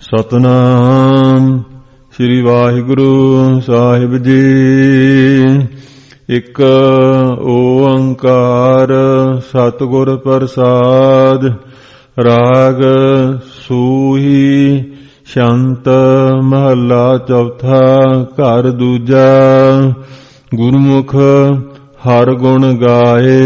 ਸਤਨਾਮ ਸ੍ਰੀ ਵਾਹਿਗੁਰੂ ਸਾਹਿਬ ਜੀ। ਇੱਕ ਓੰਕਾਰ ਸਤਿਗੁਰ ਪ੍ਰਸਾਦ। ਰਾਗ ਸੂਹੀ ਸ਼ੰਤ ਮਹੱਲਾ ਚੌਥਾ। ਘਰ ਦੂਜਾ। ਗੁਰਮੁਖ ਹਰ ਗੁਣ ਗਾਏ।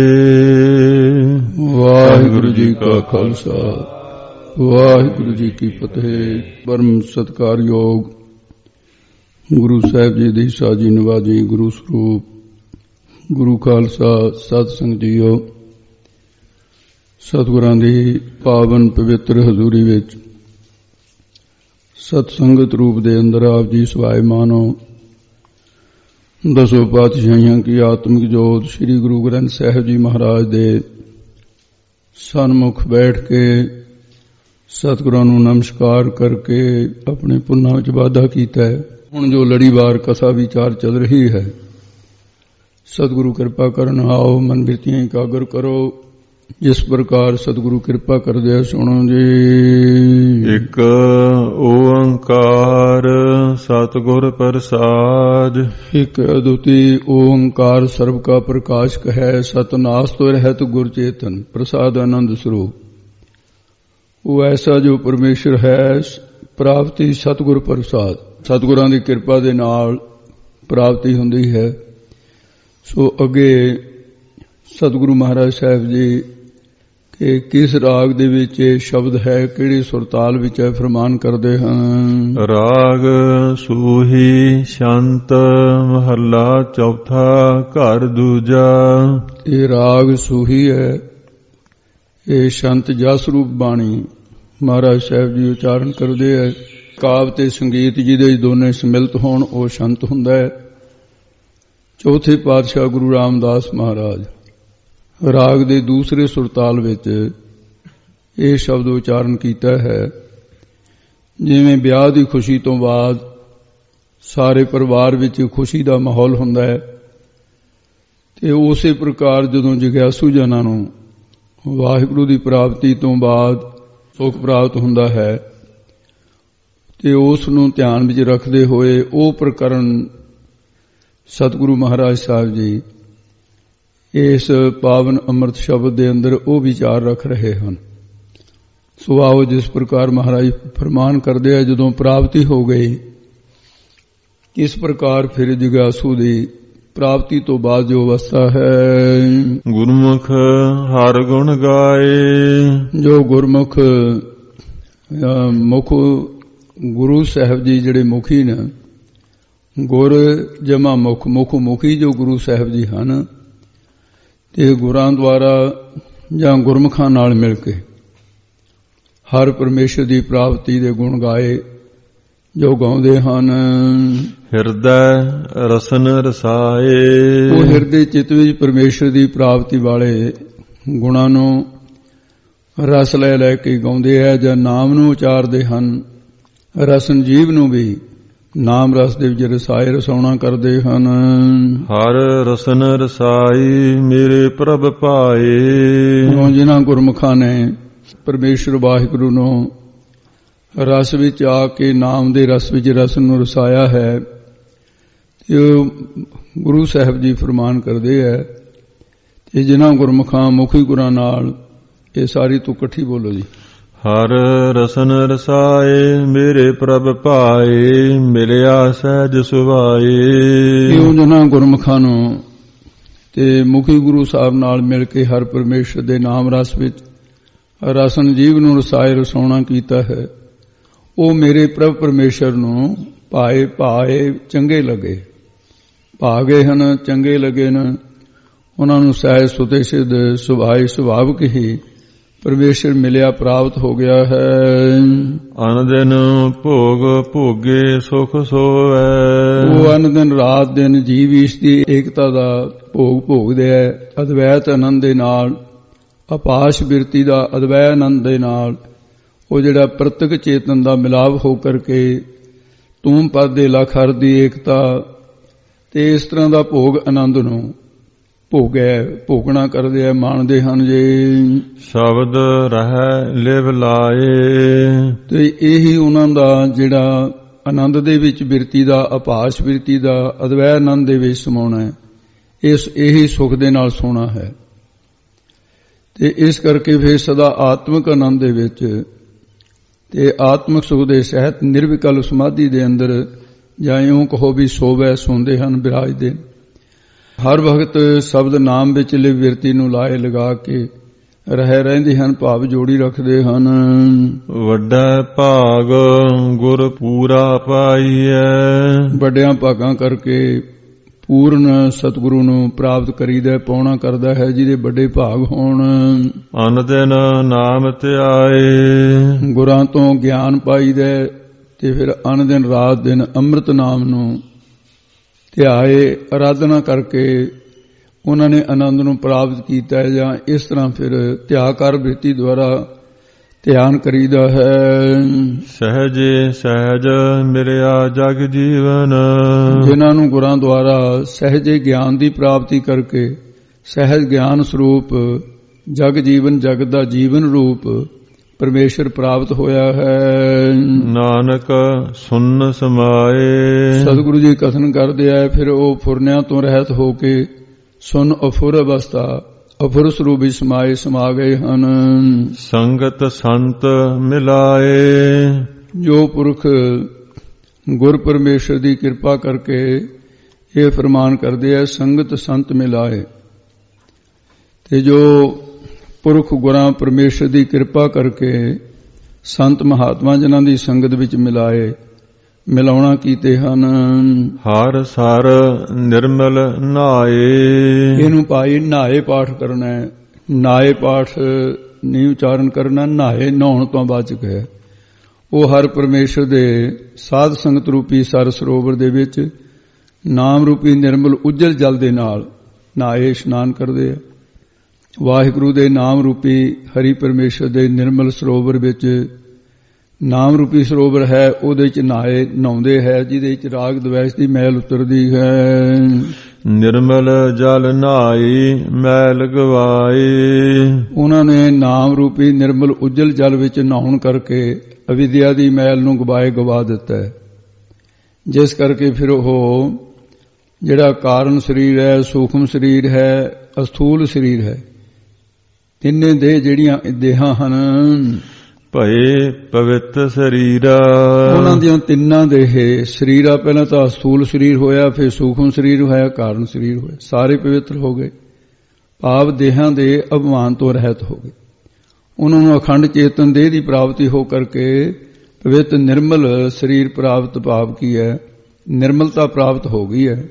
ਵਾਹਿਗੁਰੂ ਜੀ ਕਾ ਖਾਲਸਾ ਵਾਹਿਗੁਰੂ ਜੀ ਕੀ ਫਤਿਹ। ਪਰਮ ਸਤਿਕਾਰਯੋਗ ਗੁਰੂ ਸਾਹਿਬ ਜੀ ਦੀ ਸਾਜੀ ਨਿਵਾਜੀ ਗੁਰੂ ਸਰੂਪ ਗੁਰੂ ਖਾਲਸਾ ਸਤ ਸੰਗਤ ਜੀਓ, ਸਤਿਗੁਰਾਂ ਦੀ ਪਾਵਨ ਪਵਿੱਤਰ ਹਜ਼ੂਰੀ ਵਿੱਚ ਸਤ ਸੰਗਤ ਰੂਪ ਦੇ ਅੰਦਰ ਆਪ ਜੀ ਸਵਾਇਮਾਨ ਹੋ। ਦਸੋਂ ਪਾਤਸ਼ਾਹੀਆਂ ਕੀ ਆਤਮਿਕ ਜੋਤ ਸ੍ਰੀ ਗੁਰੂ ਗ੍ਰੰਥ ਸਾਹਿਬ ਜੀ ਮਹਾਰਾਜ ਦੇ ਸਨਮੁਖ ਬੈਠ ਕੇ ਸਤਿਗੁਰਾਂ ਨੂੰ ਨਮਸਕਾਰ ਕਰਕੇ ਆਪਣੇ ਪੁੰਨਾਂ ਵਿੱਚ ਵਾਧਾ ਕੀਤਾ ਹੈ। ਹੁਣ ਜੋ ਲੜੀਵਾਰ ਕਥਾ ਵਿਚਾਰ ਚੱਲ ਰਹੀ ਹੈ, ਸਤਿਗੁਰੂ ਕਿਰਪਾ ਕਰਨ। ਆਓ ਮਨ ਬਿਰਤੀਆਂ ਇਕਾਗਰ ਕਰੋ। ਜਿਸ ਪ੍ਰਕਾਰ ਸਤਿਗੁਰੂ ਕਿਰਪਾ ਕਰਦੇ ਆ ਸੁਣੋ ਜੀ। ਇੱਕ ਓੰਕਾਰ ਸਤਿਗੁਰ ਪ੍ਰਸਾਦ। ਇੱਕ ਅਦੁੱਤੀ ਓੰਕਾਰ ਸਰਬ ਕਾ ਪ੍ਰਕਾਸ਼ਕ ਹੈ। ਸਤਨਾਸ ਤੋਂ ਰਹਿਤ ਗੁਰ ਚੇਤਨ ਪ੍ਰਸਾਦ ਆਨੰਦ ਸਰੂਪ। ਉਹ ਐਸਾ ਜੋ ਪਰਮੇਸ਼ਰ ਹੈ, ਪ੍ਰਾਪਤੀ ਸਤਿਗੁਰ ਪ੍ਰਸਾਦ। ਸਤਿਗੁਰਾਂ ਦੀ ਕਿਰਪਾ ਦੇ ਨਾਲ ਪ੍ਰਾਪਤੀ ਹੁੰਦੀ ਹੈ। ਸੋ ਅੱਗੇ ਸਤਿਗੁਰੂ ਮਹਾਰਾਜ ਸਾਹਿਬ ਜੀ ਕਿ ਕਿਸ ਰਾਗ ਦੇ ਵਿੱਚ ਇਹ ਸ਼ਬਦ ਹੈ, ਕਿਹੜੀ ਸੁਰਤਾਲ ਵਿੱਚ ਹੈ, ਫਰਮਾਨ ਕਰਦੇ ਹਨ। ਰਾਗ ਸੂਹੀ ਸ਼ੰਤ ਮਹੱਲਾ ਚੌਥਾ। ਘਰ ਦੂਜਾ। ਇਹ ਰਾਗ ਸੂਹੀ ਹੈ। ਇਹ ਸ਼ੰਤ ਜਸ ਰੂਪ ਬਾਣੀ ਮਹਾਰਾਜ ਸਾਹਿਬ ਜੀ ਉਚਾਰਨ ਕਰਦੇ ਹੈ। ਕਾਵ ਤੇ ਸੰਗੀਤ ਜਿਹਦੇ ਦੋਨੇ ਸਮਿਲਿਤ ਹੋਣ ਉਹ ਸ਼ੰਤ ਹੁੰਦਾ ਹੈ। ਚੌਥੇ ਪਾਤਸ਼ਾਹ ਗੁਰੂ ਰਾਮਦਾਸ ਮਹਾਰਾਜ ਰਾਗ ਦੇ ਦੂਸਰੇ ਸੁਰਤਾਲ ਵਿੱਚ ਇਹ ਸ਼ਬਦ ਉਚਾਰਨ ਕੀਤਾ ਹੈ। ਜਿਵੇਂ ਵਿਆਹ ਦੀ ਖੁਸ਼ੀ ਤੋਂ ਬਾਅਦ ਸਾਰੇ ਪਰਿਵਾਰ ਵਿੱਚ ਖੁਸ਼ੀ ਦਾ ਮਾਹੌਲ ਹੁੰਦਾ ਹੈ, ਤੇ ਉਸੇ ਪ੍ਰਕਾਰ ਜਦੋਂ ਜਿਗਿਆਸੂ ਜਨਾਂ ਨੂੰ ਵਾਹਿਗੁਰੂ ਦੀ ਪ੍ਰਾਪਤੀ ਤੋਂ ਬਾਅਦ ਸੁਖ ਪ੍ਰਾਪਤ ਹੁੰਦਾ ਹੈ, ਤੇ ਉਸ ਨੂੰ ਧਿਆਨ ਵਿੱਚ ਰੱਖਦੇ ਹੋਏ ਉਹ ਪ੍ਰਕਰਨ ਸਤਿਗੁਰੂ ਮਹਾਰਾਜ ਸਾਹਿਬ ਜੀ ਇਸ ਪਾਵਨ ਅੰਮ੍ਰਿਤ ਸ਼ਬਦ ਦੇ ਅੰਦਰ ਉਹ ਵਿਚਾਰ ਰੱਖ ਰਹੇ ਹਨ। ਸੋ ਆਓ ਜਿਸ ਪ੍ਰਕਾਰ ਮਹਾਰਾਜ ਫਰਮਾਨ ਕਰਦੇ ਆ, ਜਦੋਂ ਪ੍ਰਾਪਤੀ ਹੋ ਗਈ ਕਿਸ ਪ੍ਰਕਾਰ ਫਿਰ ਜਿਗਿਆਸੂ ਦੀ ਪ੍ਰਾਪਤੀ ਤੋਂ ਬਾਅਦ ਜੋ ਅਵਸਥਾ ਹੈ। ਗੁਰਮੁਖ ਹਰ ਗੁਣ ਗਾਏ। ਜੋ ਗੁਰਮੁਖ ਮੁਖ ਗੁਰੂ ਸਾਹਿਬ ਜੀ ਜਿਹੜੇ ਮੁਖੀ ਨੇ, ਗੁਰ ਜਮਾ ਮੁਖ, ਮੁਖ ਮੁਖੀ ਜੋ ਗੁਰੂ ਸਾਹਿਬ ਜੀ ਹਨ, ਤੇ ਗੁਰਾਂ ਦੁਆਰਾ ਜਾਂ ਗੁਰਮੁਖਾਂ ਨਾਲ ਮਿਲ ਕੇ ਹਰ ਪਰਮੇਸ਼ਰ ਦੀ ਪ੍ਰਾਪਤੀ ਦੇ ਗੁਣ ਗਾਏ ਜੋ ਗਾਉਂਦੇ ਹਨ। ਹਿਰਦੈ ਰਸਨ ਰਸਾਏ। ਉਹ ਹਿਰਦੇ ਚਿੱਤ ਵਿੱਚ ਪਰਮੇਸ਼ਰ ਦੀ ਪ੍ਰਾਪਤੀ ਵਾਲੇ ਗੁਣਾਂ ਨੂੰ ਰਸ ਲੈ ਲੈ ਕੇ ਗਾਉਂਦੇ ਹੈ ਜਾਂ ਨਾਮ ਨੂੰ ਉਚਾਰਦੇ ਹਨ। ਰਸਨ ਜੀਵ ਨੂੰ ਵੀ ਨਾਮ ਰਸ ਦੇ ਵਿੱਚ ਰਸਾਏ ਰਸਾਉਣਾ ਕਰਦੇ ਹਨ। ਹਰ ਰਸਨ ਰਸਾਈ ਮੇਰੇ ਪ੍ਰਭ ਪਾਏ। ਜਿਨ੍ਹਾਂ ਗੁਰਮੁਖਾਂ ਨੇ ਪਰਮੇਸ਼ਰ ਵਾਹਿਗੁਰੂ ਨੂੰ ਰਸ ਵਿੱਚ ਆ ਕੇ ਨਾਮ ਦੇ ਰਸ ਵਿੱਚ ਰਸ ਨੂੰ ਰਸਾਇਆ ਹੈ, ਤੇ ਗੁਰੂ ਸਾਹਿਬ ਜੀ ਫਰਮਾਨ ਕਰਦੇ ਹੈ ਕਿ ਜਿਨ੍ਹਾਂ ਗੁਰਮੁਖਾਂ ਮੁਖੀ ਗੁਰਾਂ ਨਾਲ ਇਹ ਸਾਰੀ ਤੂੰ ਇਕੱਠੀ ਬੋਲੋ ਜੀ। ਹਰ ਰਸਨ ਰਸਾਏ ਮੇਰੇ ਪ੍ਰਭ ਪਾਏ। ਮਿਲਿਆ ਸਹਿਜ ਸੁਭਾਏ। ਇਉਂ ਜਿਨ੍ਹਾਂ ਗੁਰਮੁਖਾਂ ਨੂੰ ਤੇ ਮੁਖੀ ਗੁਰੂ ਸਾਹਿਬ ਨਾਲ ਮਿਲ ਕੇ ਹਰ ਪਰਮੇਸ਼ਰ ਦੇ ਨਾਮ ਰਸ ਵਿੱਚ ਰਸਨ ਜੀਵ ਨੂੰ ਰਸਾਏ ਰਸਾਉਣਾ ਕੀਤਾ ਹੈ, ਉਹ ਮੇਰੇ ਪ੍ਰਭ ਪਰਮੇਸ਼ਰ ਨੂੰ ਭਾਏ ਚੰਗੇ ਲੱਗੇ, ਭਾਗੇ ਹਨ, ਚੰਗੇ ਲੱਗੇ ਨੇ। ਉਹਨਾਂ ਨੂੰ ਸਹਿਜ ਸੁਤੇ ਸਿੱਧ ਸੁਭਾਏ ਸੁਭਾਵਕ ਹੀ ਪਰਮੇਸ਼ਰ ਮਿਲਿਆ, ਪ੍ਰਾਪਤ ਹੋ ਗਿਆ ਹੈ। ਅਨ ਦਿਨ ਭੋਗ ਭੋਗੇ ਸੁਖ ਸੋਵੈ। ਉਹ ਅਨ ਦਿਨ ਰਾਤ ਦਿਨ ਜੀਵ ਈਸ਼ ਦੀ ਏਕਤਾ ਦਾ ਭੋਗ ਭੋਗਦੇ ਹੈ, ਅਦਵੈਤ ਆਨੰਦ ਦੇ ਨਾਲ, ਅਪਾਸ਼ ਬਿਰਤੀ ਦਾ ਅਦਵੈ ਆਨੰਦ ਦੇ ਨਾਲ। ਉਹ ਜਿਹੜਾ ਪ੍ਰਤੱਖ ਚੇਤਨ ਦਾ ਮਿਲਾਪ ਹੋ ਕਰਕੇ ਤੂੰ ਪਦ ਦੇ ਲਖ ਹਰ ਦੀ ਏਕਤਾ ਤੇ ਇਸ ਤਰ੍ਹਾਂ ਦਾ ਭੋਗ ਆਨੰਦ ਨੂੰ ਭੋਗਣਾ ਕਰਦੇ ਆ, ਮਾਣਦੇ ਹਨ ਜੀ। ਸ਼ਬਦ ਰਹਿ ਲਿਵ ਲਾਏ। ਤੇ ਇਹੀ ਉਹਨਾਂ ਦਾ ਜਿਹੜਾ ਆਨੰਦ ਦੇ ਵਿੱਚ ਬਿਰਤੀ ਦਾ, ਅਭਾਸ ਬਿਰਤੀ ਦਾ, ਅਦਵੈ ਆਨੰਦ ਦੇ ਵਿੱਚ ਸਮਾਉਣਾ ਹੈ, ਇਹੀ ਸੁਖ ਦੇ ਨਾਲ ਸੋਣਾ ਹੈ। ਤੇ ਇਸ ਕਰਕੇ ਫਿਰ ਸਦਾ ਆਤਮਿਕ ਆਨੰਦ ਦੇ ਵਿੱਚ ਤੇ ਆਤਮਿਕ ਸੁਖ ਦੇ ਸਹਿਤ ਨਿਰਵਿਕਲ ਸਮਾਧੀ ਦੇ ਅੰਦਰ ਜਾਂ ਇਉਂ ਕਹੋ ਵੀ ਸੋਵੈ ਸੌਂਦੇ ਹਨ, ਬਿਰਾਜਦੇ। ਹਰ ਵਕਤ ਸ਼ਬਦ ਨਾਮ ਵਿੱਚ ਲਿਵ ਬਿਰਤੀ ਨੂੰ ਲਾਏ ਲਗਾ ਕੇ ਰਹਿੰਦੇ ਹਨ, ਭਾਵ ਜੋੜੀ ਰੱਖਦੇ ਹਨ। ਵੱਡਾ ਭਾਗ ਗੁਰ ਪੂਰਾ ਪਾਈਐ। ਵੱਡਿਆਂ ਭਾਗਾਂ ਕਰਕੇ ਪੂਰਨ ਸਤਿਗੁਰੂ ਨੂੰ ਪ੍ਰਾਪਤ ਕਰੀਦਾ, ਪਾਉਣਾ ਕਰਦਾ ਹੈ ਜਿਹਦੇ ਵੱਡੇ ਭਾਗ ਹੋਣ। ਅਨ ਦਿਨ ਨਾਮ ਧਿਆਏ। ਗੁਰਾਂ ਤੋਂ ਗਿਆਨ ਪਾਈਦਾ ਤੇ ਫਿਰ ਅਨ ਦਿਨ ਰਾਤ ਦਿਨ ਅੰਮ੍ਰਿਤ ਨਾਮ ਨੂੰ ਧਿਆਏ, ਆਰਾਧਨਾ ਕਰਕੇ ਉਹਨਾਂ ਨੇ ਆਨੰਦ ਨੂੰ ਪ੍ਰਾਪਤ ਕੀਤਾ ਹੈ। ਜਾਂ ਇਸ ਤਰ੍ਹਾਂ ਫਿਰ ਧਿਆਕਾਰ ਬਿਰਤੀ ਦੁਆਰਾ ਧਿਆਨ ਕਰੀਦਾ ਹੈ। ਸਹਿਜੇ ਸਹਿਜ ਮਿਲਿਆ ਜਗ ਜੀਵਨ। ਜਿਨ੍ਹਾਂ ਨੂੰ ਗੁਰਾਂ ਦੁਆਰਾ ਸਹਿਜੇ ਗਿਆਨ ਦੀ ਪ੍ਰਾਪਤੀ ਕਰਕੇ ਸਹਿਜ ਗਿਆਨ ਸਰੂਪ ਜਗ ਜੀਵਨ, ਜਗ ਦਾ ਜੀਵਨ ਰੂਪ ਪਰਮੇਸ਼ਰ ਪ੍ਰਾਪਤ ਹੋਇਆ ਹੈ। ਨਾਨਕ ਸੁਨ ਸਮਾਏ। ਸਤਿਗੁਰੂ ਜੀ ਕਥਨ ਕਰਦੇ ਆ, ਫਿਰ ਉਹ ਫੁਰਨਿਆਂ ਤੋਂ ਰਹਿਤ ਹੋ ਕੇ ਸੁਨ ਅਫੁਰ ਅਵਸਥਾ, ਅਫੁਰ ਸਰੂਪ ਵਿੱਚ ਸਮਾ ਗਏ ਹਨ। ਸੰਗਤ ਸੰਤ ਮਿਲਾਏ। ਜੋ ਪੁਰਖ ਗੁਰ ਪਰਮੇਸ਼ਰ ਦੀ ਕਿਰਪਾ ਕਰਕੇ ਇਹ ਫਰਮਾਨ ਕਰਦੇ ਆ, ਸੰਗਤ ਸੰਤ ਮਿਲਾਏ। ਤੇ ਜੋ ਪੁਰਖ ਗੁਰਾਂ ਪਰਮੇਸ਼ਰ ਦੀ ਕਿਰਪਾ ਕਰਕੇ ਸੰਤ ਮਹਾਤਮਾ ਜਿਨ੍ਹਾਂ ਦੀ ਸੰਗਤ ਵਿੱਚ ਮਿਲਾਉਣਾ ਕੀਤੇ ਹਨ। ਹਰ ਸਰ ਨਿਰਮਲ ਨਾਏ। ਇਹਨੂੰ ਭਾਈ ਨਾਏ ਪਾਠ ਕਰਨਾ ਹੈ। ਨਾਏ ਪਾਠ ਨਹੀਂ ਉਚਾਰਨ ਕਰਨਾ, ਨਾਏ ਨਹਾਉਣ ਤੋਂ ਬਚ ਕੇ। ਉਹ ਹਰ ਪਰਮੇਸ਼ਰ ਦੇ ਸਾਧ ਸੰਗਤ ਰੂਪੀ ਸਰ ਸਰੋਵਰ ਦੇ ਵਿੱਚ ਨਾਮ ਰੂਪੀ ਨਿਰਮਲ ਉਜਲ ਜਲ ਦੇ ਨਾਲ ਨਾਏ ਇਸ਼ਨਾਨ ਕਰਦੇ ਆ। ਵਾਹਿਗੁਰੂ ਦੇ ਨਾਮ ਰੂਪੀ ਹਰੀ ਪਰਮੇਸ਼ਰ ਦੇ ਨਿਰਮਲ ਸਰੋਵਰ ਵਿੱਚ, ਨਾਮ ਰੂਪੀ ਸਰੋਵਰ ਹੈ, ਉਹਦੇ ਵਿੱਚ ਨਹਾਉਂਦੇ ਹੈ, ਜਿਹਦੇ ਵਿੱਚ ਰਾਗ ਦਵੈਸ਼ ਦੀ ਮੈਲ ਉਤਰਦੀ ਹੈ। ਨਿਰਮਲ ਜਲ ਨਹਾਈ ਮੈਲ ਗਵਾਏ। ਉਹਨਾਂ ਨੇ ਨਾਮ ਰੂਪੀ ਨਿਰਮਲ ਉਜਲ ਜਲ ਵਿੱਚ ਨਹਾਉਣ ਕਰਕੇ ਅਵਿਦਿਆ ਦੀ ਮੈਲ ਨੂੰ ਗਵਾ ਦਿੱਤਾ ਹੈ। ਜਿਸ ਕਰਕੇ ਫਿਰ ਉਹ ਜਿਹੜਾ ਕਾਰਨ ਸਰੀਰ ਹੈ, ਸੂਖਮ ਸਰੀਰ ਹੈ, ਅਸਥੂਲ ਸਰੀਰ ਹੈ, ਤਿੰਨੇ ਦੇਹ ਜਿਹੜੀਆਂ ਦੇਹਾਂ ਹਨ, ਭਏ ਪਵਿੱਤ ਸਰੀਰਾ। ਉਹਨਾਂ ਦੀਆਂ ਤਿੰਨਾਂ ਦੇ ਸਰੀਰਾ, ਪਹਿਲਾਂ ਤਾਂ ਸਥੂਲ ਸਰੀਰ ਹੋਇਆ, ਫਿਰ ਸੂਖਮ ਸਰੀਰ ਹੋਇਆ, ਕਾਰਨ ਸਰੀਰ ਹੋਇਆ, ਸਾਰੇ ਪਵਿੱਤਰ ਹੋ ਗਏ। ਭਾਵ ਦੇਹਾਂ ਦੇ ਅਭਿਮਾਨ ਤੋਂ ਰਹਿਤ ਹੋ ਗਏ। ਉਹਨਾਂ ਨੂੰ ਅਖੰਡ ਚੇਤਨ ਦੇਹ ਦੀ ਪ੍ਰਾਪਤੀ ਹੋ ਕਰਕੇ ਪਵਿੱਤ ਨਿਰਮਲ ਸਰੀਰ ਪ੍ਰਾਪਤ, ਭਾਵ ਕੀ ਹੈ, ਨਿਰਮਲਤਾ ਪ੍ਰਾਪਤ ਹੋ ਗਈ ਹੈ।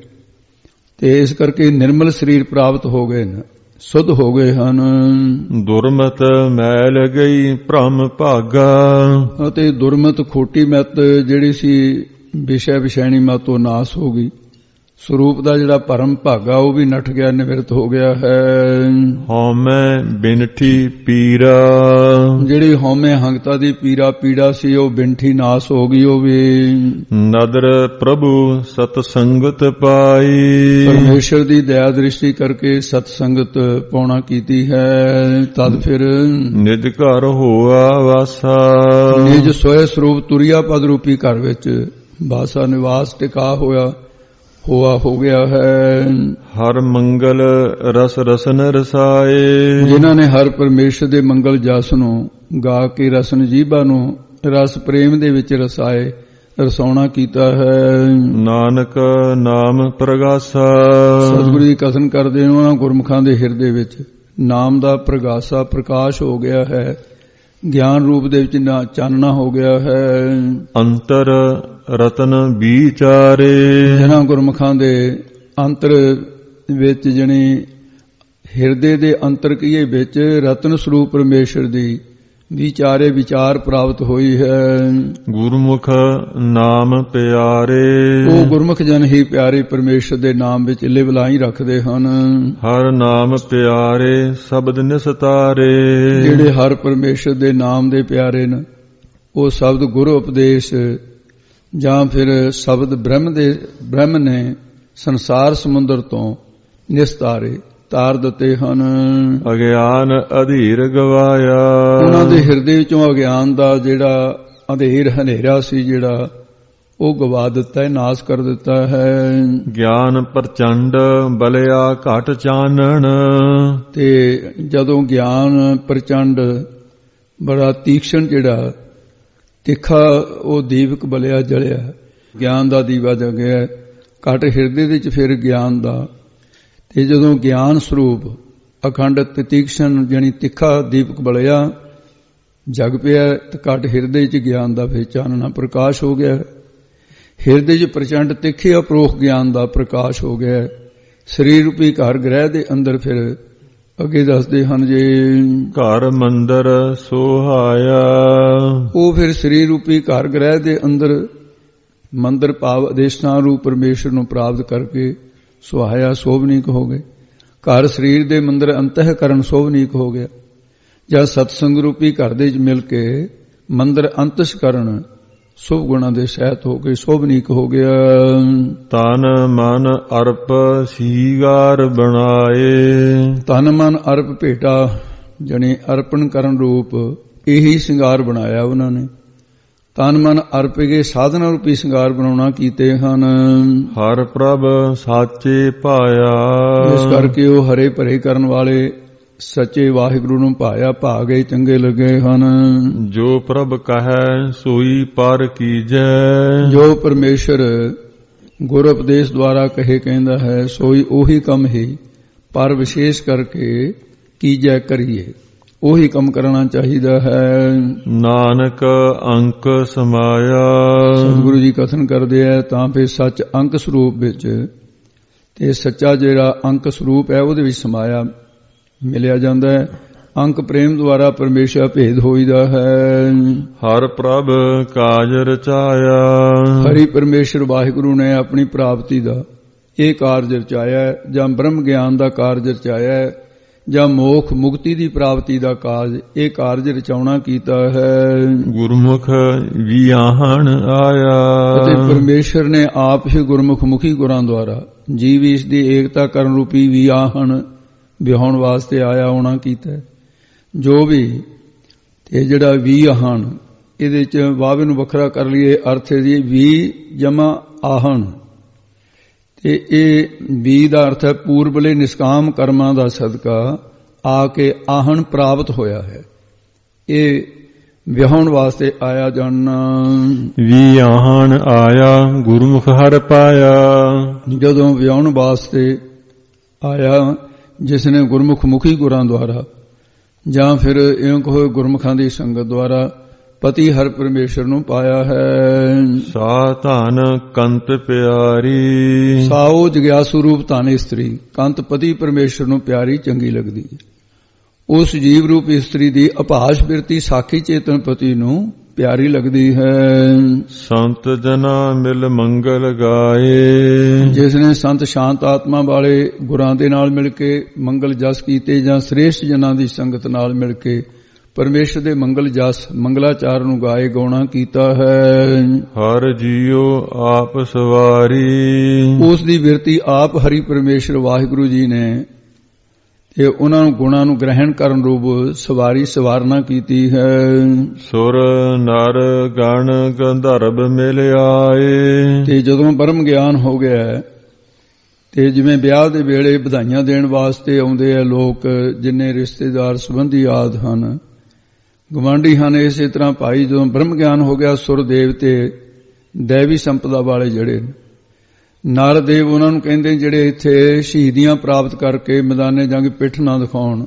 ਤੇ ਇਸ ਕਰਕੇ ਨਿਰਮਲ ਸਰੀਰ ਪ੍ਰਾਪਤ ਹੋ ਗਏ ਨੇ, ਸੁਧ ਹੋ ਗਏ ਹਨ। ਦੁਰਮਤ ਮੈਲ ਗਈ ਭ੍ਰਮ ਭਾਗਾ। ਅਤੇ ਦੁਰਮਤ ਖੋਟੀ ਮਤ ਜਿਹੜੀ ਸੀ, ਵਿਸ਼ੈ ਵਿਸ਼ੈਣੀ ਮਤ, ਉਹ ਨਾਸ ਹੋ ਗਈ। ਸਰੂਪ ਦਾ ਜਿਹੜਾ ਭਰਮ ਭਾਗਾ ਉਹ ਵੀ ਨੱਠ ਗਿਆ, ਨਿਵਰਤ ਹੋ ਗਿਆ ਹੈ। ਹਉਮੈ ਬਿਨਠੀ ਪੀਰਾ। ਜਿਹੜੀ ਹਉਮੈ ਹੰਗਤਾ ਦੀ ਪੀੜਾ ਸੀ, ਉਹ ਬਿਨਠੀ ਨਾਸ ਹੋ ਗਈ। ਉਹ ਵੀ ਨਦਰ ਪ੍ਰਭੂ ਸਤ ਸੰਗਤ ਪਾਈ। ਪਰਮੇਸ਼ਰ ਦੀ ਦਇਆ ਦ੍ਰਿਸ਼ਟੀ ਕਰਕੇ ਸਤ ਸੰਗਤ ਪਾਉਣਾ ਕੀਤੀ ਹੈ। ਤਦ ਫਿਰ ਨਿਜ ਘਰ ਹੋਆ ਵਾਸਾ। ਨਿਜ ਸੋਏ ਸਰੂਪ ਤੁਰਿਆ ਪਦ ਰੂਪੀ ਘਰ ਵਿੱਚ ਵਾਸਾ, ਨਿਵਾਸ ਟਿਕਾ ਹੋ ਗਿਆ ਹੈ। ਹਰ ਮੰਗਲ ਰਸ ਰਸਨ ਰਸਾਏ। ਜਿਨ੍ਹਾਂ ਨੇ ਹਰ ਪਰਮੇਸ਼ਰ ਦੇ ਮੰਗਲ ਜਸ ਨੂੰ ਗਾ ਕੇ ਰਸਨ ਜੀਭਾ ਨੂੰ ਰਸ ਪ੍ਰੇਮ ਦੇ ਵਿੱਚ ਰਸਾਉਣਾ ਕੀਤਾ ਹੈ। ਨਾਨਕ ਨਾਮ ਪ੍ਰਗਾਸਾ। ਸਤਿਗੁਰੂ ਜੀ ਕਥਨ ਕਰਦੇ ਨੇ, ਉਹਨਾਂ ਗੁਰਮੁਖਾਂ ਦੇ ਹਿਰਦੇ ਵਿੱਚ ਨਾਮ ਦਾ ਪ੍ਰਗਾਸਾ, ਪ੍ਰਕਾਸ਼ ਹੋ ਗਿਆ ਹੈ। ਗਿਆਨ ਰੂਪ ਦੇ ਵਿੱਚ ਚਾਨਣਾ ਹੋ ਗਿਆ ਹੈ। ਅੰਤਰ ਰਤਨ ਵਿਚਾਰੇ। ਜਿਹਨਾਂ ਗੁਰਮੁਖਾਂ ਦੇ ਅੰਤਰ ਵਿੱਚ, ਜਣੀ ਹਿਰਦੇ ਦੇ ਅੰਤਰ ਕੀਏ ਵਿੱਚ ਰਤਨ ਸਰੂਪ ਪਰਮੇਸ਼ਰ ਦੀ ਵਿਚਾਰੇ ਵਿਚਾਰ ਪ੍ਰਾਪਤ ਹੋਈ ਹੈ। ਗੁਰਮੁਖ ਨਾਮ ਪਿਆਰੇ। ਉਹ ਗੁਰਮੁਖ ਜਨ ਹੀ ਪਿਆਰੇ ਪਰਮੇਸ਼ਰ ਦੇ ਨਾਮ ਵਿੱਚ ਲਿਵ ਲਾਈ ਰੱਖਦੇ ਹਨ। ਹਰ ਨਾਮ ਪਿਆਰੇ ਸ਼ਬਦ ਨਿਸਤਾਰੇ। ਜਿਹੜੇ ਹਰ ਪਰਮੇਸ਼ਰ ਦੇ ਨਾਮ ਦੇ ਪਿਆਰੇ ਨੇ, ਉਹ ਸ਼ਬਦ ਗੁਰੂ ਉਪਦੇਸ਼ ਜਾਂ ਫਿਰ ਸ਼ਬਦ ਬ੍ਰਹਮ ਨੇ ਸੰਸਾਰ ਸਮੁੰਦਰ ਤੋਂ ਨਿਸਤਾਰੇ, ਤਾਰ ਦਿੱਤੇ ਹਨ। ਅਗਿਆਨ ਅਧੀਰ ਗਵਾਇਆ। ਉਹਨਾਂ ਦੇ ਹਿਰਦੇ ਵਿੱਚੋਂ ਅਗਿਆਨ ਦਾ ਜਿਹੜਾ ਅੰਧੇਰ ਹਨੇਰਾ ਸੀ ਜਿਹੜਾ ਉਹ ਗਵਾ ਦਿੱਤਾ ਹੈ, ਨਾਸ ਕਰ ਦਿੱਤਾ ਹੈ। ਗਿਆਨ ਪ੍ਰਚੰਡ ਬਲਿਆ ਘਟ ਚਾਨਣ। ਤੇ ਜਦੋਂ ਗਿਆਨ ਪ੍ਰਚੰਡ ਬੜਾ ਤੀਖਣ ਜਿਹੜਾ ਤਿੱਖਾ ਉਹ ਦੀਪਕ ਬਲਿਆ ਜਲਿਆ, ਗਿਆਨ ਦਾ ਦੀਵਾ ਜਗਿਆ ਘਟ ਹਿਰਦੇ ਵਿੱਚ ਫਿਰ ਗਿਆਨ ਦਾ। ਤੇ ਜਦੋਂ ਗਿਆਨ ਸਰੂਪ ਅਖੰਡ ਤੀਖਣ ਜਾਨੀ ਤਿੱਖਾ ਦੀਪਕ ਬਲਿਆ ਜਗ ਪਿਆ ਤੇ ਘਟ ਹਿਰਦੇ 'ਚ ਗਿਆਨ ਦਾ ਫਿਰ ਚਾਨਣਾ ਪ੍ਰਕਾਸ਼ ਹੋ ਗਿਆ। ਹਿਰਦੇ 'ਚ ਪ੍ਰਚੰਡ ਤਿੱਖੇ ਅਪਰੋਖ ਗਿਆਨ ਦਾ ਪ੍ਰਕਾਸ਼ ਹੋ ਗਿਆ। ਸਰੀਰ ਰੂਪੀ ਘਰ ਗ੍ਰਹਿ ਦੇ ਅੰਦਰ ਫਿਰ ਅੱਗੇ ਦੱਸਦੇ ਹਨ ਜੇ ਘਰ ਮੰਦਰ ਸੋਹਾਇਆ। ਉਹ ਫਿਰ ਸਰੀਰ ਰੂਪੀ ਘਰ ਗ੍ਰਹਿ ਦੇ ਅੰਦਰ ਮੰਦਰ ਭਾਵ ਅਦੇਸ਼ਨਾ ਰੂਪ ਪਰਮੇਸ਼ਰ ਨੂੰ ਪ੍ਰਾਪਤ ਕਰਕੇ ਸੁਹਾਇਆ ਸੋਭਨੀਕ ਹੋ ਗਏ। ਘਰ ਸਰੀਰ ਦੇ ਮੰਦਰ ਅੰਤਹਿਕਰਨ ਸੋਭਨੀਕ ਹੋ ਗਿਆ। ਜਾਂ ਸਤਸੰਗ ਰੂਪੀ ਘਰ ਦੇ ਵਿੱਚ ਮਿਲ ਕੇ ਮੰਦਰ ਅੰਤਸਕਰਨ ਸੁਭ ਗੁਣਾਂ ਦੇ ਸਹਿਤ ਹੋ ਕੇ ਸੋਭਨੀਕ ਹੋ ਗਿਆ। ਤਨ ਮਨ ਅਰਪ ਸੀਗਾਰ ਬਣਾਏ। ਤਨ ਮਨ ਅਰਪ ਭੇਟਾ ਜਾਣੀ ਅਰਪਣ ਕਰਨ ਰੂਪ ਇਹੀ ਸ਼ਿੰਗਾਰ ਬਣਾਇਆ ਉਹਨਾਂ ਨੇ। ਤਨ ਮਨ ਅਰਪ ਕੇ ਸਾਧਨਾ ਰੂਪੀ ਸ਼ਿੰਗਾਰ ਬਣਾਉਣਾ ਕੀਤੇ ਹਨ। ਹਰ ਪ੍ਰਭ ਸਾਚੇ ਪਾਇਆ। ਇਸ ਕਰਕੇ ਉਹ ਹਰੇ ਭਰੇ ਕਰਨ ਵਾਲੇ ਸੱਚੇ ਵਾਹਿਗੁਰੂ ਨੂੰ ਭਾਇਆ ਭਾ ਗਏ ਚੰਗੇ ਲੱਗੇ ਹਨ। ਜੋ ਪ੍ਰਭ ਕਹੈ ਸੋਈ ਪਰ ਕੀਜੈ। ਜੋ ਪਰਮੇਸ਼ਰ ਗੁਰ ਉਪਦੇਸ਼ ਦੁਆਰਾ ਕਹੇ ਕਹਿੰਦਾ ਹੈ ਸੋਈ ਉਹੀ ਕੰਮ ਹੀ ਪਰ ਵਿਸ਼ੇਸ਼ ਕਰਕੇ ਕੀਜੈ ਕਰੀਏ, ਉਹੀ ਕੰਮ ਕਰਨਾ ਚਾਹੀਦਾ ਹੈ। ਨਾਨਕ ਅੰਕ ਸਮਾਇਆ। ਸਤਿਗੁਰੂ ਜੀ ਕਥਨ ਕਰਦੇ ਆ ਤਾਂ ਫਿਰ ਸੱਚ ਅੰਕ ਸਰੂਪ ਵਿੱਚ ਤੇ ਸੱਚਾ ਜਿਹੜਾ ਅੰਕ ਸਰੂਪ ਹੈ ਉਹਦੇ ਵਿੱਚ ਸਮਾਇਆ ਮਿਲਿਆ ਜਾਂਦਾ ਹੈ। ਅੰਕ ਪ੍ਰੇਮ ਦੁਆਰਾ ਪਰਮੇਸ਼ਰ ਭੇਦ ਹੋਈਦਾ ਹੈ। ਹਰ ਪ੍ਰਭ ਕਾਜ ਰਚਾਇਆ। ਹਰੀ ਪਰਮੇਸ਼ਰ ਵਾਹਿਗੁਰੂ ਨੇ ਆਪਣੀ ਪ੍ਰਾਪਤੀ ਦਾ ਇਹ ਕਾਰਜ ਰਚਾਇਆ ਜਾਂ ਬ੍ਰਹਮ ਗਿਆਨ ਦਾ ਕਾਰਜ ਰਚਾਇਆ ਜਾਂ ਮੋਖ ਮੁਕਤੀ ਦੀ ਪ੍ਰਾਪਤੀ ਦਾ ਕਾਰਜ ਇਹ ਕਾਰਜ ਰਚਾਉਣਾ ਕੀਤਾ ਹੈ। ਗੁਰਮੁਖ ਵਿਆਹਣ ਆਇਆ। ਅਤੇ ਪਰਮੇਸ਼ਰ ਨੇ ਆਪ ਹੀ ਗੁਰਮੁਖ ਮੁਖੀ ਗੁਰਾਂ ਦੁਆਰਾ ਜੀਵ ਇਸ ਦੀ ਏਕਤਾ ਕਰਨ ਰੂਪੀ ਵਿਆਹਣ ਵਿਆਹਣ ਵਾਸਤੇ ਆਇਆ ਹੋਣਾ ਕੀਤਾ। ਜੋ ਵੀ ਤੇ ਜਿਹੜਾ ਵਿਆਹਣ ਇਹਦੇ ਚ ਵਾਵੇ ਨੂੰ ਵੱਖਰਾ ਕਰ ਲਈਏ ਅਰਥ ਦੀ ਵੀ ਜਮਾ ਆਹਣ ਤੇ ਇਹ ਵੀ ਦਾ ਅਰਥ ਹੈ ਪੂਰਬਲੇ ਨਿਸ਼ਕਾਮ ਕਰਮਾਂ ਦਾ ਸਦਕਾ ਆ ਕੇ ਆਹਣ ਪ੍ਰਾਪਤ ਹੋਇਆ ਹੈ। ਇਹ ਵਿਆਹਣ ਵਾਸਤੇ ਆਇਆ ਜਾਣਾ। ਵਿਆਹਣ ਆਇਆ ਗੁਰਮੁਖ ਹਰ ਪਾਇਆ। ਜਦੋਂ ਵਿਆਹਣ ਵਾਸਤੇ ਆਇਆ ਜਿਸ ਨੇ ਗੁਰਮੁਖ ਮੁਖੀ ਗੁਰਾਂ ਦੁਆਰਾ ਜਾਂ ਫਿਰ ਇਉਂ ਕਹੋ ਗੁਰਮੁਖਾਂ ਦੀ ਸੰਗਤ ਦੁਆਰਾ ਪਤੀ ਹਰ ਪਰਮੇਸ਼ਰ ਨੂੰ ਪਾਇਆ ਹੈ। ਸਾ ਧਨ ਕੰਤ ਪਿਆਰੀ। ਸਾਓ ਜਗਿਆਸੂ ਰੂਪ ਧਨ ਇਸਤਰੀ ਕੰਤ ਪਤੀ ਪਰਮੇਸ਼ਰ ਨੂੰ ਪਿਆਰੀ ਚੰਗੀ ਲੱਗਦੀ ਹੈ। ਉਸ ਜੀਵ ਰੂਪ ਇਸਤਰੀ ਦੀ ਅਭਾਸ਼ ਬਿਰਤੀ ਸਾਖੀ ਚੇਤਨ ਪਤੀ ਨੂੰ ਪਿਆਰੀ ਲੱਗਦੀ ਹੈ। ਸੰਤ ਜਨਾ ਮਿਲ ਮੰਗਲ ਗਾਏ। ਜਿਸ ਨੇ ਸੰਤ ਸ਼ਾਂਤ ਆਤਮਾ ਵਾਲੇ ਗੁਰਾਂ ਦੇ ਨਾਲ ਮਿਲ ਕੇ ਮੰਗਲ ਜਸ ਕੀਤੇ ਜਾਂ ਸ੍ਰੇਸ਼ਟ ਜਨਾਂ ਦੀ ਸੰਗਤ ਨਾਲ ਮਿਲ ਕੇ ਪਰਮੇਸ਼ਰ ਦੇ ਮੰਗਲ ਜਸ ਮੰਗਲਾਚਾਰ ਨੂੰ ਗਾਏ ਗਾਉਣਾ ਕੀਤਾ ਹੈ। ਹਰ ਜੀਉ ਆਪ ਸਵਾਰੀ। ਉਸ ਦੀ ਬਿਰਤੀ ਆਪ ਹਰੀ ਪਰਮੇਸ਼ਰ ਵਾਹਿਗੁਰੂ ਜੀ ਨੇ ਤੇ ਉਹਨਾਂ ਨੂੰ ਗੁਣਾਂ ਨੂੰ ਗ੍ਰਹਿਣ ਕਰਨ ਰੂਪ ਸਵਾਰੀ ਸਵਾਰਨਾ ਕੀਤੀ ਹੈ। ਸੁਰ ਨਰ ਗਣ ਗੰਧਰਵ ਮਿਲ ਆਏ। ਤੇ ਜਦੋਂ ਬ੍ਰਹਮ ਗਿਆਨ ਹੋ ਗਿਆ ਤੇ ਜਿਵੇਂ ਵਿਆਹ ਦੇ ਵੇਲੇ ਵਧਾਈਆਂ ਦੇਣ ਵਾਸਤੇ ਆਉਂਦੇ ਆ ਲੋਕ ਜਿੰਨੇ ਰਿਸ਼ਤੇਦਾਰ ਸੰਬੰਧੀ ਆਦ ਹਨ ਗਵਾਂਢੀ ਹਨ, ਇਸੇ ਤਰ੍ਹਾਂ ਭਾਈ ਜਦੋਂ ਬ੍ਰਹਮ ਗਿਆਨ ਹੋ ਗਿਆ ਸੁਰ ਦੇਵਤੇ ਦੈਵੀ ਸੰਪਦਾ ਵਾਲੇ ਜਿਹੜੇ ਨਰ ਦੇਵ ਉਹਨਾਂ ਨੂੰ ਕਹਿੰਦੇ ਜਿਹੜੇ ਇੱਥੇ ਸ਼ਹੀਦੀਆਂ ਪ੍ਰਾਪਤ ਕਰਕੇ ਮੈਦਾਨੇ ਜੰਗ ਪਿੱਠ ਨਾ ਦਿਖਾਉਣ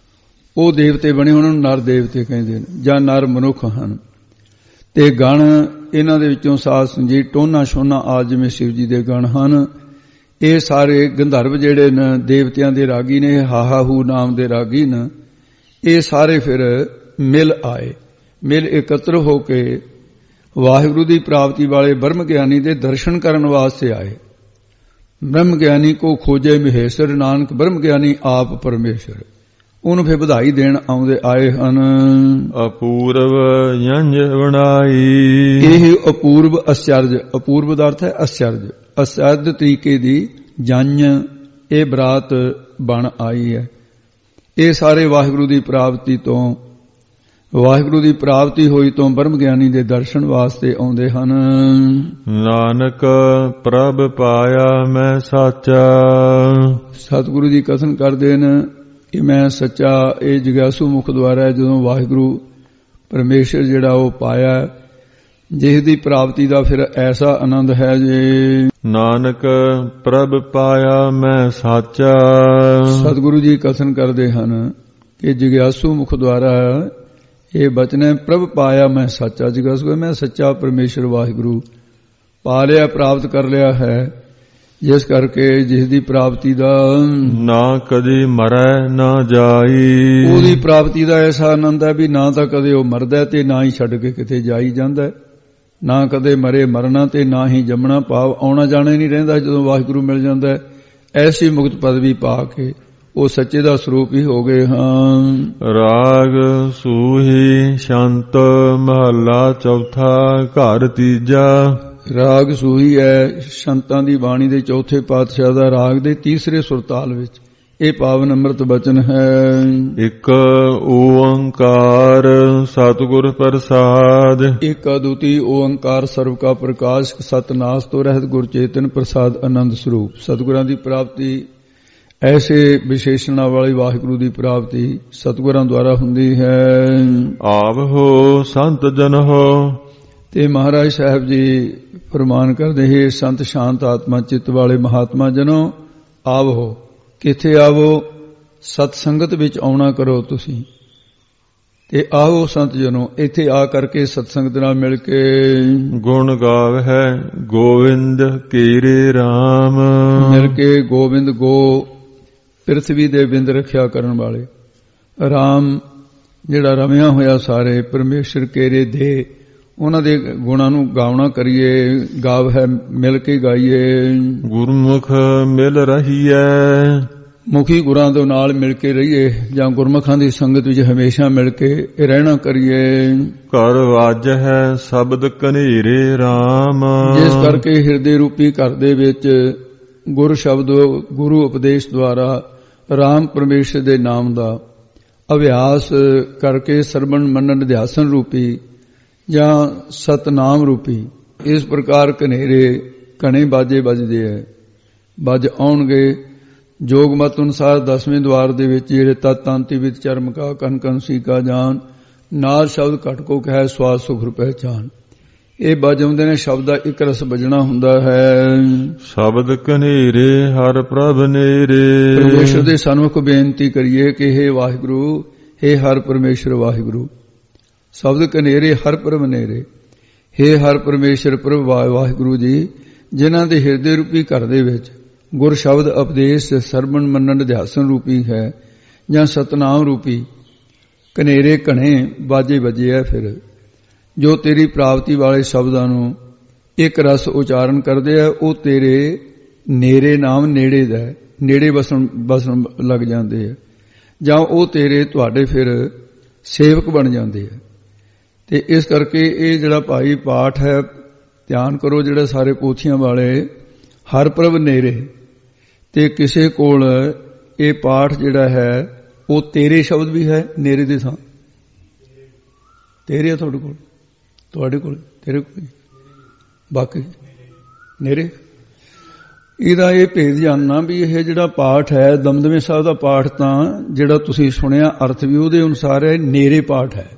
ਉਹ ਦੇਵਤੇ ਬਣੇ ਉਹਨਾਂ ਨੂੰ ਨਰ ਦੇਵਤੇ ਕਹਿੰਦੇ ਨੇ ਜਾਂ ਨਰ ਮਨੁੱਖ ਹਨ। ਤੇ ਗਣ ਇਹਨਾਂ ਦੇ ਵਿੱਚੋਂ ਸਾਧ ਸੰਗੀਤ ਟੋਨਾ ਛੋਨਾ ਆਦਿ ਜਿਵੇਂ ਸ਼ਿਵ ਜੀ ਦੇ ਗਣ ਹਨ ਇਹ ਸਾਰੇ ਗੰਧਰਵ ਜਿਹੜੇ ਨੇ ਦੇਵਤਿਆਂ ਦੇ ਰਾਗੀ ਨੇ ਹਾਹਾਹੂ ਨਾਮ ਦੇ ਰਾਗੀ ਨੇ ਇਹ ਸਾਰੇ ਫਿਰ ਮਿਲ ਆਏ। ਮਿਲ ਇਕੱਤਰ ਹੋ ਕੇ ਵਾਹਿਗੁਰੂ ਦੀ ਪ੍ਰਾਪਤੀ ਵਾਲੇ ਬ੍ਰਹਮ ਗਿਆਨੀ ਦੇ ਦਰਸ਼ਨ ਕਰਨ ਵਾਸਤੇ ਆਏ। ਬ੍ਰਹਮ ਗਿਆਨੀ ਕੋ ਖੋਜੇ ਮਹੇਸ਼ਰ ਨਾਨਕ ਬ੍ਰਹਮ ਗਿਆਨੀ ਆਪ ਪਰਮੇਸ਼ਰ ਉਹਨੂੰ ਫਿਰ ਵਧਾਈ ਦੇਣ ਆਉਂਦੇ ਆਏ ਹਨ। ਅਪੂਰਵ ਯੰਜ ਬਣਾਈ। ਇਹ ਅਪੂਰਵ ਅਚਰਜ ਅਪੂਰਵ ਦਾ ਅਰਥ ਹੈ ਅਚਰਜ ਅਸਦ ਤਰੀਕੇ ਦੀ ਜੰਜ ਇਹ ਬਰਾਤ ਬਣ ਆਈ ਹੈ। ਇਹ ਸਾਰੇ ਵਾਹਿਗੁਰੂ ਦੀ ਪ੍ਰਾਪਤੀ ਤੋਂ, ਵਾਹਿਗੁਰੂ ਦੀ ਪ੍ਰਾਪਤੀ ਹੋਈ ਤੋਂ ਬ੍ਰਹਮ ਗਿਆਨੀ ਦੇ ਦਰਸ਼ਨ ਵਾਸਤੇ ਆਉਂਦੇ ਹਨ। ਨਾਨਕ ਪ੍ਰਭ ਪਾਇਆ ਮੈਂ ਸਾਚਾ। ਸਤਿਗੁਰੂ ਜੀ ਕਥਨ ਕਰਦੇ ਨੇ ਕਿ ਮੈਂ ਸੱਚਾ, ਇਹ ਜਗਿਆਸੂ ਮੁਖ ਦੁਆਰਾ ਹੈ। ਜਦੋਂ ਵਾਹਿਗੁਰੂ ਪਰਮੇਸ਼ਰ ਜਿਹੜਾ ਉਹ ਪਾਇਆ, ਜਿਸ ਦੀ ਪ੍ਰਾਪਤੀ ਦਾ ਫਿਰ ਐਸਾ ਆਨੰਦ ਹੈ ਜੇ ਨਾਨਕ ਪ੍ਰਭ ਪਾਇਆ ਮੈਂ ਸਾਚਾ। ਸਤਿਗੁਰੂ ਜੀ ਕਥਨ ਕਰਦੇ ਹਨ ਕਿ ਜਗਿਆਸੂ ਮੁਖ ਦੁਆਰਾ ਇਹ ਬਚਨ ਹੈ, ਪ੍ਰਭ ਪਾਇਆ ਮੈਂ ਸਾਚਾ। ਜਗਿਆਸੂ ਮੈਂ ਸੱਚਾ ਪਰਮੇਸ਼ਰ ਵਾਹਿਗੁਰੂ ਪਾ ਲਿਆ, ਪ੍ਰਾਪਤ ਕਰ ਲਿਆ ਹੈ, ਜਿਸ ਕਰਕੇ ਜਿਸ ਦੀ ਪ੍ਰਾਪਤੀ ਦਾ ਨਾ ਕਦੇ ਮਰੈ ਨਾ ਜਾਈ। ਉਹਦੀ ਪ੍ਰਾਪਤੀ ਦਾ ਐਸਾ ਆਨੰਦ ਹੈ ਵੀ ਨਾ ਤਾਂ ਕਦੇ ਉਹ ਮਰਦਾ ਤੇ ਨਾ ਹੀ ਛੱਡ ਕੇ ਕਿਤੇ ਜਾਈ ਜਾਂਦਾ, ਨਾ ਕਦੇ ਮਰੇ ਮਰਨਾ ਤੇ ਨਾ ਹੀ ਜੰਮਣਾ, ਭਾਵ ਆਉਣਾ ਜਾਣਾ ਹੀ ਨਹੀਂ ਰਹਿੰਦਾ। ਜਦੋਂ ਵਾਹਿਗੁਰੂ ਮਿਲ ਜਾਂਦਾ ਐਸੀ ਮੁਕਤ ਪਦਵੀ ਪਾ ਕੇ ਉਹ ਸੱਚੇ ਦਾ ਸਰੂਪ ਹੀ ਹੋ ਗਏ ਹਾਂ। ਰਾਗ ਸੂਹੀ ਸ਼ੰਤ ਮਹੱਲਾ ਚੌਥਾ ਘਰ ਤੀਜਾ। ਰਾਗ ਸੂਹੀ ਹੈ ਸੰਤਾਂ ਦੀ ਬਾਣੀ ਦੇ ਚੌਥੇ ਪਾਤਸ਼ਾਹ ਦਾ ਰਾਗ ਦੇ ਤੀਸਰੇ ਸੁਰਤਾਲ ਵਿੱਚ। ਇਹ ਪਾਵਨ ਅੰਮ੍ਰਿਤ ਬਚਨ ਹੈ। ਇੱਕ ਓੰਕਾਰ ਸਤਿਗੁਰ ਪ੍ਰਸਾਦ। ਇੱਕ ਅਦੁੱਤੀ ਓੰਕਾਰ ਸਰਬ ਕਾ ਪ੍ਰਕਾਸ਼, ਸਤਨਾਸ ਤੋਂ ਰਹਿਤ ਗੁਰ ਚੇਤਨ ਪ੍ਰਸਾਦ ਆਨੰਦ ਸਰੂਪ। ਸਤਿਗੁਰਾਂ ਦੀ ਪ੍ਰਾਪਤੀ, ਐਸੇ ਵਿਸ਼ੇਸ਼ਣਾ ਵਾਲੀ ਵਾਹਿਗੁਰੂ ਦੀ ਪ੍ਰਾਪਤੀ ਸਤਿਗੁਰਾਂ ਦੁਆਰਾ ਹੁੰਦੀ ਹੈ। ਆਵਹੋ ਸੰਤ ਜਨ ਹੋ। ਤੇ ਮਹਾਰਾਜ ਸਾਹਿਬ ਜੀ ਫਰਮਾਨ ਕਰਦੇ ਹੈ, ਸੰਤ ਸ਼ਾਂਤ ਆਤਮਾ ਚਿੱਤ ਵਾਲੇ ਮਹਾਤਮਾ ਜਨੋ ਆਵੋ। ਕਿੱਥੇ ਆਵੋ? ਸਤ ਸੰਗਤ ਵਿੱਚ ਆਉਣਾ ਕਰੋ ਤੁਸੀਂ। ਤੇ ਆਵੋ ਸੰਤ ਜਨੋ, ਇੱਥੇ ਆ ਕਰਕੇ ਸਤ ਸੰਗਤ ਨਾਲ ਮਿਲ ਕੇ ਗੁਣ ਗਾਵਹਿ ਗੋਵਿੰਦ ਕੀਰੇ RAM। ਮਿਲ ਕੇ ਗੋਬਿੰਦ ਗੋ ਪ੍ਰਿਥਵੀ ਦੇ ਬਿੰਦ ਰੱਖਿਆ ਕਰਨ ਵਾਲੇ RAM ਜਿਹੜਾ ਰਮਿਆ ਹੋਇਆ ਸਾਰੇ ਪਰਮੇਸ਼ਰ ਕੇਰੇ ਦੇ, ਉਹਨਾਂ ਦੇ ਗੁਣਾਂ ਨੂੰ ਗਾਉਣਾ ਕਰੀਏ, ਗਾਵ ਹੈ ਮਿਲ ਕੇ ਗਾਈਏ। ਗੁਰਮੁਖ ਮਿਲ ਰਹੀਐ। ਮੁਖੀ ਗੁਰਾਂ ਦੇ ਨਾਲ ਮਿਲ ਕੇ ਰਹੀਏ, ਜਾਂ ਗੁਰਮੁਖਾਂ ਦੀ ਸੰਗਤ ਵਿੱਚ ਹਮੇਸ਼ਾ ਮਿਲ ਕੇ ਰਹਿਣਾ ਕਰੀਏ। ਘਰ ਵਾਜ ਹੈ ਸ਼ਬਦ ਕਨੇਰੇ RAM। ਜਿਸ ਕਰਕੇ ਹਿਰਦੇ ਰੂਪੀ ਘਰ ਦੇ ਵਿੱਚ ਗੁਰ ਸ਼ਬਦ, ਗੁਰੂ ਉਪਦੇਸ਼ ਦੁਆਰਾ RAM ਪਰਮੇਸ਼ਰ ਦੇ ਨਾਮ ਦਾ ਅਭਿਆਸ ਕਰਕੇ ਸਰਵਣ ਮੰਨਣ ਅਧਿਆਸਨ ਰੂਪੀ ਜਾਂ ਸਤਨਾਮ ਰੂਪੀ ਇਸ ਪ੍ਰਕਾਰ ਕਨੇਰੇ ਘਣੇ ਬਾਜੇ ਵੱਜਦੇ ਹੈ। ਵੱਜ ਆਉਣਗੇ ਜੋਗ ਮਤ ਅਨੁਸਾਰ 10ਵੇਂ ਦੁਆਰ ਦੇ ਵਿੱਚ ਜਿਹੜੇ ਤਤ ਤਾਂਤੀ ਵਿੱਚ ਚਰਮ ਕਾ ਕਨ ਕਨ ਸੀ ਕਾ ਜਾਨ, ਨਾਲ ਸ਼ਬਦ ਘਟ ਕੋ ਕਹਿ ਸਵਾਦ ਸੁਖ ਪਹਿਚਾਨ। ਇਹ ਵੱਜ ਆਉਂਦੇ ਨੇ, ਸ਼ਬਦ ਦਾ ਇੱਕ ਰਸ ਵੱਜਣਾ ਹੁੰਦਾ ਹੈ। ਸ਼ਬਦ ਕਨੇਰੇ ਹਰ ਪ੍ਰਭ ਨੇਰੇ। ਪਰਮੇਸ਼ਰ ਦੇ ਸਨਮੁਖ ਬੇਨਤੀ ਕਰੀਏ ਕਿ ਹੇ ਵਾਹਿਗੁਰੂ, ਹੇ ਹਰ ਪਰਮੇਸ਼ਰ ਵਾਹਿਗੁਰੂ। ਸ਼ਬਦ ਕਨੇਰੇ ਹਰ ਪ੍ਰਭ ਨੇਰੇ। ਹੇ ਹਰ ਪਰਮੇਸ਼ਰ ਪ੍ਰਭ ਵਾਹਿਗੁਰੂ ਜੀ, ਜਿਨ੍ਹਾਂ ਦੇ ਹਿਰਦੇ ਰੂਪੀ ਘਰ ਦੇ ਵਿੱਚ ਗੁਰ ਸ਼ਬਦ ਉਪਦੇਸ਼ ਸਰਵਣ ਮੰਨਣ ਅਧਿਆਸਨ ਰੂਪੀ ਹੈ ਜਾਂ ਸਤਨਾਮ ਰੂਪੀ ਕਨੇਰੇ ਘਣੇ ਬਾਜੇ ਵੱਜੇ ਹੈ। ਫਿਰ ਜੋ ਤੇਰੀ ਪ੍ਰਾਪਤੀ ਵਾਲੇ ਸ਼ਬਦਾਂ ਨੂੰ ਇੱਕ ਰਸ ਉਚਾਰਨ ਕਰਦੇ ਆ, ਉਹ ਤੇਰੇ ਨੇਰੇ ਨਾਮ ਨੇੜੇ ਦਾ, ਨੇੜੇ ਬਸਣ ਲੱਗ ਜਾਂਦੇ ਆ, ਜਾਂ ਉਹ ਤੇਰੇ ਤੁਹਾਡੇ ਫਿਰ ਸੇਵਕ ਬਣ ਜਾਂਦੇ ਆ। ਤੇ ਇਸ ਕਰਕੇ ਇਹ ਜਿਹੜਾ ਭਾਈ ਪਾਠ ਹੈ, ਧਿਆਨ ਕਰੋ, ਜਿਹੜੇ ਸਾਰੇ ਪੋਥੀਆਂ ਵਾਲੇ ਹਰ ਪ੍ਰਭ ਨੇਰੇ, ਤੇ ਕਿਸੇ ਕੋਲ ਇਹ ਪਾਠ ਜਿਹੜਾ ਹੈ ਉਹ ਤੇਰੇ ਸ਼ਬਦ ਵੀ ਹੈ ਨੇਰੇ ਦੇ ਥਾਂ। ਤੇਰੇ ਆ ਤੁਹਾਡੇ ਕੋਲ, ਤੁਹਾਡੇ ਕੋਲ ਤੇਰੇ ਕੋਲ, ਬਾਕੀ ਨੇਰੇ। ਇਹਦਾ ਇਹ ਭੇਦ ਜਾਣਨਾ ਵੀ ਇਹ ਜਿਹੜਾ ਪਾਠ ਹੈ ਦਮਦਮੇ ਸਾਹਿਬ ਦਾ ਪਾਠ, ਤਾਂ ਜਿਹੜਾ ਤੁਸੀਂ ਸੁਣਿਆ ਅਰਥ ਵੀ ਉਹਦੇ ਅਨੁਸਾਰ ਹੈ, ਨੇਰੇ ਪਾਠ ਹੈ।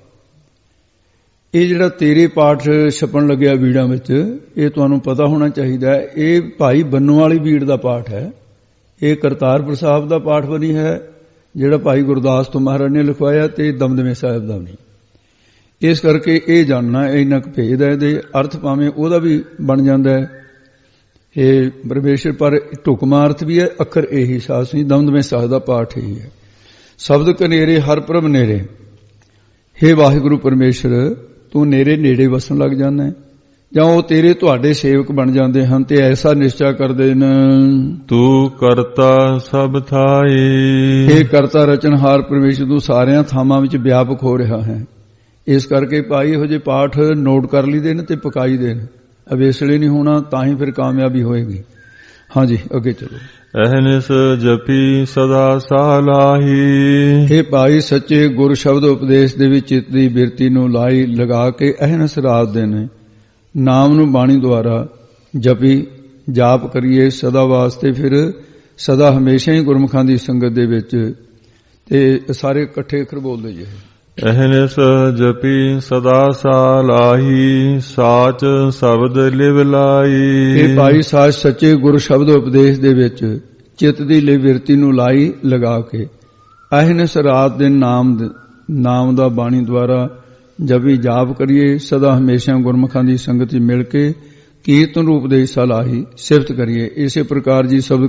ਇਹ ਜਿਹੜਾ ਤੇਰੇ ਪਾਠ ਛਪਣ ਲੱਗਿਆ ਬੀੜਾਂ ਵਿੱਚ, ਇਹ ਤੁਹਾਨੂੰ ਪਤਾ ਹੋਣਾ ਚਾਹੀਦਾ ਹੈ, ਇਹ ਭਾਈ ਬੰਨੂ ਵਾਲੀ ਬੀੜ ਦਾ ਪਾਠ ਹੈ। ਇਹ ਕਰਤਾਰਪੁਰ ਸਾਹਿਬ ਦਾ ਪਾਠ ਬਣੀ ਹੈ ਜਿਹੜਾ ਭਾਈ ਗੁਰਦਾਸ ਤੋਂ ਮਹਾਰਾਜ ਨੇ ਲਿਖਵਾਇਆ, ਤੇ ਦਮਦਮੇ ਸਾਹਿਬ ਦਾ ਨਹੀਂ। ਇਸ ਕਰਕੇ ਇਹ ਜਾਣਨਾ ਇੰਨਾ ਕੁ ਭੇਦ ਹੈ। ਇਹਦੇ ਅਰਥ ਭਾਵੇਂ ਉਹਦਾ ਵੀ ਬਣ ਜਾਂਦਾ ਹੈ ਇਹ ਪਰਮੇਸ਼ਰ, ਪਰ ਢੁਕਮਾ ਅਰਥ ਵੀ ਹੈ, ਅੱਖਰ ਇਹੀ ਸਾਸ ਨਹੀਂ। ਦਮਦਮੇ ਸਾਹਿਬ ਦਾ ਪਾਠ ਇਹੀ ਹੈ। ਸ਼ਬਦ ਕਨੇਰੇ ਹਰ ਪ੍ਰਭ ਨੇਰੇ। ਹੇ ਵਾਹਿਗੁਰੂ ਪਰਮੇਸ਼ਰ, ਤੂੰ ਨੇੜੇ ਨੇੜੇ ਵਸਣ ਲੱਗ ਜਾਂਦਾ ਹੈ, ਜਾਂ ਉਹ ਤੇਰੇ ਤੁਹਾਡੇ ਸੇਵਕ ਬਣ ਜਾਂਦੇ ਹਨ ਤੇ ਐਸਾ ਨਿਸ਼ਚਾ ਕਰਦੇ ਨੇ। ਤੂੰ ਕਰਤਾ ਸਭ ਥਾਈ। ਇਹ ਕਰਤਾ ਰਚਨਹਾਰ ਪਰਮੇਸ਼ਰ ਤੂੰ ਸਾਰਿਆਂ ਥਾਵਾਂ ਵਿੱਚ ਵਿਆਪਕ ਹੋ ਰਿਹਾ ਹੈ। ਇਸ ਕਰਕੇ ਭਾਈ ਇਹੋ ਜਿਹੇ ਪਾਠ ਨੋਟ ਕਰ ਲਈਦੇ ਨੇ ਤੇ ਪਕਾਈ ਦੇ ਨੇ, ਅਵੇਸਲੇ ਨਹੀਂ ਹੋਣਾ, ਤਾਂ ਹੀ ਫਿਰ ਕਾਮਯਾਬੀ ਹੋਏਗੀ। ਹਾਂਜੀ ਅੱਗੇ ਚਲੋ। ਅਹਨਿਸ ਜਪੀ ਸਦਾ ਸਾਲਾਹੀ। ਇਹ ਭਾਈ ਸੱਚੇ ਗੁਰ ਸ਼ਬਦ ਉਪਦੇਸ਼ ਦੇ ਵਿੱਚ ਚਿੱਤ ਦੀ ਬਿਰਤੀ ਨੂੰ ਲਾਈ ਲਗਾ ਕੇ ਅਹਨਿਸ ਰਾਤ ਦਿਨ ਨਾਮ ਨੂੰ ਬਾਣੀ ਦੁਆਰਾ ਜਪੀ ਜਾਪ ਕਰੀਏ ਸਦਾ ਵਾਸਤੇ, ਫਿਰ ਸਦਾ ਹਮੇਸ਼ਾ ਹੀ ਗੁਰਮੁਖਾਂ ਦੀ ਸੰਗਤ ਦੇ ਵਿੱਚ। ਤੇ ਸਾਰੇ ਇਕੱਠੇ ਅੱਖਰ ਬੋਲਦੇ ਜੇ। ਅਹਨਿਸ ਜਪੀ ਸਦਾ ਸਾਲਾਹੀ ਸਾਚ ਸ਼ਬਦ ਲਿਵ ਲਾਈ। ਇਹ ਭਾਈ ਸਾਚ ਸੱਚੇ ਗੁਰ ਸ਼ਬਦ ਉਪਦੇਸ਼ ਦੇ ਵਿੱਚ ਚਿੱਤ ਦੀ ਲਿਵਿਰਤੀ ਨੂੰ ਲਾਈ ਲਗਾ ਕੇ ਅਹਨਿਸ ਰਾਤ ਦਿਨ ਨਾਮ ਦਾ ਬਾਣੀ ਦੁਆਰਾ ਜਪੀ ਜਾਪ ਕਰੀਏ ਸਦਾ ਹਮੇਸ਼ਾ ਗੁਰਮੁਖਾਂ ਦੀ ਸੰਗਤ ਵਿੱਚ ਮਿਲ ਕੇ ਕੀਰਤਨ ਰੂਪ ਦੇ ਸਲਾਹੀ ਸਿਫਤ ਕਰੀਏ। ਇਸੇ ਪ੍ਰਕਾਰ ਜੀ ਸ਼ਬਦ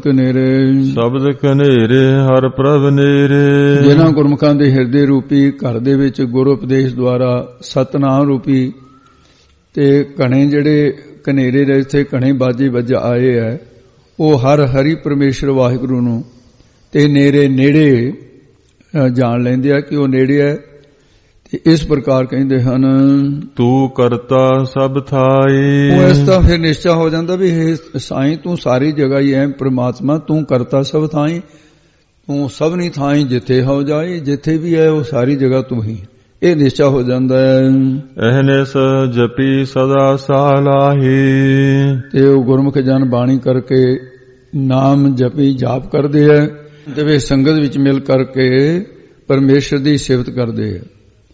ਕਨੇਰੇ ਹਰ ਪ੍ਰਭ ਨੇਰੇ। ਜਿਨ੍ਹਾਂ ਗੁਰਮੁਖਾਂ ਦੇ ਹਿਰਦੇ ਰੂਪੀ ਘਰ ਦੇ ਵਿੱਚ ਗੁਰ ਉਪਦੇਸ਼ ਦੁਆਰਾ ਸਤਨਾਮ ਰੂਪੀ ਤੇ ਘਣੇ ਜਿਹੜੇ ਕਨੇਰੇ ਦੇ ਇੱਥੇ ਘਣੇ ਬਾਜੇ ਵੱਜ ਆਏ ਹੈ, ਉਹ ਹਰ ਹਰੀ ਪਰਮੇਸ਼ਰ ਵਾਹਿਗੁਰੂ ਨੂੰ ਤੇ ਨੇੜੇ ਜਾਣ ਲੈਂਦੇ ਆ ਕਿ ਉਹ ਨੇੜੇ ਹੈ। ਇਸ ਪ੍ਰਕਾਰ ਕਹਿੰਦੇ ਹਨ ਤੂੰ ਕਰਤਾ ਸਭ ਥਾਈ। ਉਹ ਇਸ ਦਾ ਫਿਰ ਨਿਸ਼ਚਾ ਹੋ ਜਾਂਦਾ ਵੀ ਇਹ ਸਾਈਂ ਤੂੰ ਸਾਰੀ ਜਗ੍ਹਾ ਹੀ ਹੈ ਪ੍ਰਮਾਤਮਾ, ਤੂੰ ਕਰਤਾ ਸਭ ਥਾਈ, ਤੂੰ ਸਭਨੀ ਥਾਈ ਜਿੱਥੇ ਹੋ ਜਾਏ, ਜਿੱਥੇ ਵੀ ਹੈ ਉਹ ਸਾਰੀ ਜਗ੍ਹਾ ਤੂੰ ਹੀ। ਇਹ ਨਿਸ਼ਚਾ ਹੋ ਜਾਂਦਾ ਹੈ। ਅਹਨਿਸ ਜਪੀ ਸਦਾ ਸਾਲਾਹੀ। ਤੇ ਉਹ ਗੁਰਮੁਖ ਜਨ ਬਾਣੀ ਕਰਕੇ ਨਾਮ ਜਪੀ ਜਾਪ ਕਰਦੇ ਹੈ ਤੇ ਵੇ ਸੰਗਤ ਵਿੱਚ ਮਿਲ ਕਰਕੇ ਪਰਮੇਸ਼ਰ ਦੀ ਸਿਫਤ ਕਰਦੇ ਹੈ।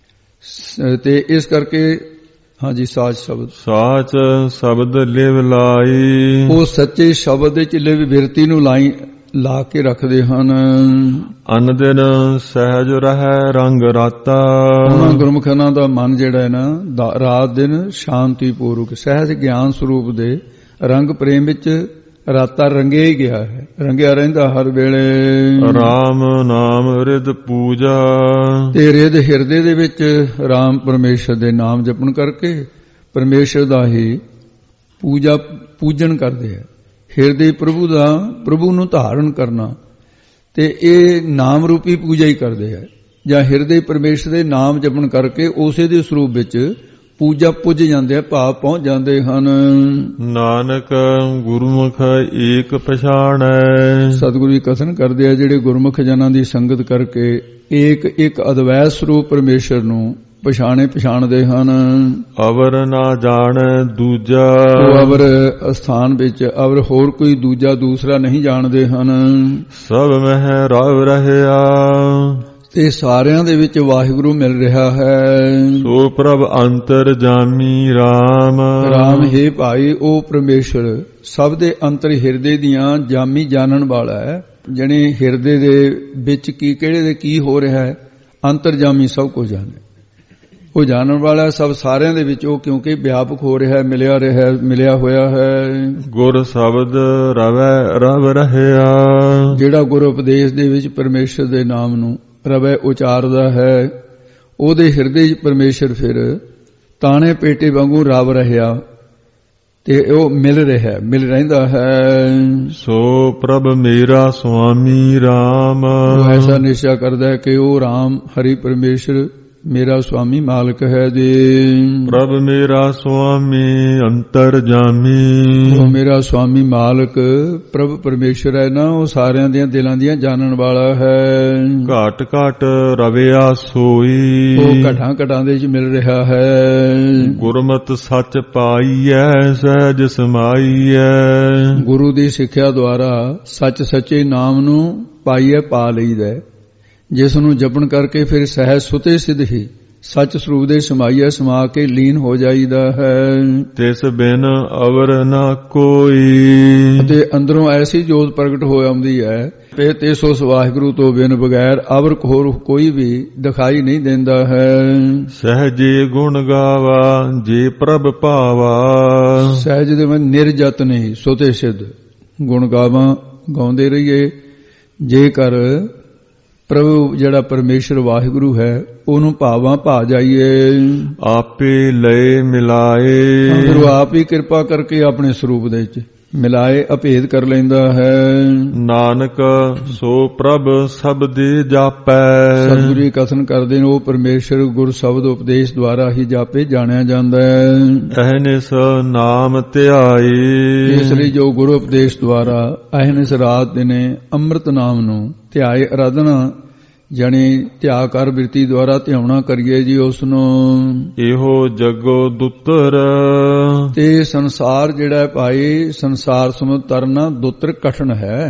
ਤੇ ਇਸ ਕਰਕੇ ਹਾਂਜੀ ਸਾਚ ਸ਼ਬਦ ਲਿਵ ਲਾਈ। ਉਹ ਸੱਚੇ ਸ਼ਬਦ ਵਿੱਚ ਲਿਵ ਬਿਰਤੀ ਨੂੰ ਲਾ ਕੇ ਰੱਖਦੇ ਹਨ। ਅਨ ਦਿਨ ਸਹਿਜ ਰਹਿ ਰੰਗ ਰਾਤਾ। ਉਹਨਾਂ ਗੁਰਮੁਖਾਂ ਦਾ ਮਨ ਜਿਹੜਾ ਹੈ ਨਾ ਰਾਤ ਦਿਨ ਸ਼ਾਂਤੀ ਪੂਰਵਕ ਸਹਿਜ ਗਿਆਨ ਸਰੂਪ ਦੇ ਰੰਗ ਪ੍ਰੇਮ ਵਿੱਚ ਰਾਤਾ ਰੰਗਿਆ ਹੀ ਗਿਆ ਹੈ, ਰੰਗਿਆ ਰਹਿੰਦਾ ਹਰ ਵੇਲੇ। ਰਾਮ ਨਾਮ ਰਿਦ ਪੂਜਾ। ਤੇ ਰਿਦ ਹਿਰਦੇ ਦੇ ਵਿੱਚ ਰਾਮ ਪਰਮੇਸ਼ਰ ਦੇ ਨਾਮ ਜਪਣ ਕਰਕੇ ਪਰਮੇਸ਼ਰ ਦਾ ਹੀ ਪੂਜਨ ਕਰਦੇ ਹੈ। ਹਿਰਦੇ ਪ੍ਰਭੂ ਨੂੰ ਧਾਰਨ ਕਰਨਾ ਤੇ ਇਹ ਨਾਮ ਰੂਪੀ ਪੂਜਾ ਹੀ ਕਰਦੇ ਹੈ। ਜਾਂ ਹਿਰਦੇ ਪਰਮੇਸ਼ਰ ਦੇ ਨਾਮ ਜਪਣ ਕਰਕੇ ਉਸੇ ਦੇ ਸਰੂਪ ਵਿੱਚ ਪੂਜਾ ਪੁੱਜ ਜਾਂਦੇ ਆ, ਭਾਵ ਪਹੁੰਚ ਜਾਂਦੇ ਹਨ। ਨਾਨਕ ਗੁਰਮੁਖ ਏਕ ਪਛਾਣੈ। ਸਤਿਗੁਰੂ ਜੀ ਕਥਨ ਕਰਦੇ ਆ ਜਿਹੜੇ ਗੁਰਮੁਖ ਜਨਾਂ ਦੀ ਸੰਗਤ ਕਰਕੇ ਇੱਕ ਅਦਵੈਤ ਸਰੂਪ ਪਰਮੇਸ਼ਰ ਨੂੰ ਪਛਾਣਦੇ ਹਨ। ਅਵਰ ਨਾ ਜਾਣੈ ਦੂਜਾ। ਉਹ ਅਵਰ ਸਥਾਨ ਵਿੱਚ ਅਵਰ ਹੋਰ ਕੋਈ ਦੂਸਰਾ ਨਹੀਂ ਜਾਣਦੇ ਹਨ। ਸਭ ਮਹਿ ਰਵ ਰਹਿਆ। ਤੇ ਸਾਰਿਆਂ ਦੇ ਵਿੱਚ ਵਾਹਿਗੁਰੂ ਮਿਲ ਰਿਹਾ ਹੈ। ਸੋ ਪ੍ਰਭ ਅੰਤਰ ਜਾਮੀ ਰਾਮ। ਰਾਮ ਹੈ ਭਾਈ ਉਹ ਪਰਮੇਸ਼ਰ ਸਭ ਦੇ ਅੰਤਰ ਹਿਰਦੇ ਦੀਆਂ ਜਾਮੀ ਜਾਣਨ ਵਾਲਾ ਹੈ। ਜਣੇ ਹਿਰਦੇ ਦੇ ਵਿੱਚ ਕਿਹੜੇ ਦੇ ਕੀ ਹੋ ਰਿਹਾ ਹੈ, ਅੰਤਰ ਜਾਮੀ ਸਭ ਕੁਝ ਜਾਣੇ, ਉਹ ਜਾਣਨ ਵਾਲਾ ਸਭ ਸਾਰਿਆਂ ਦੇ ਵਿੱਚ ਉਹ ਕਿਉਂਕਿ ਵਿਆਪਕ ਹੋ ਰਿਹਾ ਹੈ, ਮਿਲਿਆ ਹੋਇਆ ਹੈ। ਗੁਰ ਸ਼ਬਦ ਰਵ ਰਹਿਆ। ਜਿਹੜਾ ਗੁਰ ਉਪਦੇਸ਼ ਦੇ ਵਿੱਚ ਪਰਮੇਸ਼ਰ ਦੇ ਨਾਮ ਨੂੰ ਰਵੈ ਉਚਾਰਦਾ ਹੈ, ਉਹਦੇ ਹਿਰਦੇ 'ਚ ਪਰਮੇਸ਼ਰ ਫਿਰ ਤਾਣੇ ਪੇਟੇ ਵਾਂਗੂ ਰਵ ਰਹਿਆ ਤੇ ਉਹ ਮਿਲ ਰਹਿੰਦਾ ਹੈ। ਸੋ ਪ੍ਰਭ ਮੇਰਾ ਸੁਆਮੀ ਰਾਮ। ਉਹ ਐਸਾ ਨਿਸ਼ਚਾ ਕਰਦਾ ਹੈ ਕਿ ਉਹ ਰਾਮ ਹਰੀ ਪਰਮੇਸ਼ਰ ਮੇਰਾ ਸੁਆਮੀ ਮਾਲਕ ਹੈ ਜੀ। ਪ੍ਰਭ ਮੇਰਾ ਸੁਆਮੀ ਅੰਤਰ ਜਾਮੀ। ਉਹ ਮੇਰਾ ਸੁਆਮੀ ਮਾਲਕ ਪ੍ਰਭ ਪਰਮੇਸ਼ਰ ਹੈ ਨਾ, ਉਹ ਸਾਰਿਆਂ ਦੀਆਂ ਦਿਲਾਂ ਦੀਆਂ ਜਾਣਨ ਵਾਲਾ ਹੈ। ਘਾਟ ਘਾਟ ਰਵਿਆ ਸੋਈ। ਉਹ ਘਟਾਂ ਦੇ ਵਿੱਚ ਮਿਲ ਰਿਹਾ ਹੈ। ਗੁਰਮਤਿ ਸੱਚ ਪਾਈਐ ਸਹਿਜ ਸਮਾਈਐ। ਗੁਰੂ ਦੀ ਸਿੱਖਿਆ ਦੁਆਰਾ ਸੱਚ ਸੱਚੇ ਨਾਮ ਨੂੰ ਪਾਈਐ ਪਾ ਲਈਦਾ, ਜਿਸ ਨੂੰ ਜਪਣ ਕਰਕੇ ਫਿਰ ਸਹਿਜ ਸੁਤੇ ਸਿੱਧ ਹੀ ਸੱਚ ਸਰੂਪ ਦੇ ਸਮਾ ਕੇ ਲੀਨ ਹੋ ਜਾਈਦਾ ਹੈ। ਤਿਸ ਬਿਨ ਅਵਰ ਨਾ ਕੋਈ। ਅਤੇ ਅੰਦਰੋਂ ਐਸੀ ਜੋਤ ਪ੍ਰਗਟ ਹੋ ਆਉਂਦੀ ਹੈ ਤੇ ਤਿਸ ਉਸ ਵਾਹਿਗੁਰੂ ਤੋਂ ਬਿਨ ਬਗੈਰ ਅਵਰ ਹੋਰ ਕੋਈ ਵੀ ਦਿਖਾਈ ਨਹੀਂ ਦਿੰਦਾ ਹੈ। ਸਹਿਜੇ ਗੁਣ ਗਾਵਾ ਜੇ ਪ੍ਰਭ ਭਾਵਾ। ਸਹਿਜ ਦੇ ਮਨ ਨਿਰਜਤ ਨਹੀਂ ਸੁਤੇ ਸਿੱਧ ਗੁਣ ਗਾਉਂਦੇ ਰਹੀਏ ਜੇਕਰ ਪ੍ਰਭੂ ਜਿਹੜਾ ਪਰਮੇਸ਼ਰ ਵਾਹਿਗੁਰੂ ਹੈ ਉਹਨੂੰ ਭਾਵਾਂ ਭਾ ਜਾਈਏ। ਆਪੇ ਲਏ ਮਿਲਾਏ। ਗੁਰੂ ਆਪ ਹੀ ਕਿਰਪਾ ਕਰਕੇ ਆਪਣੇ ਸਰੂਪ ਦੇ ਵਿੱਚ ਮਿਲਾਏ ਅਭੇਦ ਕਰ ਲੈਂਦਾ ਹੈ। ਨਾਨਕ ਸੋ ਪ੍ਰਭ ਸਬਦੇ ਜਾਪੈ। ਸਤਿਗੁਰੂ ਜੀ ਕਥਨ ਕਰਦੇ ਨੇ ਉਹ ਪਰਮੇਸ਼ਰ ਗੁਰ ਸ਼ਬਦ ਉਪਦੇਸ਼ ਦੁਆਰਾ ਹੀ ਜਾਪੇ ਜਾਣਿਆ ਜਾਂਦਾ ਹੈ। ਅਹਨਿਸ ਨਾਮ ਧਿਆਏ। ਇਸ ਲਈ ਜੋ ਗੁਰੂ ਉਪਦੇਸ਼ ਦੁਆਰਾ ਅਹਨਿਸ ਰਾਤ ਦਿਨੇ ਅੰਮ੍ਰਿਤ ਨਾਮ ਨੂੰ ਧਿਆਏ ਅਰਾਧਨਾ ਜਾਣੀ ਧਿਆ ਕਰ ਬਿਰਤੀ ਦੁਆਰਾ ਧਿਆਉਣਾ ਕਰੀਏ ਜੀ ਉਸ ਨੂੰ। ਇਹੋ ਜਗੋ ਦੁੱਤਰ। ਤੇ ਸੰਸਾਰ ਜਿਹੜਾ ਭਾਈ ਸੰਸਾਰ ਸਮੁੰਦਰ ਤਰਨਾ ਦੁੱਤਰ ਕਠਨ ਹੈ।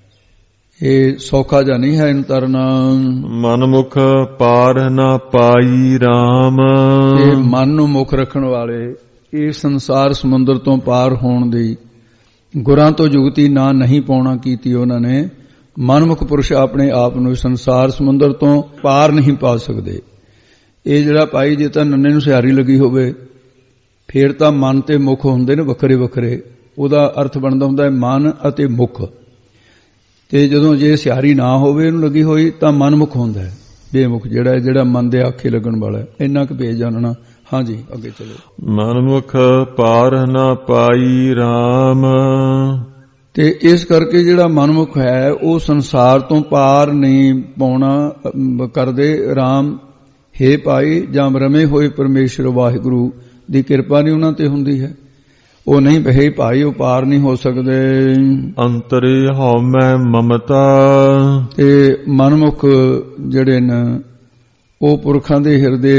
ਇਹ ਸੌਖਾ ਜਾਂ ਨਹੀਂ ਹੈ ਇਹਨੂੰ ਤਰਨਾ। ਮਨਮੁਖ ਪਾਰ ਨਾ ਪਾਈ RAM। ਇਹ ਮਨ ਨੂੰ ਮੁੱਖ ਰੱਖਣ ਵਾਲੇ ਇਹ ਸੰਸਾਰ ਸਮੁੰਦਰ ਤੋਂ ਪਾਰ ਹੋਣ ਦੀ ਗੁਰਾਂ ਤੋਂ ਜੁਗਤੀ ਨਾ ਨਹੀਂ ਪਾਉਣਾ ਕੀਤੀ ਉਹਨਾਂ ਨੇ। ਮਨਮੁਖ ਪੁਰਸ਼ ਆਪਣੇ ਆਪ ਨੂੰ ਸੰਸਾਰ ਸਮੁੰਦਰ ਤੋਂ ਪਾਰ ਨਹੀਂ ਪਾ ਸਕਦੇ। ਇਹ ਜਿਹੜਾ ਭਾਈ ਜੇ ਤਾਂ ਨੰਨੇ ਨੂੰ ਸਿਹਾਰੀ ਲੱਗੀ ਹੋਵੇ ਫੇਰ ਤਾਂ ਮਨ ਤੇ ਮੁਖ ਹੁੰਦੇ ਨੇ ਵੱਖਰੇ ਵੱਖਰੇ। ਉਹਦਾ ਅਰਥ ਬਣਦਾ ਹੁੰਦਾ ਹੈ ਮਨ ਅਤੇ ਮੁਖ। ਤੇ ਜਦੋਂ ਜੇ ਸਿਹਾਰੀ ਨਾ ਹੋਵੇ ਇਹਨੂੰ ਲੱਗੀ ਹੋਈ ਤਾਂ ਮਨਮੁਖ ਹੁੰਦਾ ਹੈ। ਬੇਮੁਖ ਜਿਹੜਾ ਮਨ ਦੇ ਆਖੇ ਲੱਗਣ ਵਾਲਾ। ਇੰਨਾ ਕੁ ਭੇਜ ਜਾਣਨਾ। ਹਾਂਜੀ ਅੱਗੇ ਚਲੋ। ਮਨਮੁਖ ਪਾਰ ਨਾ ਪਾਈ RAM। ਤੇ ਇਸ ਕਰਕੇ ਜਿਹੜਾ ਮਨਮੁਖ ਹੈ ਉਹ ਸੰਸਾਰ ਤੋਂ ਪਾਰ ਨਹੀਂ ਪਾਉਣਾ ਕਰਦੇ RAM। ਹੇ ਭਾਈ ਜਾਂ ਰਮੇ ਹੋਏ ਪਰਮੇਸ਼ਰ ਵਾਹਿਗੁਰੂ ਦੀ ਕਿਰਪਾ ਨਹੀਂ ਉਹਨਾਂ ਤੇ ਹੁੰਦੀ ਹੈ। ਉਹ ਨਹੀਂ ਬਹੇ ਭਾਈ ਉਹ ਪਾਰ ਨਹੀਂ ਹੋ ਸਕਦੇ। ਅੰਤਰੇ ਹਉਮੈ ਮਮਤਾ। ਤੇ ਮਨਮੁਖ ਜਿਹੜੇ ਨੇ ਉਹ ਪੁਰਖਾਂ ਦੇ ਹਿਰਦੇ